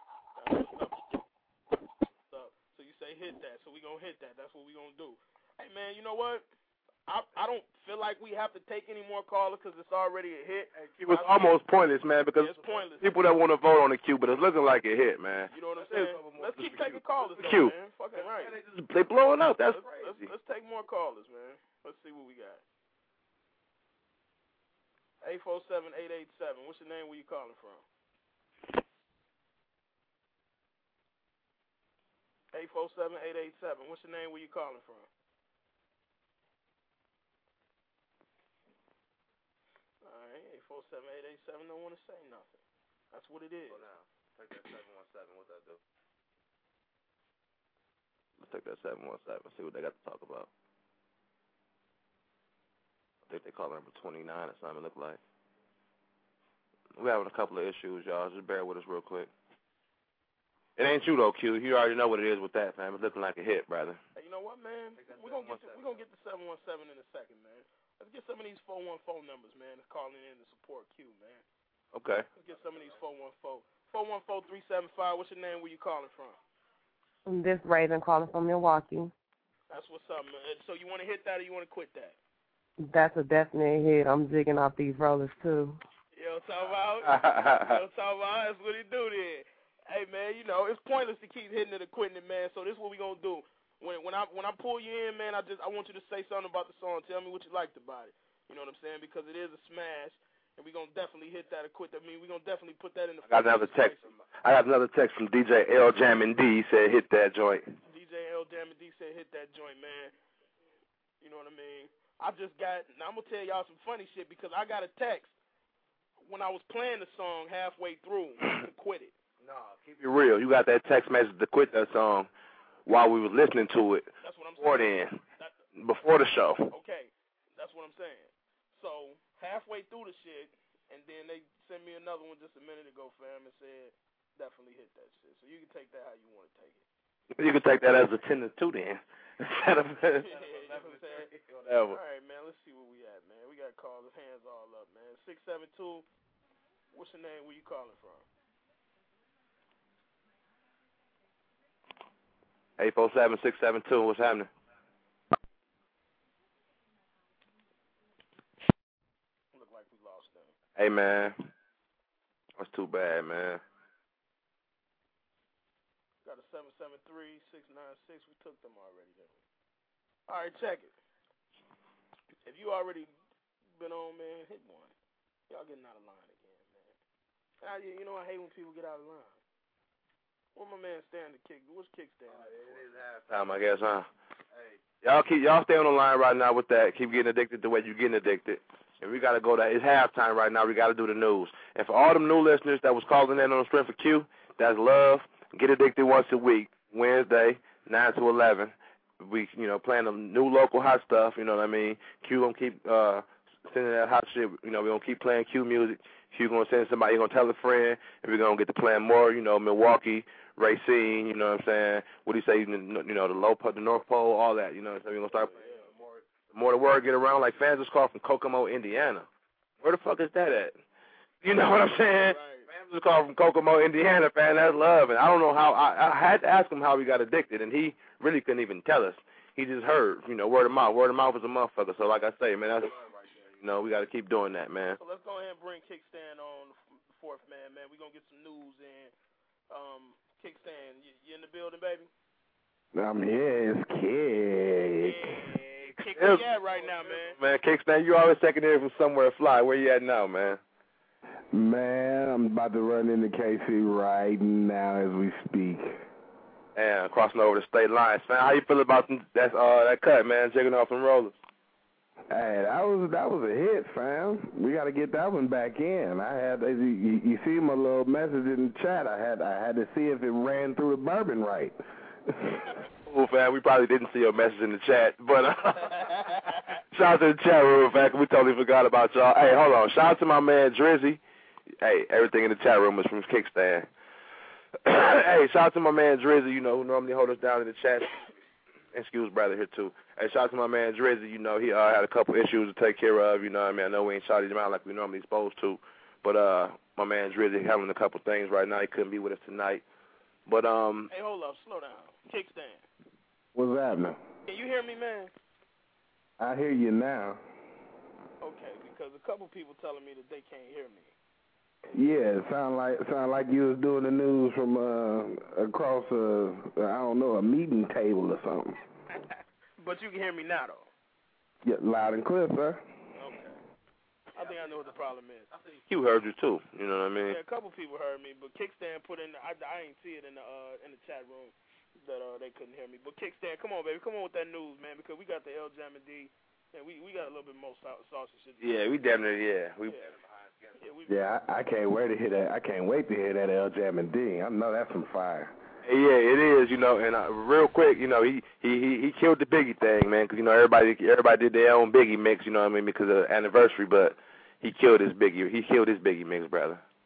So, so you say hit that. So we going to hit that. That's what we going to do. Hey, man, you know what? I I don't feel like we have to take any more callers because it's already a hit. It was almost pointless, man, because yeah, it's pointless. People that want to vote on the queue, but it's looking like a hit, man. You know what I'm saying? Let's keep taking callers, though, Q. man. Fucking right. They, just, they blowing up. That's let's, crazy. Let's, let's take more callers, man. Let's see what we got. eight four seven, eight eight seven. What's your name? Where you calling from? eight four seven, eight eight seven. What's your name? Where you calling from? All right, eight four seven, eight eight seven. Don't want to say nothing. That's what it is. Go now. Take that seven one seven. What's that do? Let's take that seven one seven. See what they got to talk about. I think they call it number twenty-nine or something. It look like. We're having a couple of issues, y'all. Just bear with us real quick. It ain't you, though, Q. You already know what it is with that, fam. It's looking like a hit, brother. Hey, you know know what, man? We're gonna get to, we're gonna get to seven one seven in a second, man. Let's get some of these four one four numbers, man. That's calling in to support Q, man. Okay. Let's get some of these four one four. four one four, three seven five. What's your name? Where you calling from? This Raven calling from Milwaukee. That's what's up, man. So you want to hit that or you want to quit that? That's a definite hit. I'm jigging off these rollers, too. Yo, talk about, yo, talk about, that's what he do there. Hey, man, you know, it's pointless to keep hitting it or quitting it, man, so this is what we going to do. When when I when I pull you in, man, I just I want you to say something about the song. Tell me what you liked about it. You know what I'm saying? Because it is a smash, and we're going to definitely hit that or quit that. I mean, we're going to definitely put that in the I got another text. I got another text from D J L Jam and D. He said hit that joint. D J L Jam and D said hit that joint, man. You know what I mean? I just got, now I'm going to tell y'all some funny shit because I got a text when I was playing the song halfway through to quit it. No, keep it real. You got that text message to quit that song while we were listening to it. That's what I'm before saying. then, That's, before the show. Okay, that's what I'm saying. So halfway through the shit, and then they sent me another one just a minute ago, fam, and said definitely hit that shit. So you can take that how you want to take it. You can take that as a ten to two then. Instead of yeah, you know what I'm saying? Whatever. All right, man. Let's see where we at, man. We got callers, hands all up, man. Six seven two. What's your name? Where you calling from? Eight four seven six seven two. What's happening? Look like we lost them. Hey man, that's too bad, man. Got a seven seven three six nine six. We took them already, didn't we? All right, check it. If you already been on, man, hit one. Y'all getting out of line again, man. Now, you know I hate when people get out of line. Where my man stand to kick? What's kickstand? Uh, it is halftime, I guess, huh? Hey. Y'all keep y'all stay on the line right now with that. Keep getting addicted the way you getting addicted. And we gotta go to it's halftime right now. We gotta do the news. And for all them new listeners that was calling in on the strength of Q, that's love. Get addicted once a week, Wednesday, nine to eleven. We you know playing the new local hot stuff. You know what I mean? Q gonna keep uh, sending that hot shit. You know we gonna keep playing Q music. Q gonna send somebody. He gonna tell a friend, and we're gonna get to playing more. You know Milwaukee. Racine, you know what I'm saying? What do you say? You know, the low pole, the North Pole, all that. You know what I'm saying? We're going to start playing. The more, the more the word get around, like fans just called from Kokomo, Indiana. Where the fuck is that at? You know what I'm saying? Right. Fans just called from Kokomo, Indiana, man. That's love. And I don't know how. I, I had to ask him how he got addicted, and he really couldn't even tell us. He just heard, you know, word of mouth. Word of mouth is a motherfucker. So like I say, man, that's, you know, we got to keep doing that, man. So let's go ahead and bring Kickstand on the fourth man, man. We're going to get some news in. Um... Kickstand, you, you in the building, baby? I'm here. It's Kick. Yeah, Kick, where you at right now, man? Man, Kickstand, you always taking it from somewhere fly. Where you at now, man? Man, I'm about to run into K C right now as we speak. And crossing over the state lines, man. How you feel about that, uh, that cut, man? Jigging off some rollers. Hey, that was that was a hit, fam. We got to get that one back in. I had you, you see my little message in the chat. I had I had to see if it ran through the bourbon right. Cool, fam. We probably didn't see your message in the chat, but uh, shout out to the chat room, fam. We totally forgot about y'all. Hey, hold on. Shout out to my man Drizzy. Hey, everything in the chat room is from Kickstand. Hey, shout out to my man Drizzy. You know who normally hold us down in the chat. Excuse brother here too. Hey, shout out to my man Drizzy. You know he uh, had a couple issues to take care of. You know what I mean? I know we ain't shouted him out like we normally supposed to, but uh, my man Drizzy having a couple things right now. He couldn't be with us tonight. But um. Hey, hold up, slow down. Kickstand. What's happening? Can you hear me, man? I hear you now. Okay, because a couple people telling me that they can't hear me. Yeah, it sound like sound like you was doing the news from uh, across a I don't know a meeting table or something. But you can hear me now, though. Yeah, loud and clear, sir. Okay. I think I know what the problem is. Q heard you too. You know what I mean? Yeah, a couple people heard me, but Kickstand put in. I I ain't see it in the uh in the chat room that uh they couldn't hear me. But Kickstand, come on, baby, come on with that news, man, because we got the L Jam and D, and we we got a little bit more sauce and shit. Yeah, we damn near yeah. We. Yeah. Yeah, we, yeah I, I can't wait to hear that. I can't wait to hear that L Jam and D. I know that's some fire. Yeah, it is, you know, and uh, real quick, you know, he, he he he killed the Biggie thing, man, because, you know, everybody everybody did their own Biggie mix, you know what I mean, because of the anniversary, but he killed his Biggie, he killed his Biggie mix, brother.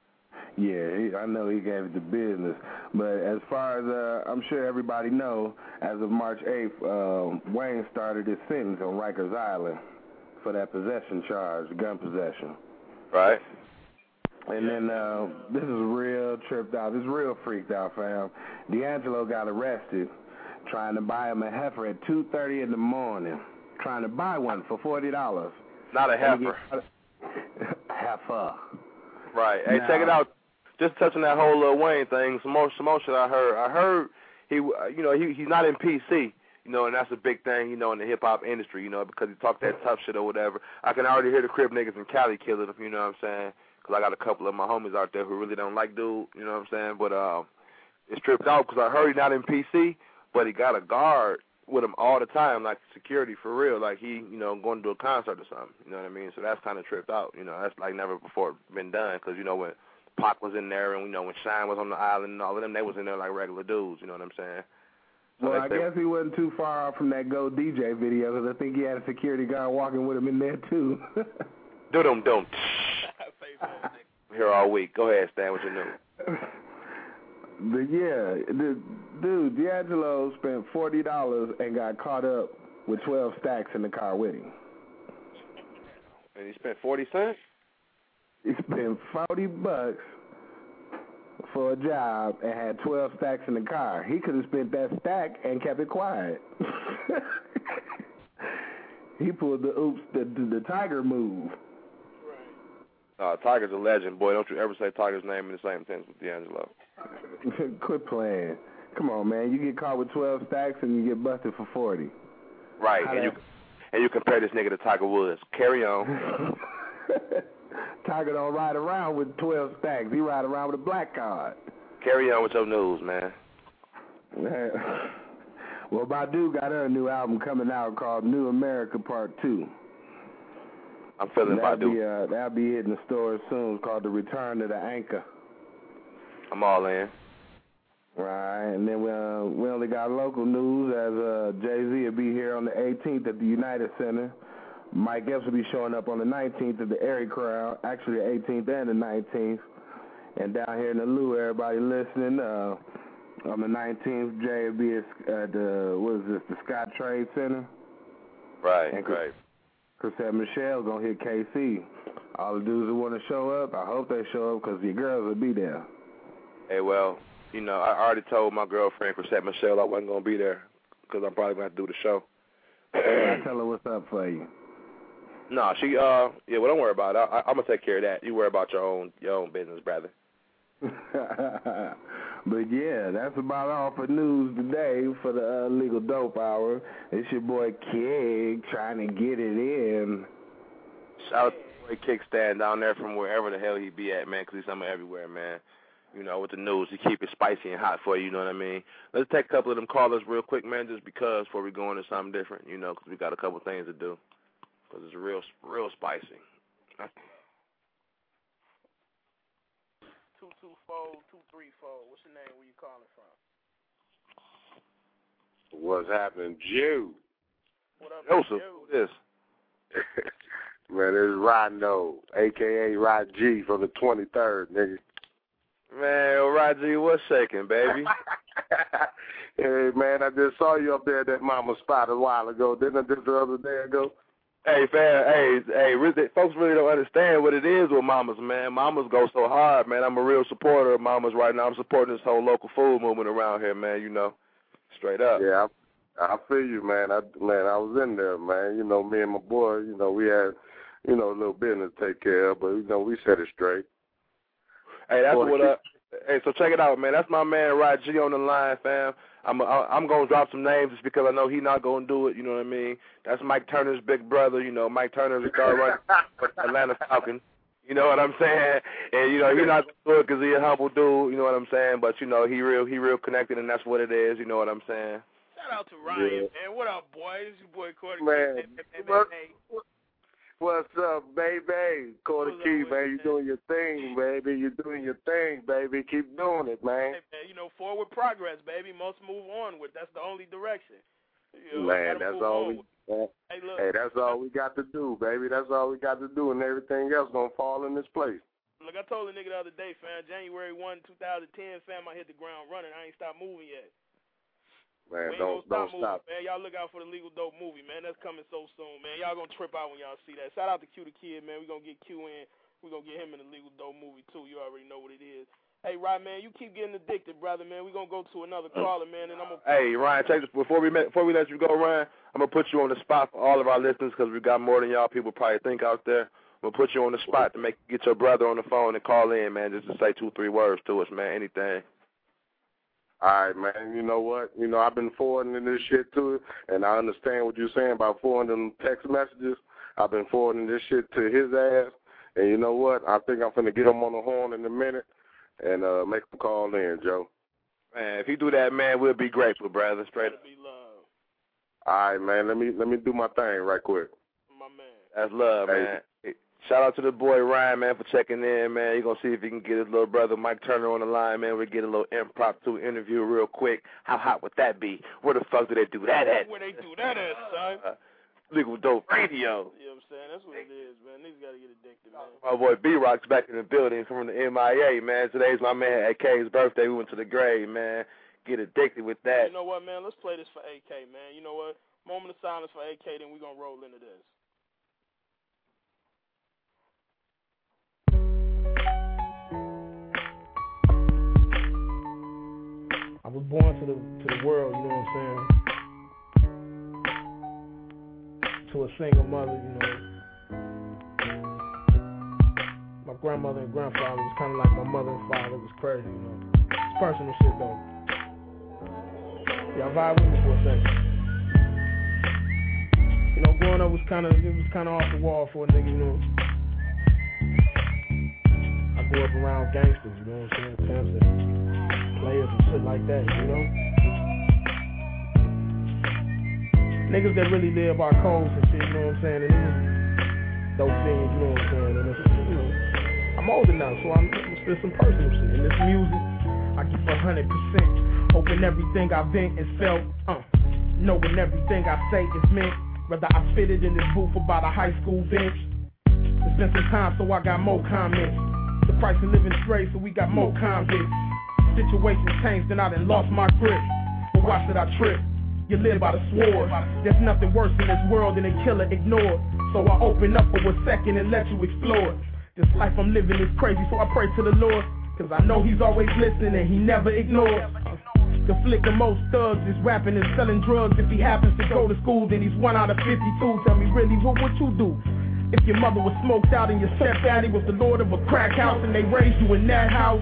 Yeah, he, I know he gave it the business. But as far as, uh, I'm sure everybody know, as of March eighth, uh, Wayne started his sentence on Rikers Island for that possession charge, gun possession. Right. And then uh, this is real tripped out. This is real freaked out, fam. D'Angelo got arrested trying to buy him a heifer at two thirty in the morning, trying to buy one for forty dollars. Not a heifer. Heifer. Right. Hey, now, check it out. Just touching that whole Lil Wayne thing, some more, some more shit I heard. I heard he, you know, he he's not in P C, you know, and that's a big thing, you know, in the hip hop industry, you know, because he talked that tough shit or whatever. I can already hear the Crip niggas in Cali killing him, you know what I'm saying? Because I got a couple of my homies out there who really don't like dude, you know what I'm saying? But um, it's tripped out because I heard he's not in P C, but he got a guard with him all the time, like security for real, like he, you know, going to do a concert or something, you know what I mean? So that's kind of tripped out, you know, that's like never before been done because, you know, when Pac was in there and, you know, when Shine was on the island and all of them, they was in there like regular dudes, you know what I'm saying? So well, I they, guess he wasn't too far off from that Go D J video because I think he had a security guard walking with him in there too. Do-dum-dum. Here all week. Go ahead, Stan, what you know. But yeah, the, dude, D'Angelo spent forty dollars and got caught up with twelve stacks in the car with him. And he spent forty cents? He spent forty bucks for a job and had twelve stacks in the car. He could have spent that stack and kept it quiet. He pulled the oops, the, the, the Tiger move. Uh, Tiger's a legend, boy. Don't you ever say Tiger's name in the same sentence with D'Angelo. Quit playing. Come on, man. You get caught with twelve stacks and you get busted for forty. Right, and you and you compare this nigga to Tiger Woods. Carry on. Tiger don't ride around with twelve stacks. He ride around with a black card. Carry on with your news, man. Well, Badu got her a new album coming out called New America Part two. I'm feeling that'll Badu. Be, uh, that'll be hitting the stores soon. It's called The Return of the Anchor. I'm all in. Right, and then we, uh, we only got local news as uh, Jay-Z will be here on the eighteenth at the United Center. Mike Epps will be showing up on the nineteenth at the Airy Crowd, actually the eighteenth and the nineteenth. And down here in the Lou, everybody listening, uh, on the nineteenth, Jay will be at the, what is this, the Scott Trade Center. Right, and right. Chrisette Michelle going to hit K C. All the dudes who want to show up, I hope they show up because your girls will be there. Hey, well, you know, I already told my girlfriend, Chrisette Michelle, I wasn't going to be there because I'm probably going to have to do the show. I tell her what's up for you. No, nah, she, uh, yeah, well, don't worry about it. I, I, I'm going to take care of that. You worry about your own your own business, brother. But, yeah, that's about all for news today for the uh, Legal Dope Hour. It's your boy Kig trying to get it in. Shout out to the boy Kickstand down there from wherever the hell he be at, man, because he's somewhere everywhere, man. You know, with the news, he keep it spicy and hot for you, you know what I mean? Let's take a couple of them callers real quick, man, just because before we go into something different, you know, because we got a couple things to do. Because it's real, real spicy. two two four, two three four. What's your name? Where you calling from? What's happening, Jew? What up, Joseph? Jew? Who is Man, it's Rhino, a k a. Rod G from the twenty-third, nigga. Man, Roger, what's shaking, baby? Hey, man, I just saw you up there at that mama spot a while ago. Didn't I just the other day ago? Hey, fam, hey, hey, really, folks really don't understand what it is with mamas, man. Mamas go so hard, man. I'm a real supporter of mamas right now. I'm supporting this whole local food movement around here, man, you know, straight up. Yeah, I, I feel you, man. I, man, I was in there, man. You know, me and my boy, you know, we had, you know, a little business to take care of, but, you know, we set it straight. Hey, that's what up. Hey, so check it out, man. That's my man, Rod G, on the line, fam. I'm I'm going to drop some names just because I know he's not going to do it, you know what I mean? That's Mike Turner's big brother, you know. Mike Turner's a guard running for the Atlanta Falcons, you know what I'm saying? And, you know, he's not going to do it because he's a humble dude, you know what I'm saying? But, you know, he real he real connected, and that's what it is, you know what I'm saying? Shout out to Ryan, yeah. man. What up, boy? This is your boy, Cordy. Man, hey, what, what's up, baby? Cordy Key, man. You doing your thing, baby. You doing your thing, baby. Keep doing it, man. Hey, man, you know, forward progress, baby. Must move onward. That's the only direction. You know, man, that's all we. Man. Hey, look, hey, that's all we got to do, baby. That's all we got to do, and everything else gonna fall in this place. Like I told a nigga the other day, fam, January first, twenty ten, fam, I hit the ground running. I ain't stopped moving yet. Man, we don't stop don't moving, stop. Man, y'all look out for the Legal Dope movie, man. That's coming so soon, man. Y'all gonna trip out when y'all see that. Shout out to Q the Kid, man. We gonna get Q in. We gonna get him in the Legal Dope movie too. You already know what it is. Hey, Ryan, man, you keep getting addicted, brother, man. We gonna go to another caller, man, and I'm gonna. Hey, Ryan, take this before we before we let you go, Ryan. I'm gonna put you on the spot for all of our listeners because we got more than y'all people probably think out there. I'm gonna put you on the spot to make get your brother on the phone and call in, man, just to say two, three words to us, man. Anything. All right, man. You know what? You know, I've been forwarding this shit to it, and I understand what you're saying about forwarding text messages. I've been forwarding this shit to his ass, and you know what? I think I'm finna get him on the horn in a minute and uh, make him call in, Joe. Man, if you do that, man, we'll be grateful, brother. Straight up. All right, man. Let me let me do my thing right quick. My man. That's love, hey. man. Shout out to the boy Ryan, man, for checking in, man. You're going to see if he can get his little brother Mike Turner on the line, man. We'll get a little impromptu interview real quick. How hot would that be? Where the fuck do they do that at? Where they do that at, son? Uh, Legal Dope Radio. You know what I'm saying? That's what it is, man. Niggas got to get addicted, man. My boy B-Rock's back in the building from the M I A, man. Today's my man A K's birthday. We went to the grave, man. Get addicted with that. You know what, man? Let's play this for A K, man. You know what? Moment of silence for A K, then we're going to roll into this. I was born to the to the world, you know what I'm saying? To a single mother, you know. My grandmother and grandfather was kind of like my mother and father. It was crazy, you know. It's personal shit, though. Y'all vibe with me for a second. You know, growing up was kind of, it was kind of off the wall for a nigga, you know. I grew up around gangsters, you know what I'm saying? Pimps and players and shit like that, you know? Niggas that really live our codes and shit, you know what I'm saying? And those things, you know what I'm saying? And it's, you know, I'm older now, so I'm gonna spit some personal shit. In this music, I give one hundred percent. Hoping everything I vent is felt, uh, knowing everything I say is meant. Whether I spit it in this booth about a high school bench. It's been some time, so I got more comments. The price of living straight, so we got more convicts. Situations changed and I done lost my grip. But why should I trip? You live by the sword. There's nothing worse in this world than a killer ignored. So I open up for a second and let you explore. This life I'm living is crazy, so I pray to the Lord. Cause I know he's always listening and he never ignores. The flick of most thugs is rapping and selling drugs. If he happens to go to school, then he's one out of fifty-two. Tell me really, what would you do? If your mother was smoked out and your stepdaddy was the lord of a crack house and they raised you in that house.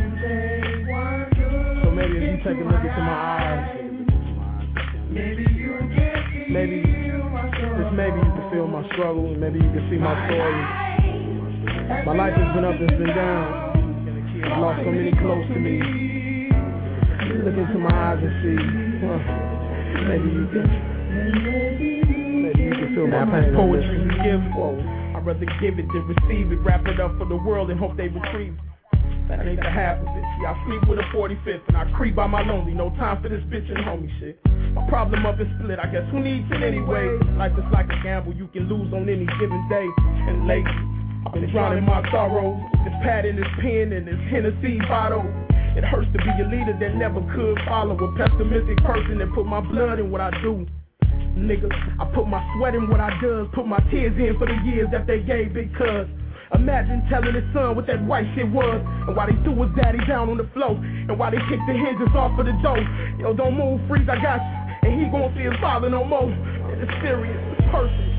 So maybe if you take a look into my eyes, maybe maybe just maybe you can feel my struggle, maybe you can see my story. My life has been up and been down. I've lost so many close to me. Look into my eyes and see. Huh. Maybe you can. Maybe you can feel my pain. Poetry we give. I'd rather give it than receive it. Wrap it up for the world and hope they retrieve it. That ain't the half of it. See, I sleep with a forty-fifth and I creep by my lonely. No time for this bitch and homie shit. My problem up is split. I guess who needs it anyway? Life is like a gamble. You can lose on any given day. And lately, I've been drowning my sorrows. This pad in this pen and this Hennessy bottle. It hurts to be a leader that never could follow. A pessimistic person that put my blood in what I do. Nigga, I put my sweat in what I does. Put my tears in for the years that they gave because imagine telling his son what that white shit was. And why they threw his daddy down on the floor. And why they kicked the hinges off of the door. Yo, don't move, freeze, I got you. And he gon' see his father no more. And it's serious, it's personal.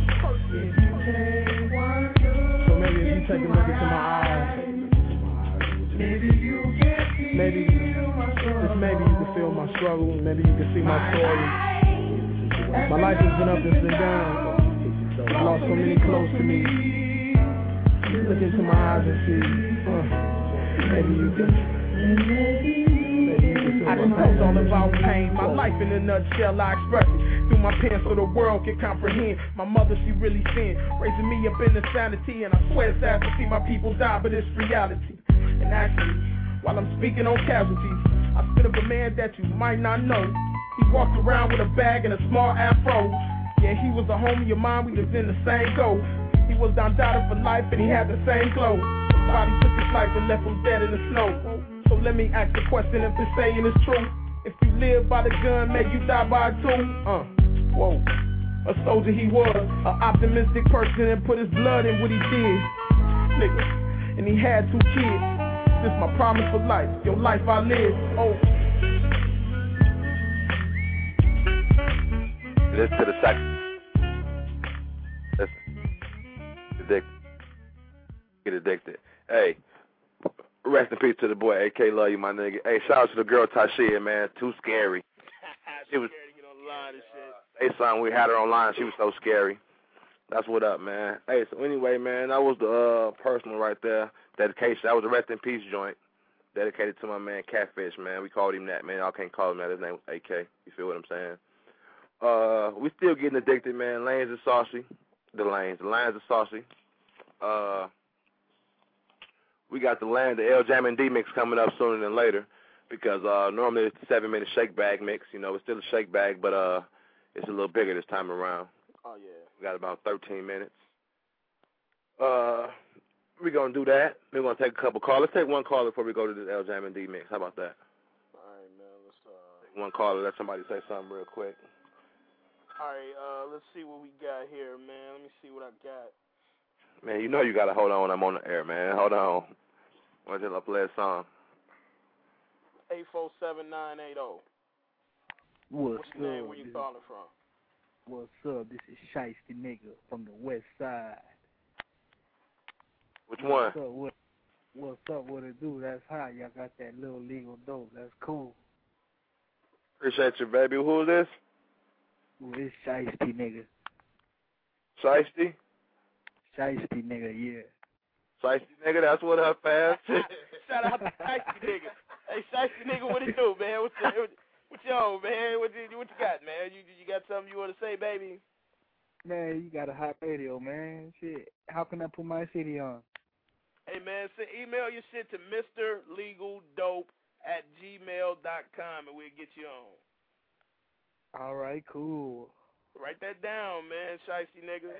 So maybe if you take a look into my eyes, maybe you can see maybe, just maybe you can feel my struggle. Maybe you can see my story. My life has been up and been down. I lost so many close to me. Look into my eyes and see. Uh, maybe you can. Maybe you can feel I just know it's all about pain. My life in a nutshell, I express it through my pen so the world can comprehend. My mother, she really sinned, raising me up in insanity. And I swear it's sad to see my people die, but it's reality. And actually, while I'm speaking on casualties, I spit of a man that you might not know. He walked around with a bag and a small afro. Yeah, he was a homie of mine, we was in the same go. He was down dotted for life and he had the same glow. Body took his life and left him dead in the snow. So let me ask the question if this saying is true. If you live by the gun, may you die by it too. Uh, whoa. A soldier he was, an optimistic person and put his blood in what he did. Nigga, and he had two kids. This my promise for life, your life I live. Oh. Listen to the second. Listen. Addicted. Get addicted. Hey, rest in peace to the boy. A K, love you, my nigga. Hey, shout out to the girl Tashia, man. Too scary. She was. Hey, son, we had her online. She was so scary. That's what up, man. Hey, so anyway, man, that was the uh, personal right there. Dedication. That was a rest in peace joint. Dedicated to my man Catfish, man. We called him that, man. Y'all can't call him that. His name was A K. You feel what I'm saying? Uh, we still getting addicted, man. Lanes are saucy. The lanes. The lines are saucy. Uh, we got the land, the L Jam and D mix coming up sooner than later because uh, normally it's a seven minute shake bag mix. You know, it's still a shake bag, but uh, it's a little bigger this time around. Oh, yeah. We got about thirteen minutes. Uh, we're going to do that. We're going to take a couple calls. Let's take one caller before we go to the L Jam and D mix. How about that? All right, man. Let's uh. Take one caller. Let somebody say something real quick. All right. Uh, let's see what we got here, man. Let me see what I got. Man, you know you got to hold on when I'm on the air, man. Hold on. Why don't I play a song? eight four seven nine eight zero. What's, What's your name? up? Where you calling from? What's up? This is Shiesty Nigga from the West Side. Which one? What's up? What, what's up? What it do? That's hot. Y'all got that little legal dope. That's cool. Appreciate you, baby. Who is this? Well, it's Shiesty Nigga. Shiesty? Shiesty Nigga, yeah. Shiesty Nigga, that's what up, fam. Shout out to Shiesty Nigga. Hey, Shiesty Nigga, what it do, man? What's your, what, what you on, man? What you, what you got, man? You you got something you want to say, baby? Man, you got a hot radio, man. Shit, how can I put my city on? Hey, man, send, email your shit to Mister Legal Dope at gmail dot com, and we'll get you on. All right, cool. Write that down, man, Shiesty Nigga.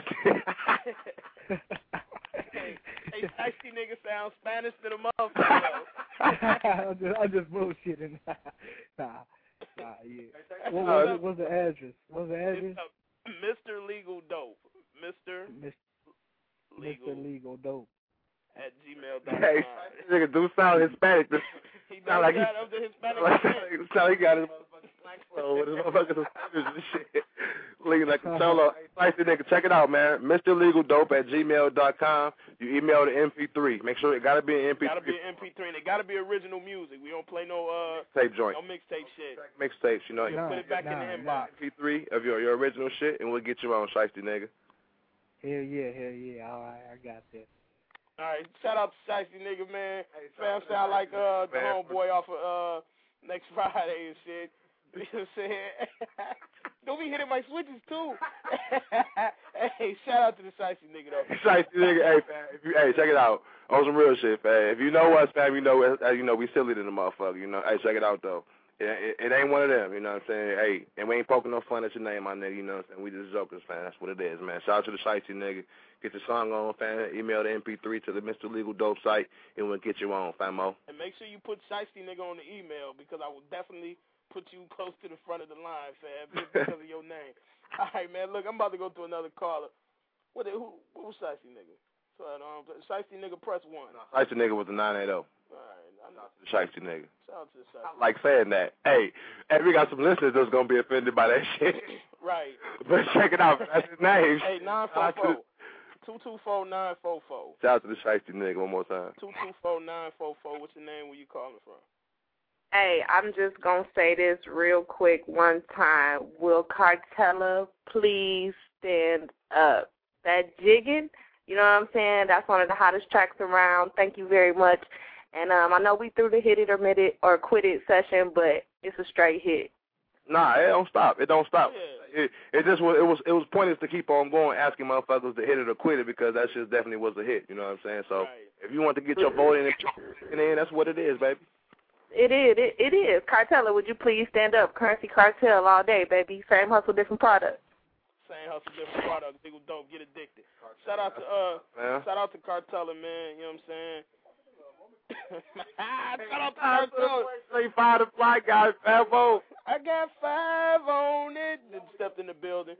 Shiesty. hey, hey, Shiesty Nigga sounds Spanish to the motherfucker. I'm just, I'm just bullshitting. nah, nah, yeah. What, what, what's the address? What's the address? Mister Legal Dope. Mister Mister Legal Dope. At gmail dot com. Hey, nigga do sound Hispanic. He sound like got he, the Hispanic like, sound like he got his motherfucking slang flow with his motherfucking and shit. Legal like a solo. Hey, Shiesty Nigga, check it out, man. Mister Legal Dope at gmail dot com. You email the M P three. Make sure it gotta be an M P three. Gotta be an M P three, and it gotta be original music. We don't play no uh tape joint. No mixtape shit. Mixtapes, you know. You Nah, put it back nah, in the nah. inbox. M P three of your your original shit, and we'll get you on, Shiesty Nigga. Hell yeah, hell yeah. All right, I got that. All right, shout out to Shiesty Nigga, man. Fam sound like uh the homeboy off of uh next Friday and shit. You know what I'm saying? Don't be hitting my switches too. Hey, shout out to the Shiesty Nigga though. Shiesty Nigga, hey fam, if you, hey, check it out. On some real shit, fam. If you know us, fam, you know uh, you know we silly than the motherfucker. You know, hey, check it out though. It, it, it ain't one of them, you know what I'm saying? Hey, and we ain't poking no fun at your name, my nigga, you know what I'm saying? We just jokers, fam. That's what it is, man. Shout out to the Shiesty Nigga. Get your song on, fam. Email the M P three to the Mister Legal Dope site, and we'll get you on, famo. And make sure you put Shiesty Nigga on the email because I will definitely put you close to the front of the line, fam, just because of your name. All right, man. Look, I'm about to go to another caller. What? Who? What was Shiesty Nigga? So, um, Shiesty Nigga, press one. Shiesty Nigga was the nine eighty. All right. I know. The Shiesty Nigga. Shout out to the Shiesty. I like saying that. Hey, hey, we got some listeners that's gonna be offended by that shit. Right. But check it out. That's his name. Hey, nine four four. two two four nine four four. Shout out to the Shiesty Nigga one more time. two two four nine four four. What's your name? Where you calling from? Hey, I'm just going to say this real quick one time. Will Cartella please stand up? That jigging, you know what I'm saying? That's one of the hottest tracks around. Thank you very much. And um, I know we threw the hit it or mid it or quit it session, but it's a straight hit. Nah, it don't stop. It don't stop. Yeah. It, it just was. It was. It was pointless to keep on going, asking motherfuckers to hit it or quit it because that shit definitely was a hit. You know what I'm saying? So right. If you want to get your vote in, in, that's what it is, baby. It is. It, it is. Cartella, would you please stand up? Currency Cartel all day, baby. Same hustle, different product. Same hustle, different product. Legal dope. Get addicted. Shout out to uh, man. shout out to Cartella, man. You know what I'm saying? Shout out to Cartella. Say five to fly, guys. Favo. I got five on it. Then stepped in the building.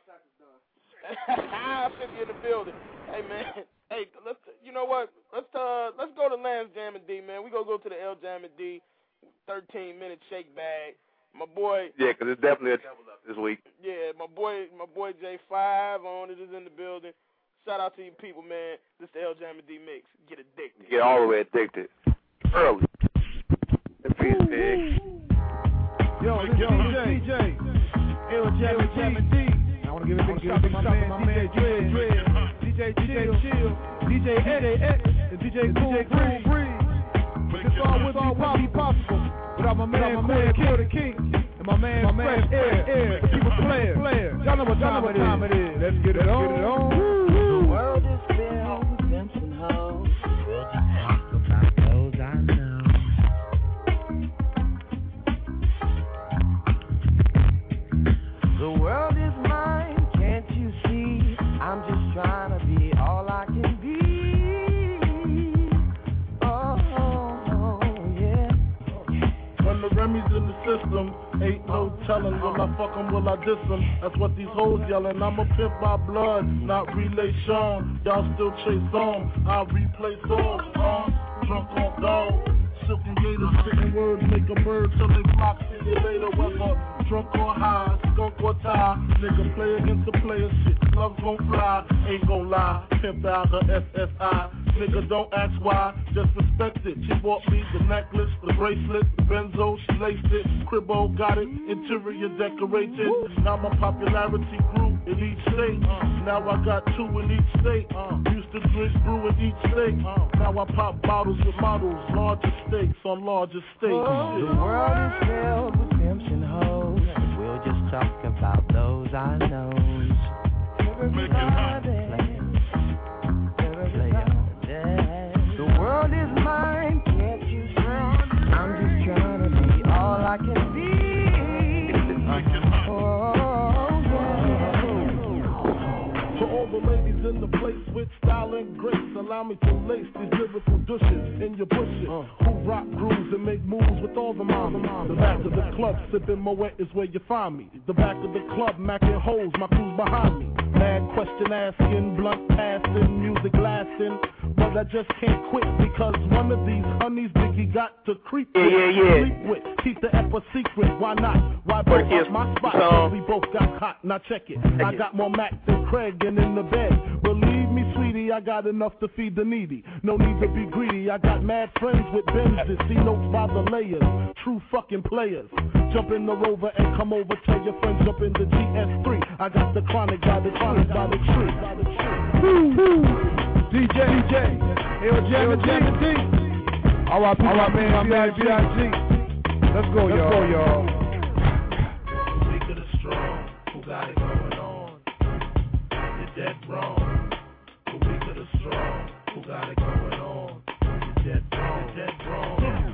fifty in the building. Hey man. Hey, let's. You know what? Let's uh, let's go to Lance Jam and D, man. We gonna go to the L Jam and D. thirteen minute shake bag. My boy. Yeah, because it's definitely a double up this week. Yeah, my boy, my boy J five on it is in the building. Shout out to you people, man. This the L Jam and D mix. Get addicted. Get all the way addicted. Early. In peace, big. Yo, this yo, D J. L Jam and D. I want to give a big shout out to my man, D J Dread, D J Chill, D J Eddie X, and D J Cool Breeze. But this all would be possible without my man Core the King and my man Fresh Air, Air, keep it player. Y'all know what time it is. Let's get it on. The world is filled with pimps and hoes. We'll just talk about those I know. The world is mine, can't you see? I'm just trying to be all I can be. Oh, oh, oh yeah. When the Remy's in the system, ain't no telling. Will I fuck 'em, will I diss 'em? That's what these hoes yelling. I'm a pimp by blood, not relation. Y'all still chase on, I replay songs. Uh, drunk on dog. Silken gators, spitting words, make a bird till they flock. See you later, whether drunk or high, skunk or tie. Nigga play against the player, shit, slugs gon' fly. Ain't gon' lie, pimp out the S S I. Nigga don't ask why, just respect it. She bought me the necklace, the bracelet, the benzo, she laced it. Cribbo got it, interior decorated. Now my popularity grew in each state. Now I got two in each state. Used to drink brew in each state. Now I pop bottles with models, larger stakes on larger stakes. Oh, the world is filled with pimps and hoes. We'll just talk about those I know. Make it hot. The world is mine, can't you see? I'm just trying to be all I can be. Oh, yeah. To all the ladies in the place with style and grace, allow me to lace these lyrical douches in your bushes. Uh. Who rock grooves and make moves with all the mamas. The back of the club, sipping Moet is where you find me. The back of the club, macking holes, my crew's behind me. Mad question asking, blunt passing, music lasting. But I just can't quit because one of these honeys Biggie got to creep with, yeah, yeah, yeah. sleep with, keep the ep a secret. Why not? Why blow up my spot? So, we both got hot. Now check it. I got more Mac than Craig and in the bed. Believe me, sweetie, I got enough to feed the needy. No need to be greedy. I got mad friends with Benzes. See notes by the layers. True fucking players. Jump in the Rover and come over. Tell your friends jump in the G S three. I got the chronic by the tree, by the tree, by the tree. Woo, woo. D J, D J, L Jam and D. All right, all right, man, my man, B I G. Let's go, y'all. Let's go, y'all. Weak of the strong, who got it going on? You're dead wrong. The weak of the strong, who got it going on? You're dead wrong, dead wrong,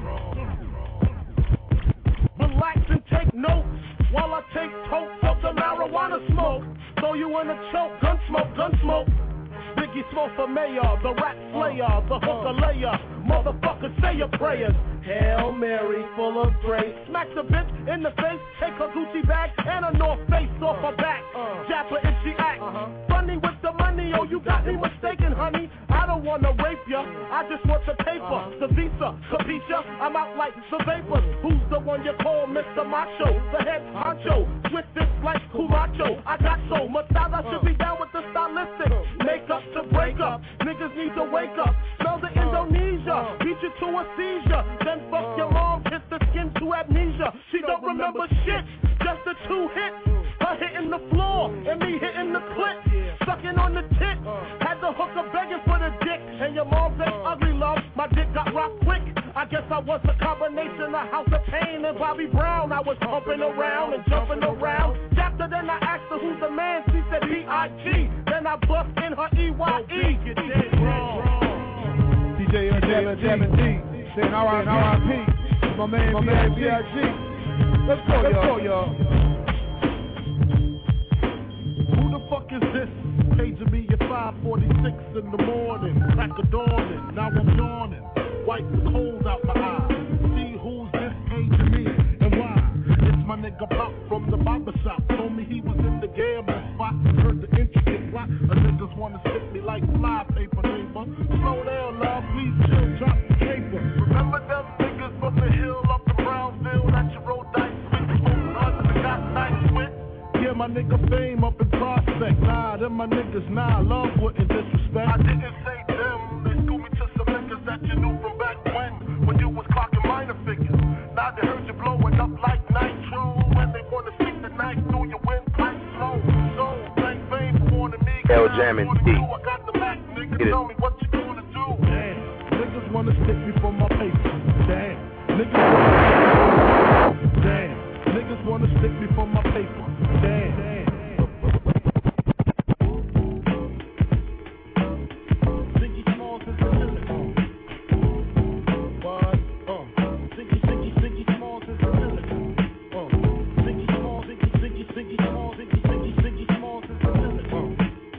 wrong. Relax and take notes while I take totes of the marijuana smoke. Throw you in a choke, gun smoke, gun smoke. Biggie smoke for mayor, the rat slayer, the hooker layer. Motherfucker, say your prayers. Hail Mary, full of grace. Smack the bitch in the face, take her Gucci bag and a North Face off her back. Uh, Jap her if she act uh-huh. funny with the money. Oh, you got me mistaken, honey. I don't wanna rape ya, I just want the paper, uh-huh. the visa, capisha. I'm out like the vapors. Who's the one you call Mister Macho? The head honcho, twisted like Camacho. I got so much style, I should be down with the stylistic. Make up to break up, niggas need to wake up. Smell the Indonesia, beat you to a seizure. Then fuck your mom, hit the skin to amnesia. She don't remember shit, just the two hits. Her hitting the floor, and me hitting the clit. Sucking on the tit, had the hooker begging for the dick. And your mom's ain't ugly, love, my dick got rocked quick. I guess I was a combination of House of Pain and Bobby Brown. I was humping around and jumping around. After then I asked her who's the man, she said B I G. Then I bust in her E Y E. Get dead wrong. D J L Jam and D, saying R I P, my man, my man B I G. Let's go, y'all. Let's go, y'all. Who is this? Paging me at five forty-six in the morning, crack of dawning, now I'm yawning, wipe the cold out my eyes, see who's this paging me and why. It's my nigga Pop from the barber shop, told me he was in the gambling spot, heard the intricate plot, a niggas wanna stick me like fly paper, neighbor. Slow down, love, please chill, drop the paper. Remember them niggas from the hill up to Brownsville that you rolled dice with, on the got nice with? Yeah, my nigga Fame up in Prospect. Nah, them my niggas, nah, love wouldn't disrespect. I didn't say them, they schooled me to some niggas that you knew from back when, when you was clocking minor figures. Now they heard you blowing up like nitro, when they wanna stick the knife through your windpipe slow. So, thank Fame for warning me. L Jammin' D. I got the back, nigga, tell me what you gonna do. Damn, niggas wanna stick me for my paper. Damn, niggas wanna stick me for my paper. Damn, niggas wanna stick me for my paper. Damn. Ziggy Smalls is the limit. What? Uh. Ziggy, Ziggy, Ziggy Smalls is the limit. Uh. Ziggy Smalls, Ziggy, Ziggy, Ziggy Smalls, Ziggy, Ziggy, Ziggy Smalls is the limit. Uh.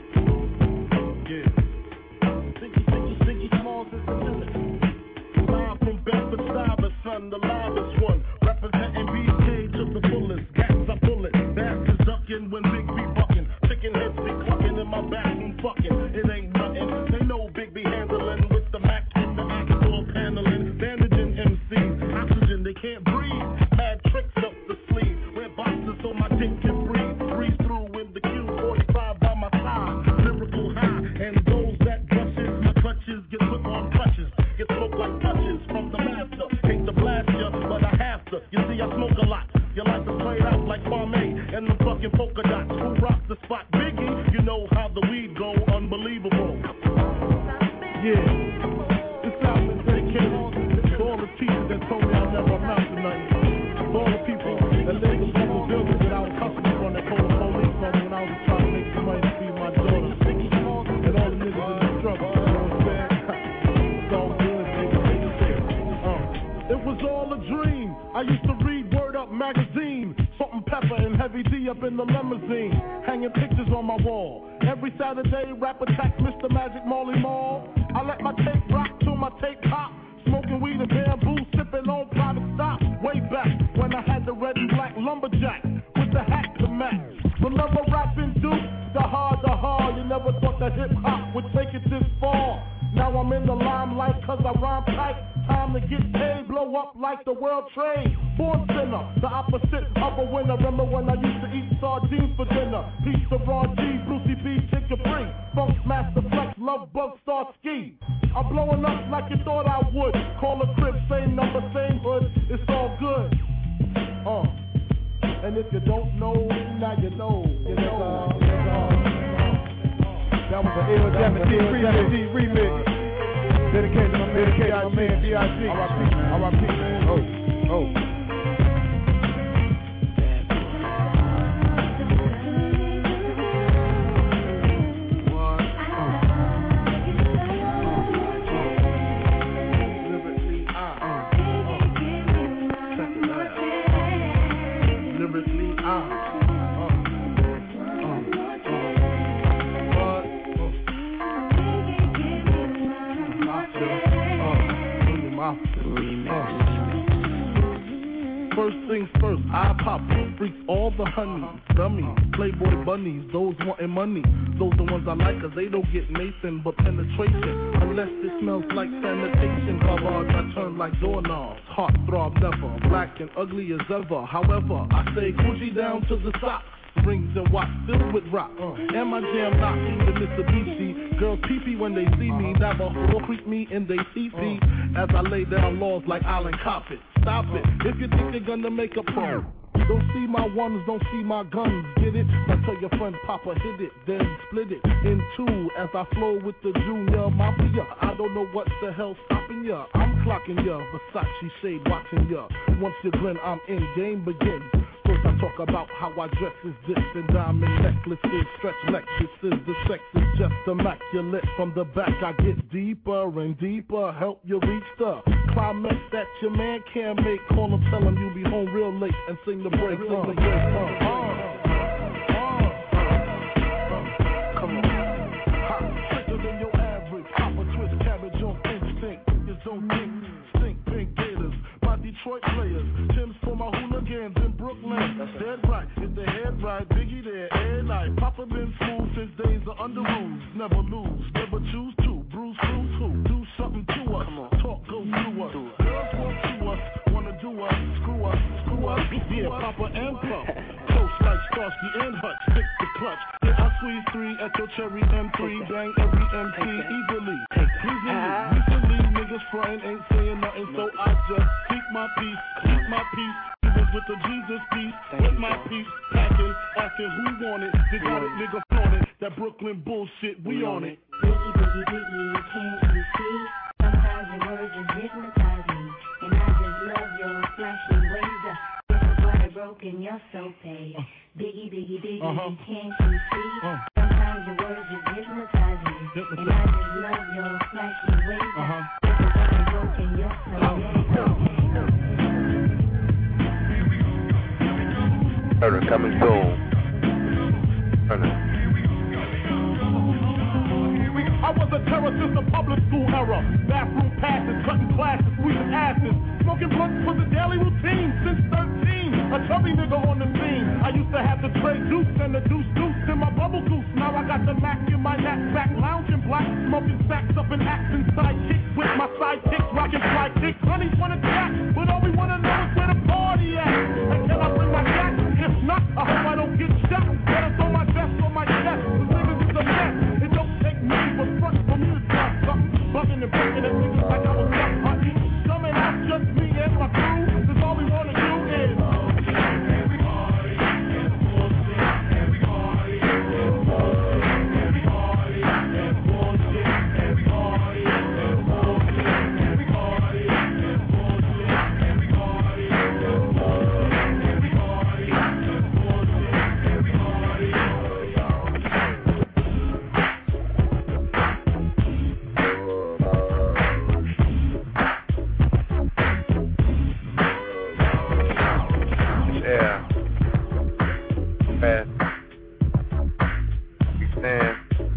Yeah. Ziggy, Ziggy, Ziggy Smalls is the limit. Live from Bedford Stuyvesant, the livest one. Representing B K to the fullest. Cats I pull it. Bastards ducking when Big B bucking. Chicken heads be clucking in my bathroom fucking. It ain't nothing. They know Big B handling with the Mac in the actual paneling. Bandaging M Cs. Oxygen, they can't breathe. Mad tricks up the sleeve. Wear boxes so my dick can breathe. Breeze through in the Q forty-five by my side. Lyrical high. And those that brushes, my clutches get put on crutches. Get smoked like touches from the master. Hate to blast ya, but I have to. You see, I smoke a lot. Your life is played out like Kwame and the fucking polka dots. Who rocks the spot? Biggie, you know how the weed go, unbelievable. Yeah, this album is dedicated to all the teachers that told me I'll never amount to nothing. To all the people that lived in the building without a customer from that called the police on me when I was trying to make some money to feed my daughter. And all the niggas in the struggle, you know what I'm saying? It's all good, nigga. Uh, it was all a dream. I used to read Word Up magazine, Salt and Pepper and Heavy D up in the limousine, hanging pictures on my wall. Every Saturday, rap attack Mister Magic Marley Marl. I let my tape rock till my tape pop, smoking weed and bamboo, sipping on private stock. Way back when I had the red and black lumberjack with the hat to match. Remember rapping Duke? The hard, the hard. You never thought that hip hop would take it this far. Now I'm in the limelight cause I rhyme tight. Time to get paid, blow up like the world trade. Born sinner, the opposite of a winner. Remember when I used to eat sardines for dinner? Peace to Ron G, Brucey B, Chicken Free, Funk Master Flex, Love Bug, Star Ski. I'm blowing up like you thought I would. Call a crib, same number, same hood. It's all good. Uh, and if you don't know, now you know. You know. Uh, that was an L Jammin' D remix. Dedicated to my man, dedicated to my man, B I G. R I P, R I P, man. Oh, oh. First things first, I pop freaks all the honeys, dummies, playboy bunnies, those wanting money. Those the ones I like cause they don't get Nathan but penetration. Unless it smells like sanitation. Garbage I turn like doorknobs. Heart throb never, black and ugly as ever. However, I say Gucci down to the socks. Rings and watch filled with rock. Uh, and my jam knocking the Mitsubishi. Girls pee-pee when they see me. Never will creep me in they tee-tee. As I lay down laws like Island Coppet. Stop it, if you think you're gonna make a pro. Don't see my ones, don't see my guns, get it? Now tell your friend Papa hit it, then split it in two as I flow with the Junior Mafia. I don't know what the hell stopping ya. I'm clocking ya, Versace shade watching ya. Once you grin, I'm in, game begins. First I talk about how I dress is this and diamond necklaces, stretch Lexuses. The sex is just immaculate. From the back I get deeper and deeper, help you reach the climax that your man can't make. Call him, tell him you be home real late and sing the break, sing the break. Uh, uh, uh, uh, Brooklyn bullshit, we on it. Biggie, biggie, biggie, can't you see? Sometimes your words just hypnotize me, and I just love your flashy ways. This is why you're broken, you're so paid. Biggie, biggie, biggie, Uh-huh. can't you see? Uh. Sometimes your words just hypnotize me, and I just love your flashy ways. Uh-huh. This is why you're broken, you're so paid. Turner coming soon. Turner. I was a terror since the public school era. Bathroom passes, cutting classes, squeezing asses. Smoking blunts was a daily routine since thirteen. A chubby nigga on the scene. I used to have the tray juice and the deuce deuce in my bubble goose. Now I got the Mac in my knapsack, lounging black, smoking sacks up in action sidekicks with my sidekicks, rocking fly kicks. Honeys wanna chat, but all we wanna know is where the party at. And can I bring my gat? If not, I hope I don't get shot. Better throw my vest on my chest. Cause niggas is a mess. It don't take me but front for me to stop something. Bugging and breaking at niggas like I was duck hunting. Coming out just me and my crew. Cause all we wanna do is every party, every bullshit, every party, every bullshit, every party, every bullshit, every party, every bullshit, every party, every bullshit, every party, every bullshit, every party, every bullshit, every party, Yeah. Man. Man.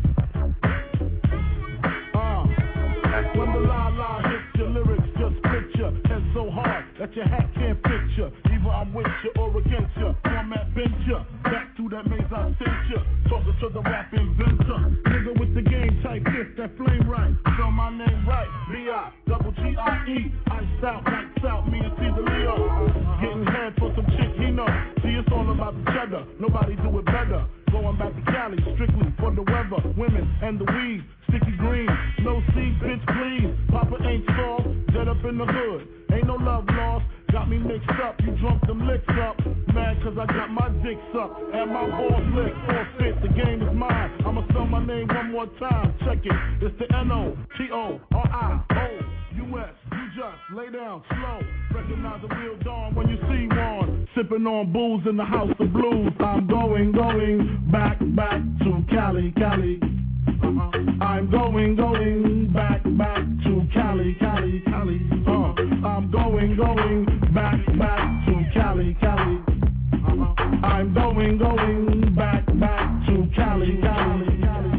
Uh, when the la la hits your lyrics, just picture head so hard that your hat can't picture. Either I'm with you or against you. Format bent you. Back to that maze I sent you. Talking to the rap inventor. Nigga with the game type fist that flame right. Spell my name right. B I double G I E. Iced out, lights out, me and Caesar Leo. Getting head for some chick he know. See, it's all about the cheddar. Nobody do it better. Going back to Cali, strictly for the weather, women, and the weed. Sticky green, no seed, bitch, please. Papa ain't soft, dead up in the hood. Ain't no love lost, got me mixed up. You drunk them licks up. Mad cause I got my dicks up and my balls licked. All fit, the game is mine. I'ma spell my name one more time. Check it, it's the N O T O R I O U S. You just lay down slow. Recognize a real dawn when you see one. Sipping on booze in the house of blues. I'm going, going back, back to Cali, Cali. Uh-huh. I'm going, going back, back to Cali, Cali, Cali. Uh, I'm going, going back, back to Cali, Cali. Uh-huh. I'm going, going back, back to Cali, Cali, Cali.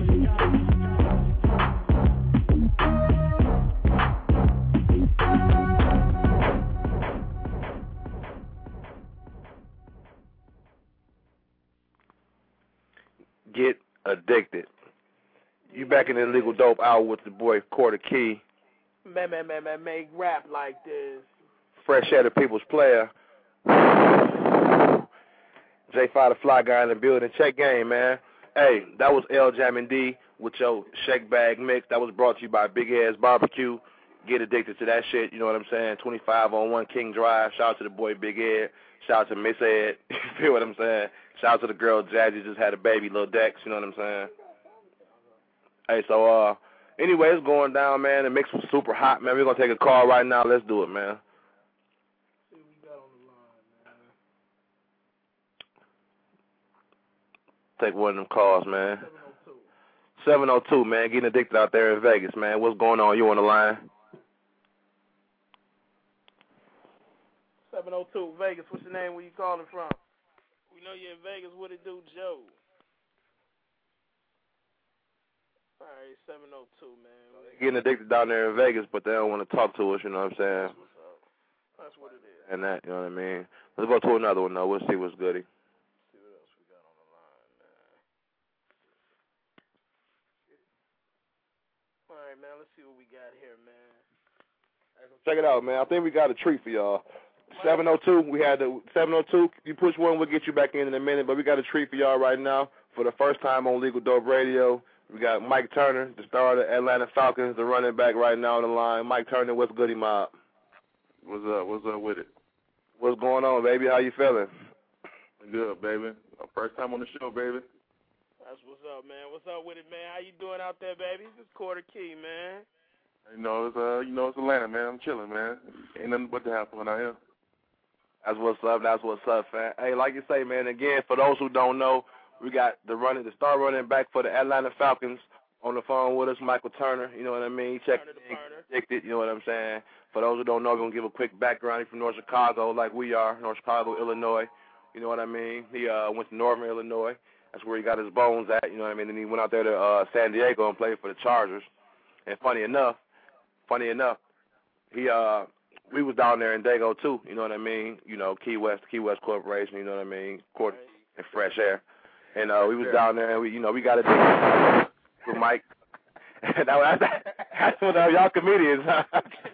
Get addicted. You back in the Illegal Dope Hour with the boy Quarter Key. Man, man, man, man, make rap like this. Fresh Air, the People's Player. J five, the Fly Guy in the building. Check game, man. Hey, that was L Jammin' D with your Shake Bag Mix. That was brought to you by Big Ass Barbecue. Get addicted to that shit, you know what I'm saying? twenty-five oh one King Drive. Shout out to the boy Big Ed. Shout out to Miss Ed. You feel what I'm saying? Shout out to the girl Jazzy, just had a baby, Lil Dex, you know what I'm saying? Hey, so, uh, anyway, it's going down, man. The mix was super hot, man. We're going to take a call right now. Let's do it, man. Take one of them calls, man. seven oh two, man. Getting addicted out there in Vegas, man. What's going on? You on the line? seven oh two, Vegas. What's your name? Where you calling from? We know you're in Vegas. What it do, Joe? All right, seven oh two, man. Getting addicted down there in Vegas, but they don't want to talk to us, you know what I'm saying? That's what's up. That's what it is. And that, you know what I mean? Let's go to another one, though. We'll see what's goody. See what else we got on the line, man. All right, man. Let's see what we got here, man. Check it out, man. I think we got a treat for y'all. seven oh two, we had the seven oh two. You push one, we'll get you back in in a minute, but we got a treat for y'all right now. For the first time on Legal Dope Radio, we got Mike Turner, the star of the Atlanta Falcons, the running back right now on the line. Mike Turner, what's goody, mob? What's up? What's up with it? What's going on, baby? How you feeling? Good, baby. First time on the show, baby. All That's what's up, man. What's up with it, man? How you doing out there, baby? This is Quarter Key, man. You know, it's uh, you know, it's Atlanta, man. I'm chilling, man. Ain't nothing but to have fun out here. That's what's up. That's what's up, fam. Hey, like you say, man. Again, for those who don't know, we got the running, the star running back for the Atlanta Falcons on the phone with us, Michael Turner. You know what I mean? Check it. You know what I'm saying? For those who don't know, we're gonna give a quick background. He's from North Chicago, like we are, North Chicago, Illinois. You know what I mean? He uh, went to Northern Illinois. That's where he got his bones at. You know what I mean? And he went out there to uh, San Diego and played for the Chargers. And funny enough, funny enough, he uh, we was down there in Dago too. You know what I mean? You know, Key West, Key West Corporation. You know what I mean? Court and fresh air. And uh, we was down there, and we, you know, we got a date with Mike. And that, that's, that's what uh, y'all comedians, huh?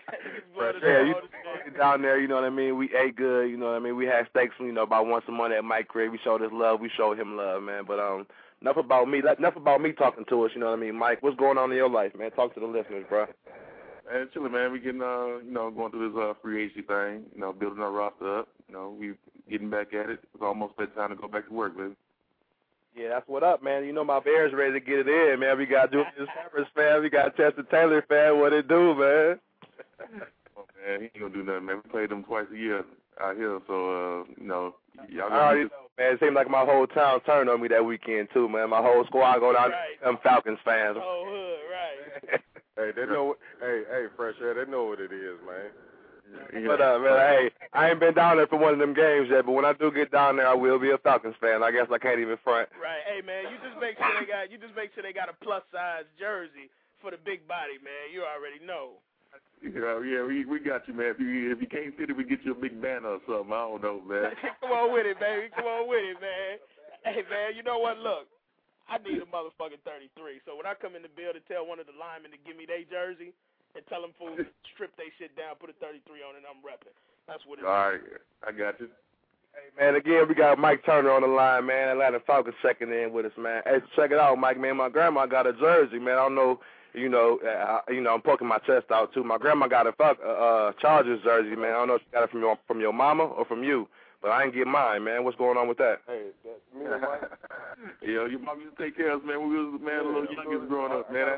Yeah, you down there, you know what I mean? We ate good, you know what I mean? We had steaks, you know, about once a month at Mike crib. We showed us love. We showed him love, man. But um, enough about me. Enough about me talking to us, you know what I mean? Mike, what's going on in your life, man? Talk to the listeners, bro. Man, chilling, man. We getting, uh, you know, going through this uh, free agency thing, you know, building our roster up. You know, we getting back at it. It's almost bedtime to go back to work, baby. Yeah, that's what up, man. You know my Bears ready to get it in, man. We got Julius Peppers, fan. We got Chester Taylor, fan. What it do, man? Oh, man, he ain't gonna do nothing, man. We play them twice a year out here, so, uh, you know, y'all I already know, man. It seemed like my whole town turned on me that weekend, too, man. My whole squad go down right. Them Falcons fans. Oh, hood, right. Hey, they know. Hey, hey, fresh air. They know what it is, man. Yeah. But uh, man, hey, I ain't been down there for one of them games yet, but when I do get down there, I will be a Falcons fan. I guess I can't even front. Right. Hey, man, you just make sure they got you just make sure they got a plus size jersey for the big body, man. You already know. Yeah, yeah, we we got you, man. If you if you can't fit it, we get you a big banner or something. I don't know, man. Come on with it, baby. Come on with it, man. Hey, man, you know what? Look, I need a motherfucking thirty-three. So when I come in the building, tell one of the linemen to give me their jersey. And tell them fools to strip they shit down, put a thirty-three on, and I'm repping. That's what it is. All right, I got you. Hey, man, again, we got Mike Turner on the line, man. Atlanta Falcons checking in with us, man. Hey, check it out, Mike, man. My grandma got a jersey, man. I don't know, you know, uh, you know, I'm poking my chest out, too. My grandma got a uh, uh, Chargers jersey, man. I don't know if she got it from your, from your mama or from you, but I ain't get mine, man. What's going on with that? Hey, that's me and Mike. Yeah, your mom used to take care of us, man. We was, man, a little youngest growing up, man.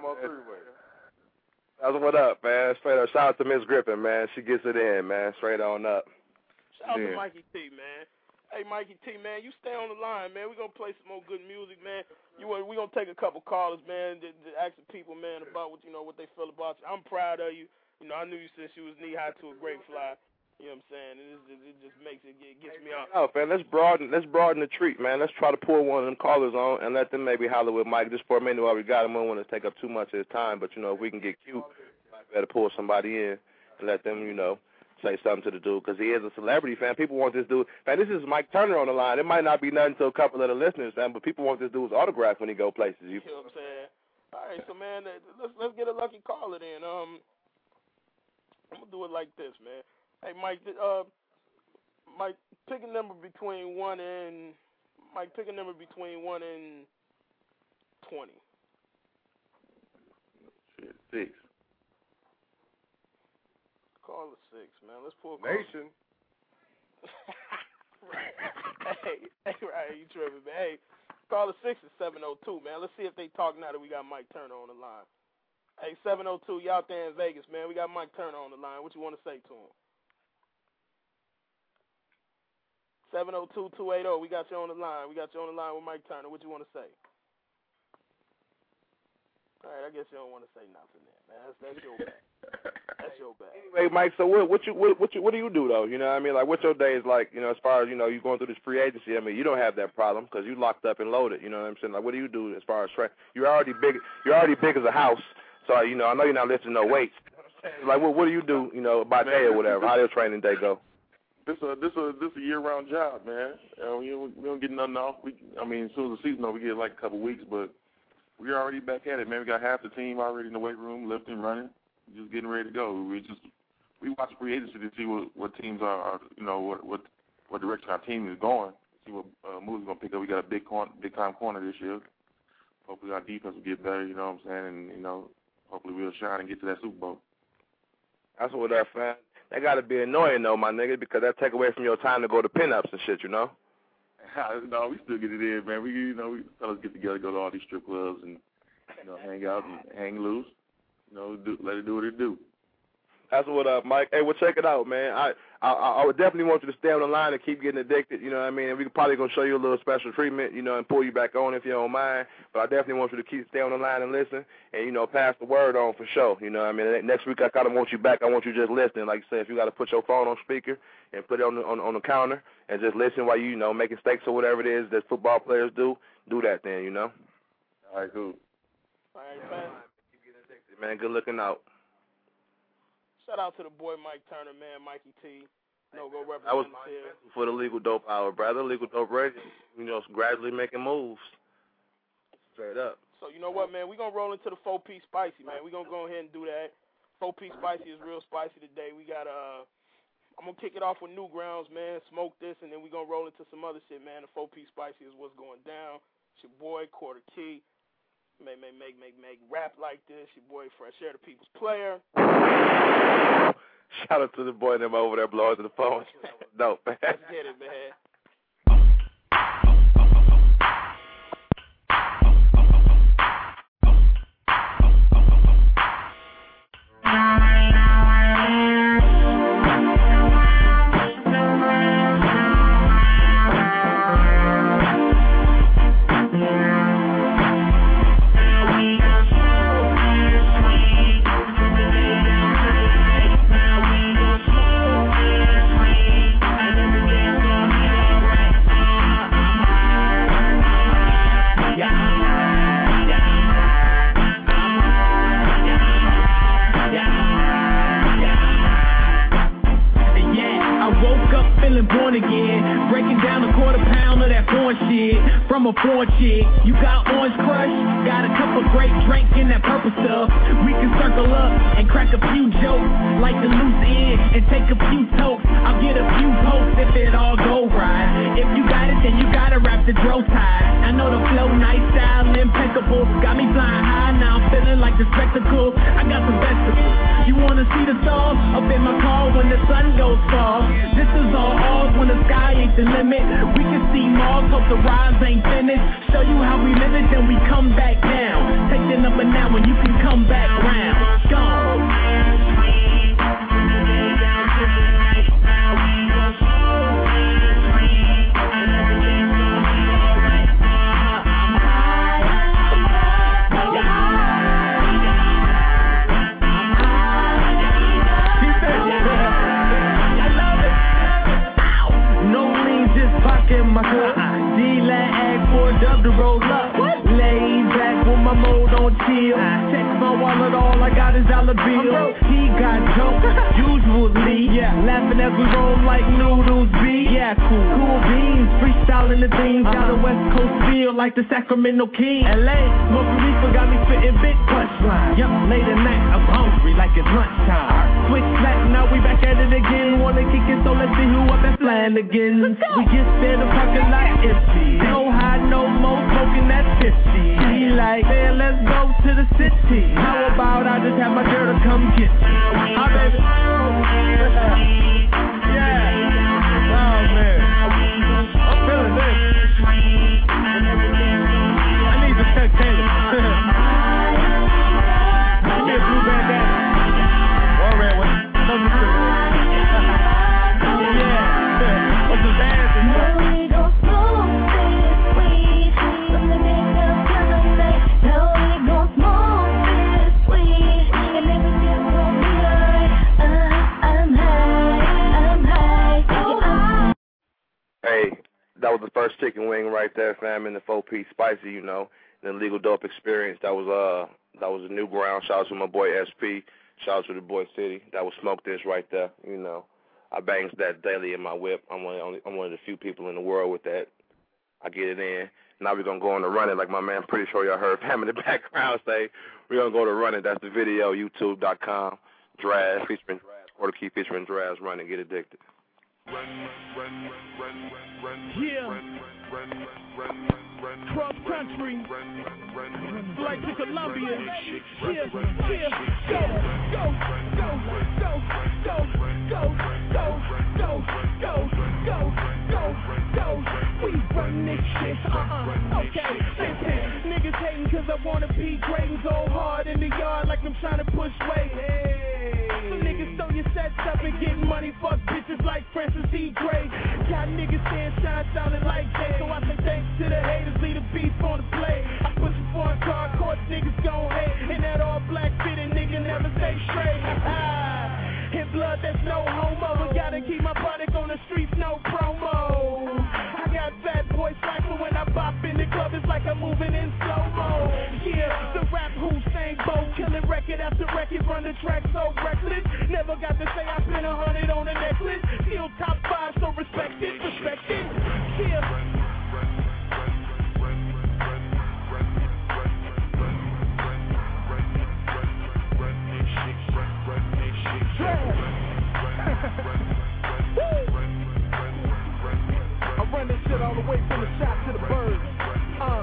That's what up, man. Straight up. Shout out to Miss Griffin, man. She gets it in, man. Straight on up. Shout out yeah. to Mikey T, man. Hey, Mikey T, man, you stay on the line, man. We're going to play some more good music, man. You We're going to take a couple callers, man, to, to ask the people, man, about what, you know, what they feel about you. I'm proud of you. You know, I knew you since you was knee-high to a great fly. You know what I'm saying? And it just, it just makes it, it gets me off. Oh, man, let's broaden, let's broaden the treat, man. Let's try to pull one of them callers on and let them maybe holler with Mike just for a minute while we got him. I don't want to take up too much of his time, but, you know, if we can get cute, we better pull somebody in and let them, you know, say something to the dude because he is a celebrity, fan. People want this dude. Man, this is Mike Turner on the line. It might not be nothing to a couple of the listeners, man, but people want this dude's autograph when he go places. You, you know what I'm saying? All right, so, man, let's, let's get a lucky caller then. Um, I'm going to do it like this, man. Hey, Mike, uh, Mike, pick a number between one and Mike. Pick a number between one and twenty. Shit, six. Call it six, man. Let's pull. Nation. Right. Hey, hey, right. You tripping, man? Hey, call it six is seven oh two, man. Let's see if they talk now that we got Mike Turner on the line. Hey, seven oh two, you out there in Vegas, man? We got Mike Turner on the line. What you want to say to him? seven oh two, two eight oh, we got you on the line. We got you on the line with Mike Turner. What you want to say? All right, I guess you don't want to say nothing there, man. That's, that's your bad. That's your bad. Anyway, Mike, so what, what you what, what you what do you do though? You know what I mean? Like, what's your days like? You know, as far as you know, you going through this free agency. I mean, you don't have that problem because you locked up and loaded. You know what I'm saying? Like, what do you do as far as tra- you're already big? You're already big as a house. So you know, I know you're not lifting no weights. Like, what what do you do? You know, by day or whatever? How does training day go? This a this a this a year round job, man. Uh, we, we don't get nothing off. We, I mean, as soon as the season over, we get like a couple weeks, but we're already back at it, man. We got half the team already in the weight room, lifting, running, just getting ready to go. We just we watch free agency to see what, what teams are, are, you know, what what what direction our team is going. See what uh, moves we're gonna pick up. We got a big corner, big time corner this year. Hopefully our defense will get better. You know what I'm saying? And you know, hopefully we'll shine and get to that Super Bowl. That's what that fan. That gotta be annoying though, my nigga, because that take away from your time to go to pinups and shit, you know. No, we still get it in, man. We, you know, we fellas get together, go to all these strip clubs, and you know, hang out and hang loose. You know, do, let it do what it do. That's what up, Mike. Hey, well, check it out, man. I, I I would definitely want you to stay on the line and keep getting addicted, you know what I mean? And we can probably going to show you a little special treatment, you know, and pull you back on if you don't mind. But I definitely want you to keep stay on the line and listen and, you know, pass the word on for sure, you know what I mean? Next week I kind of want you back. I want you just listening. Like you said, if you got to put your phone on speaker and put it on the, on, on the counter and just listen while you, you know, making steaks or whatever it is that football players do, do that then, you know? All right, cool. All right, man. Man, good looking out. Shout out to the boy Mike Turner, man, Mikey T. No go representative. That was for the Legal Dope Hour, brother. Legal Dope Radio, you know, gradually making moves. Straight up. So you know what, man? We're going to roll into the four-piece spicy, man. We're going to go ahead and do that. Four-piece spicy is real spicy today. We got, uh, I'm going to kick it off with Newgrounds, man. Smoke this, and then we're going to roll into some other shit, man. The four-piece spicy is what's going down. It's your boy, Quarter Key. Make, make, make, make, make rap like this. Your boy, Fresh Air, the People's Player. Shout out to the boy and them over there blowing to the phone. Dope, man. Let's get it, man. From a foreign chick, you got Orange Crush, got a cup of great drink in that purple stuff. We can circle up and crack a few jokes, like the loose end, and take a few tokes. I'll get a few pokes if it all go right. If you got it, then you gotta wrap the dro tight. I know the flow, nice style, impeccable. Got me flying high, now I'm feeling like the spectacle. I got some vesticles. You wanna see the stars? Up in my car when the sun goes far. This is all ours when the sky ain't the limit. We can see Mars, hope the rise ain't finished. Show you how we live it, then we come back down. Take the number now and you can come back round. Gone. My cup, D-Lat ask for a dub to roll up. Lay back with my mode on chill. Check my wallet, all I got is dollar bills. He got jokes, usually. Yeah, laughing as we roll like noodles be. Yeah, cool, cool beans, freestyling the things. Got a West Coast feel like the Sacramento Kings. L A, Puerto Rico got me spitting big punchlines. Yup, late at night, I'm hungry like it's lunchtime. Switch back, now we back at it again. Wanna kick it, so let's see who up and flying again. We get there, the parking lot empty. No high, no more smoking, that's fifty. He like, man, let's go to the city. How about I just have my girl to come get me? Hi, baby. Yeah. Oh, man. I'm feeling this. I need to check Taylor. Give me a blue bandana. Or red one. Something to it. Yeah. What's the band? Hey, that was the first chicken wing right there, fam, in the four-piece spicy, you know, the Legal Dope Experience. That was uh, that was a new ground. Shout out to my boy S P. Shout out to the boy City. That was Smoke This right there, you know. I bangs that daily in my whip. I'm one, of, I'm one of the few people in the world with that. I get it in. Now we're going to go on to Run It, like my man, pretty sure y'all heard him in the background say. We're going to go to Run It. That's the video, youtube dot com. Draz, featuring Draz. Quarter Key featuring Draz. Run It, get addicted. Yeah. Cross country. Flight to Colombia. Yeah, yeah. Go, go, go, go, go, go, go, go, go, go, go, go. We run stay straight. In blood, there's no homo, but gotta keep my product on the streets, no promo. I got fat boy cycle when I pop in the club, it's like I'm moving in slow-mo. Yeah, the rap Hussein Bolt, killing record after record, run the track so reckless. Never got to say I spent a hundred on a necklace. Still top five, so respect it, respect it. Yeah. I run this shit all the way from the shop to the birds. Uh.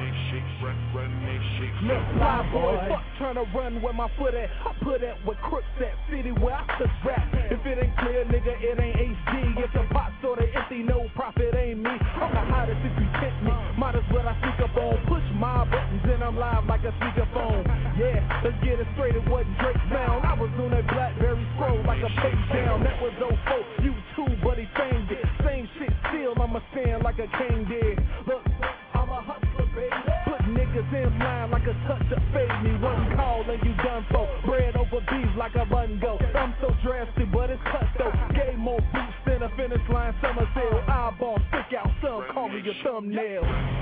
Look, fly boy, fuck trying to run where my foot at. I put at where crooks at, city where I touch rap. If it ain't clear, nigga, it ain't H D. If the pot sorta empty, no profit ain't me. I'm the hottest if you tempt me. Might as well I sneak up on. Push my buttons and I'm live like a speakerphone. Yeah, let's get it straight, it wasn't Drake found. I was on that Blackberry scroll like a face down. That was oh four, YouTube, but he famed it. Same shit still, I'ma stand like a king did. Look, I'm a hustler, baby. Put niggas in line like a touch of fade me. One call and you done for. Bread over beef like a run go. I'm so drastic, but it's cut though. Gave more boots than a finish line summer sale. Eyeball stick out, some call me your thumbnail.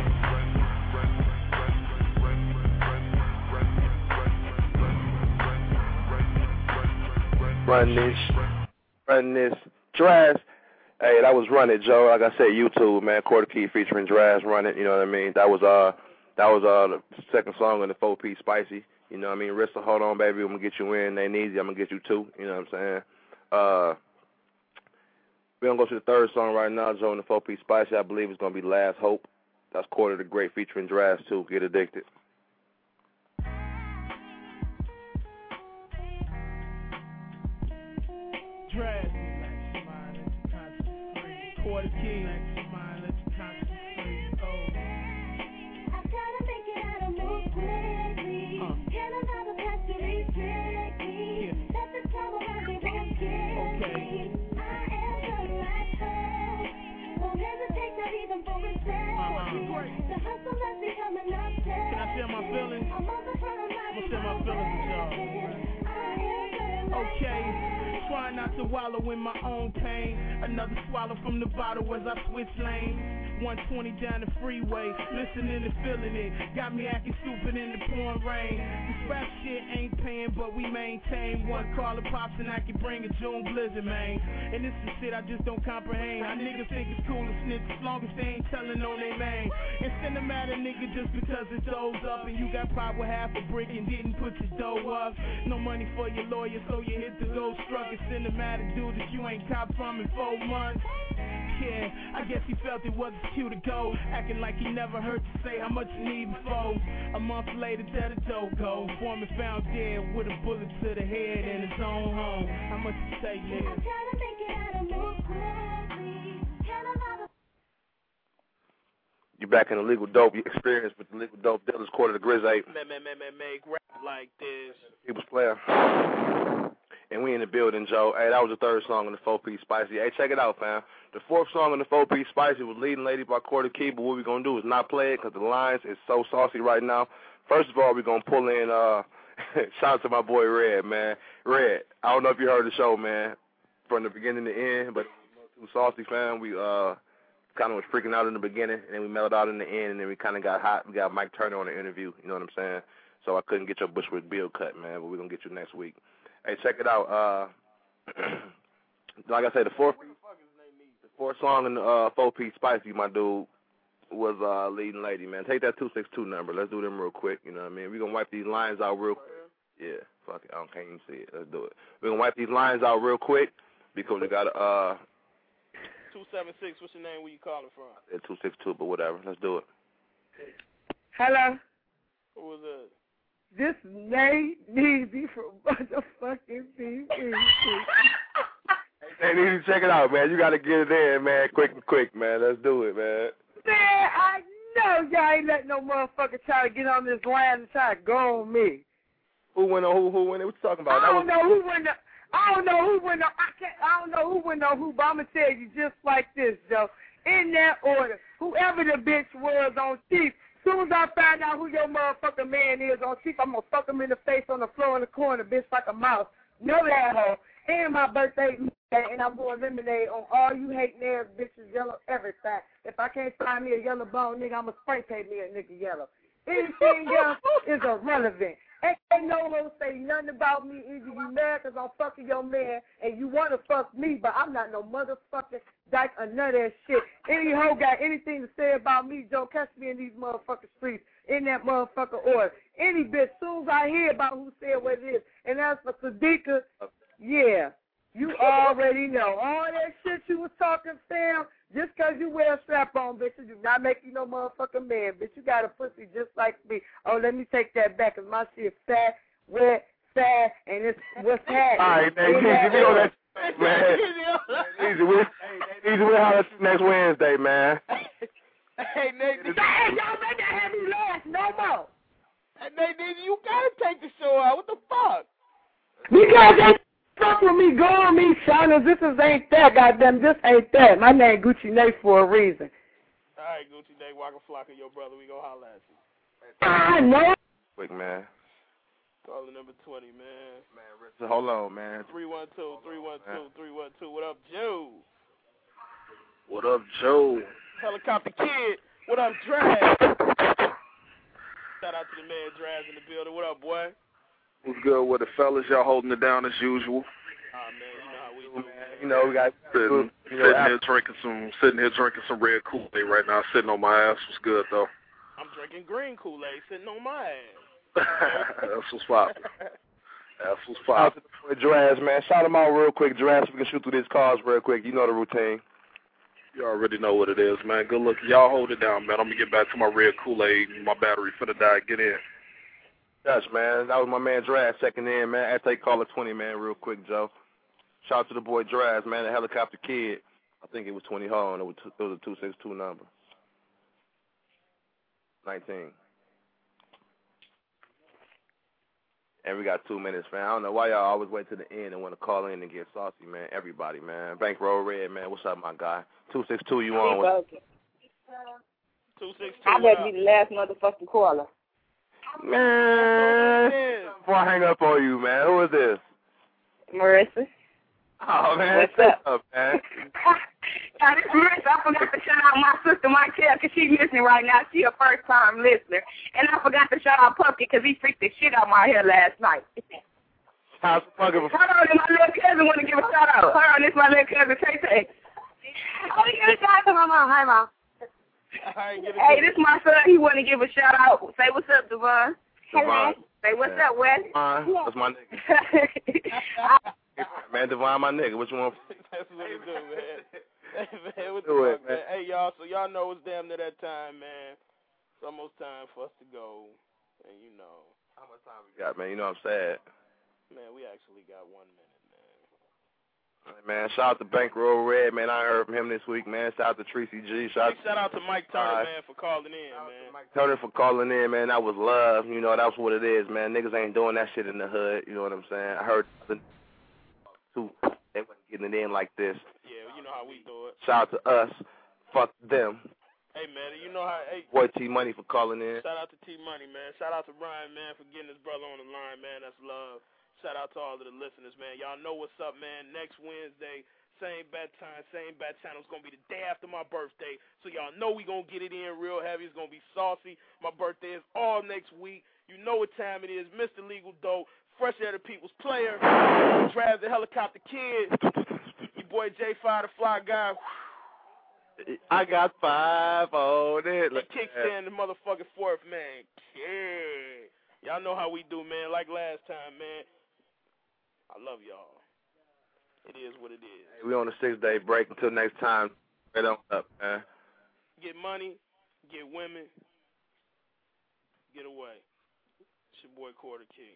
Run this, run this, Draz. Hey, that was Run It, Joe. Like I said, YouTube, man. Quarter Key featuring Draz, Run It. You know what I mean? That was uh, that was uh the second song in the four piece Spicy. You know what I mean? Rissa, hold on, baby. I'm gonna get you in. Ain't easy. I'm gonna get you two. You know what I'm saying? Uh, we're gonna go to the third song right now, Joe, in the four piece Spicy. I believe it's gonna be Last Hope. That's Quarter the Great featuring Draz too. Get Addicted. Draz, Quarter Key, let's concentrate. Oh. I gotta make it out of move quickly. Uh. Can't allow the past to restrict me. Yeah. Let the trouble around me won't kill me. I am the last hope. Won't hesitate, not even for a second. Uh-huh. The hustle has become an obsession. Can I share my feelings? I'm on the front of my I'm gonna share my feelings with y'all. Okay. Try not to wallow in my own pain. Another swallow from the bottle as I switch lanes. one twenty down the freeway, listening and feeling it. Got me acting stupid in the pouring rain. This rap shit ain't paying, but we maintain. One call of pops and I can bring a June blizzard, man. And this is shit I just don't comprehend. How niggas think it's cool to snitch as long as they ain't telling on their man. And send them out a nigga just because it does up. And you got power with half a brick and didn't put your dough up. No money for your lawyer, so you hit the gold struck. It's cinematic, dude, that you ain't cop from in four months. Yeah, I guess he felt it wasn't cute to go. Acting like he never heard you say how much you need before. A month later, there the dough go. Foreman found dead with a bullet to the head in his own home. How much you say, yeah? I'm trying to make it out of move quickly. Can't allow the You back in the Legal Dope experience with the Legal Dope Dealers, Quarter the Grizz eight. Man, man, man, man, make rap like this. People's Player. And we in the building, Joe. Hey, that was the third song in the four piece Spicy. Hey, check it out, fam. The fourth song in the four piece Spicy was Leading Lady by Quarter Key, but what we're going to do is not play it because the lines is so saucy right now. First of all, we're going to pull in, uh, shout out to my boy Red, man. Red, I don't know if you heard the show, man, from the beginning to end, but too saucy, fam. We uh kind of was freaking out in the beginning, and then we mellowed out in the end, and then we kind of got hot. We got Mike Turner on the interview, you know what I'm saying? So I couldn't get your Bushwick Bill cut, man, but we're going to get you next week. Hey, check it out. Uh, like I said, the fourth, the fourth song in the uh, four-piece Spicy, my dude, was uh, Leading Lady, man. Take that two six two number. Let's do them real quick, you know what I mean? We're going to wipe these lines out real quick. Yeah, fuck it. I don't, can't even see it. Let's do it. We're going to wipe these lines out real quick because we got to... Uh, two seven six, what's your name? Where you calling from? Yeah, two six two, but whatever. Let's do it. Hello? Who was that? This Nate Neezy from motherfucking T V. Hey, Neezy, check it out, man. You got to get it in, man. Quick and quick, man. Let's do it, man. Man, I know y'all ain't letting no motherfucker try to get on this line and try to go on me. Who went on who? Who went on? What you talking about? I That don't was... know who went on. I don't know who went on. I can't. I don't know who went on who, but I'm gonna tell you just like this, Joe. In that order, whoever the bitch was on Chief Soon as I find out who your motherfucking man is on Chief, I'm gonna fuck him in the face on the floor in the corner, bitch, like a mouse. No asshole. And my birthday, and I'm going lemonade on all you hating ass bitches, yellow everything. If I can't find me a yellow bone nigga, I'ma spray paint me a nigga yellow. Anything else is irrelevant. Ain't, ain't no one say nothing about me. Either you mad because I'm fucking your man and you want to fuck me, but I'm not no motherfucking dyke or none of that shit. Any hoe got anything to say about me, don't catch me in these motherfucking streets in that motherfucking order. Any bitch, soon as I hear about who said what it is, and as for Sadiqa, yeah, you already know. All that shit you was talking, Sam, just because you wear a strap-on, bitch, you do not make you no motherfucking man, bitch. You got a pussy just like me. Oh, let me take that back, because my shit fat, wet, fat, and it's what's happening. All right, man, easy, we on that shit, man. Easy, we'll, easy, we'll holler next Wednesday, man. Hey, Nate, hey, y'all make that have me last no more. Hey, Nate, you got to take the show out. What the fuck? Because they fuck with me, go on me, Shauna. This is ain't that, goddamn. This ain't that. My name Gucci Nate for a reason. All right, Gucci Nate, Waka Flocka, your brother. We gonna holler at you. I know. Quick, man. Caller number twenty, man. Man, so hold on, man. three one two, three one two, three one two. What up, Joe? What up, Joe? Helicopter Kid. What up, Drag? Shout out to the man Drag in the building. What up, boy? What's good with the fellas? Y'all holding it down as usual. Ah, man, you know how we do, man. You know, we got sitting, you know, sitting here drinking some, sitting here drinking some red Kool-Aid right now. Sitting on my ass. What's good though? I'm drinking green Kool-Aid, sitting on my ass. That's what's poppin'. That's what's Shout poppin'. out to Draz, man. Shout them out real quick, Draz, so we can shoot through these cars real quick. You know the routine. You already know what it is, man. Good luck. Y'all hold it down, man. I'm gonna get back to my red Kool-Aid. My battery finna die. Get in. Yes, man. That was my man Draz checking in, man. I take caller twenty, man, real quick, Joe. Shout out to the boy Draz, man, the Helicopter Kid. I think it was twenty. Hold on, it was, it was a two six two number. nineteen. And we got two minutes, man. I don't know why y'all always wait to the end and want to call in and get saucy, man. Everybody, man. Bankroll Red, man. What's up, my guy? two six two, you on with? two six two. I better be the last motherfucking caller. Man, before I hang up on you, man, who is this? Marissa. Oh, man. What's up? What's up, man? Now, this Marissa, I forgot to shout out my sister, Michael, because she's listening right now. She's a first-time listener. And I forgot to shout out Pumpkin because he freaked the shit out of my hair last night. How's Pumpkin? Hold on, my little cousin want to give a shout-out. Hold on, this is my little cousin, Tay-Tay. Oh, you get a shout-out to my mom. Hi, Mom. Hey, this is my son. He want to give a shout out. Say what's up, Devon. Devon. Say what's up, Wes. Devon, that's my nigga. Man, Devon, my nigga. What you want? That's what we do, man. Hey, man, what the Do it, fuck, man? Hey, y'all. So y'all know it's damn near that time, man. It's almost time for us to go, and you know how much time we got, man. You know I'm sad. Man, we actually got one minute. Man, shout out to Bankroll Red, man. I heard from him this week, man. Shout out to Tracy G. Shout, hey, shout out to Mike Turner, uh, man, for calling in, man. Mike Turner for calling in, man. That was love. You know, that's what it is, man. Niggas ain't doing that shit in the hood. You know what I'm saying? I heard the two, they wasn't getting it in like this. Yeah, you know how we do it. Shout out to us. Fuck them. Hey, man, you know how... Hey, Boy T Money for calling in. Shout out to T Money, man. Shout out to Ryan, man, for getting his brother on the line, man. That's love. Shout out to all of the listeners, man. Y'all know what's up, man. Next Wednesday, same bat time, same bat channel. It's going to be the day after my birthday. So y'all know we going to get it in real heavy. It's going to be saucy. My birthday is all next week. You know what time it is. Mister Legal Dope, Fresh Air the People's Player, Trav the Helicopter Kid, your boy J five the Fly Guy. I got five on it. It kicks in the motherfucking fourth, man. Yeah. Y'all know how we do, man. Like last time, man. I love y'all. It is what it is. Hey, we on a six-day break. Until next time, right on up, man. Get money, get women, get away. It's your boy Quarter Key.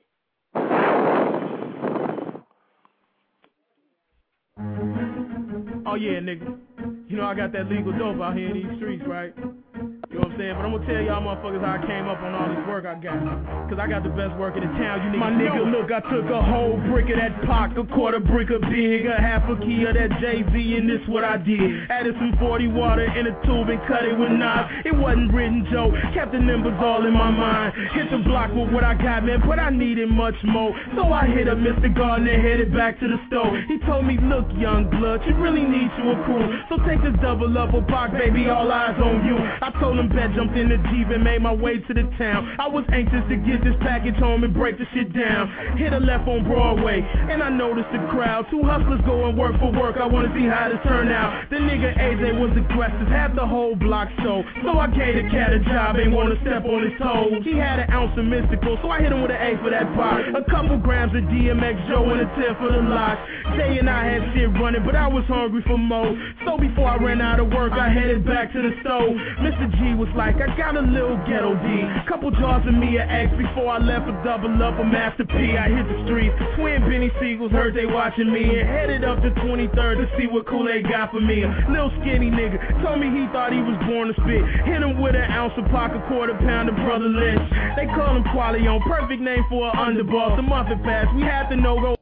Oh, yeah, nigga. You know I got that legal dope out here in these streets, right? You know what I'm I'm saying? But I'm gonna tell y'all motherfuckers how I came up on all this work I got. Cause I got the best work in the town, you niggas My nigga, know. Look, I took a whole brick of that Pac, a quarter brick of Big, a half a key of that Jay-Z, and this what I did. Added some forty water in a tube and cut it with knives. It wasn't written, Joe, kept the numbers all in my mind. Hit the block with what I got, man, but I needed much more. So I hit up Mister Gardner, headed back to the store. He told me, look, young blood, you really need you a crew. So take this double up a Pac, baby, all eyes on you. I told him bet, jumped in the Jeep and made my way to the town. I was anxious to get this package home and break the shit down. Hit a left on Broadway, and I noticed the crowd. Two hustlers going work for work, I wanna see how this turn out. The nigga A J was aggressive, had the whole block show. So I gave the cat a job, ain't wanna step on his toes. He had an ounce of mystical, so I hit him with an A for that pop. A couple grams of D M X Joe and a ten for the lot. Jay and I had shit running, but I was hungry for more. So before I ran out of work, I headed back to the stove. Mister G was like, I got a little ghetto D. Couple jars of me at X before I left a double up a Master P. I hit the streets, twin Benny Siegels heard they watching me, and headed up to twenty-third to see what Kool-Aid got for me. A little skinny nigga told me he thought he was born to spit. Hit him with an ounce of Pac, a quarter pound of Brother Lynch. They call him Quali on, perfect name for an underboss. The month had passed, we had the no-go.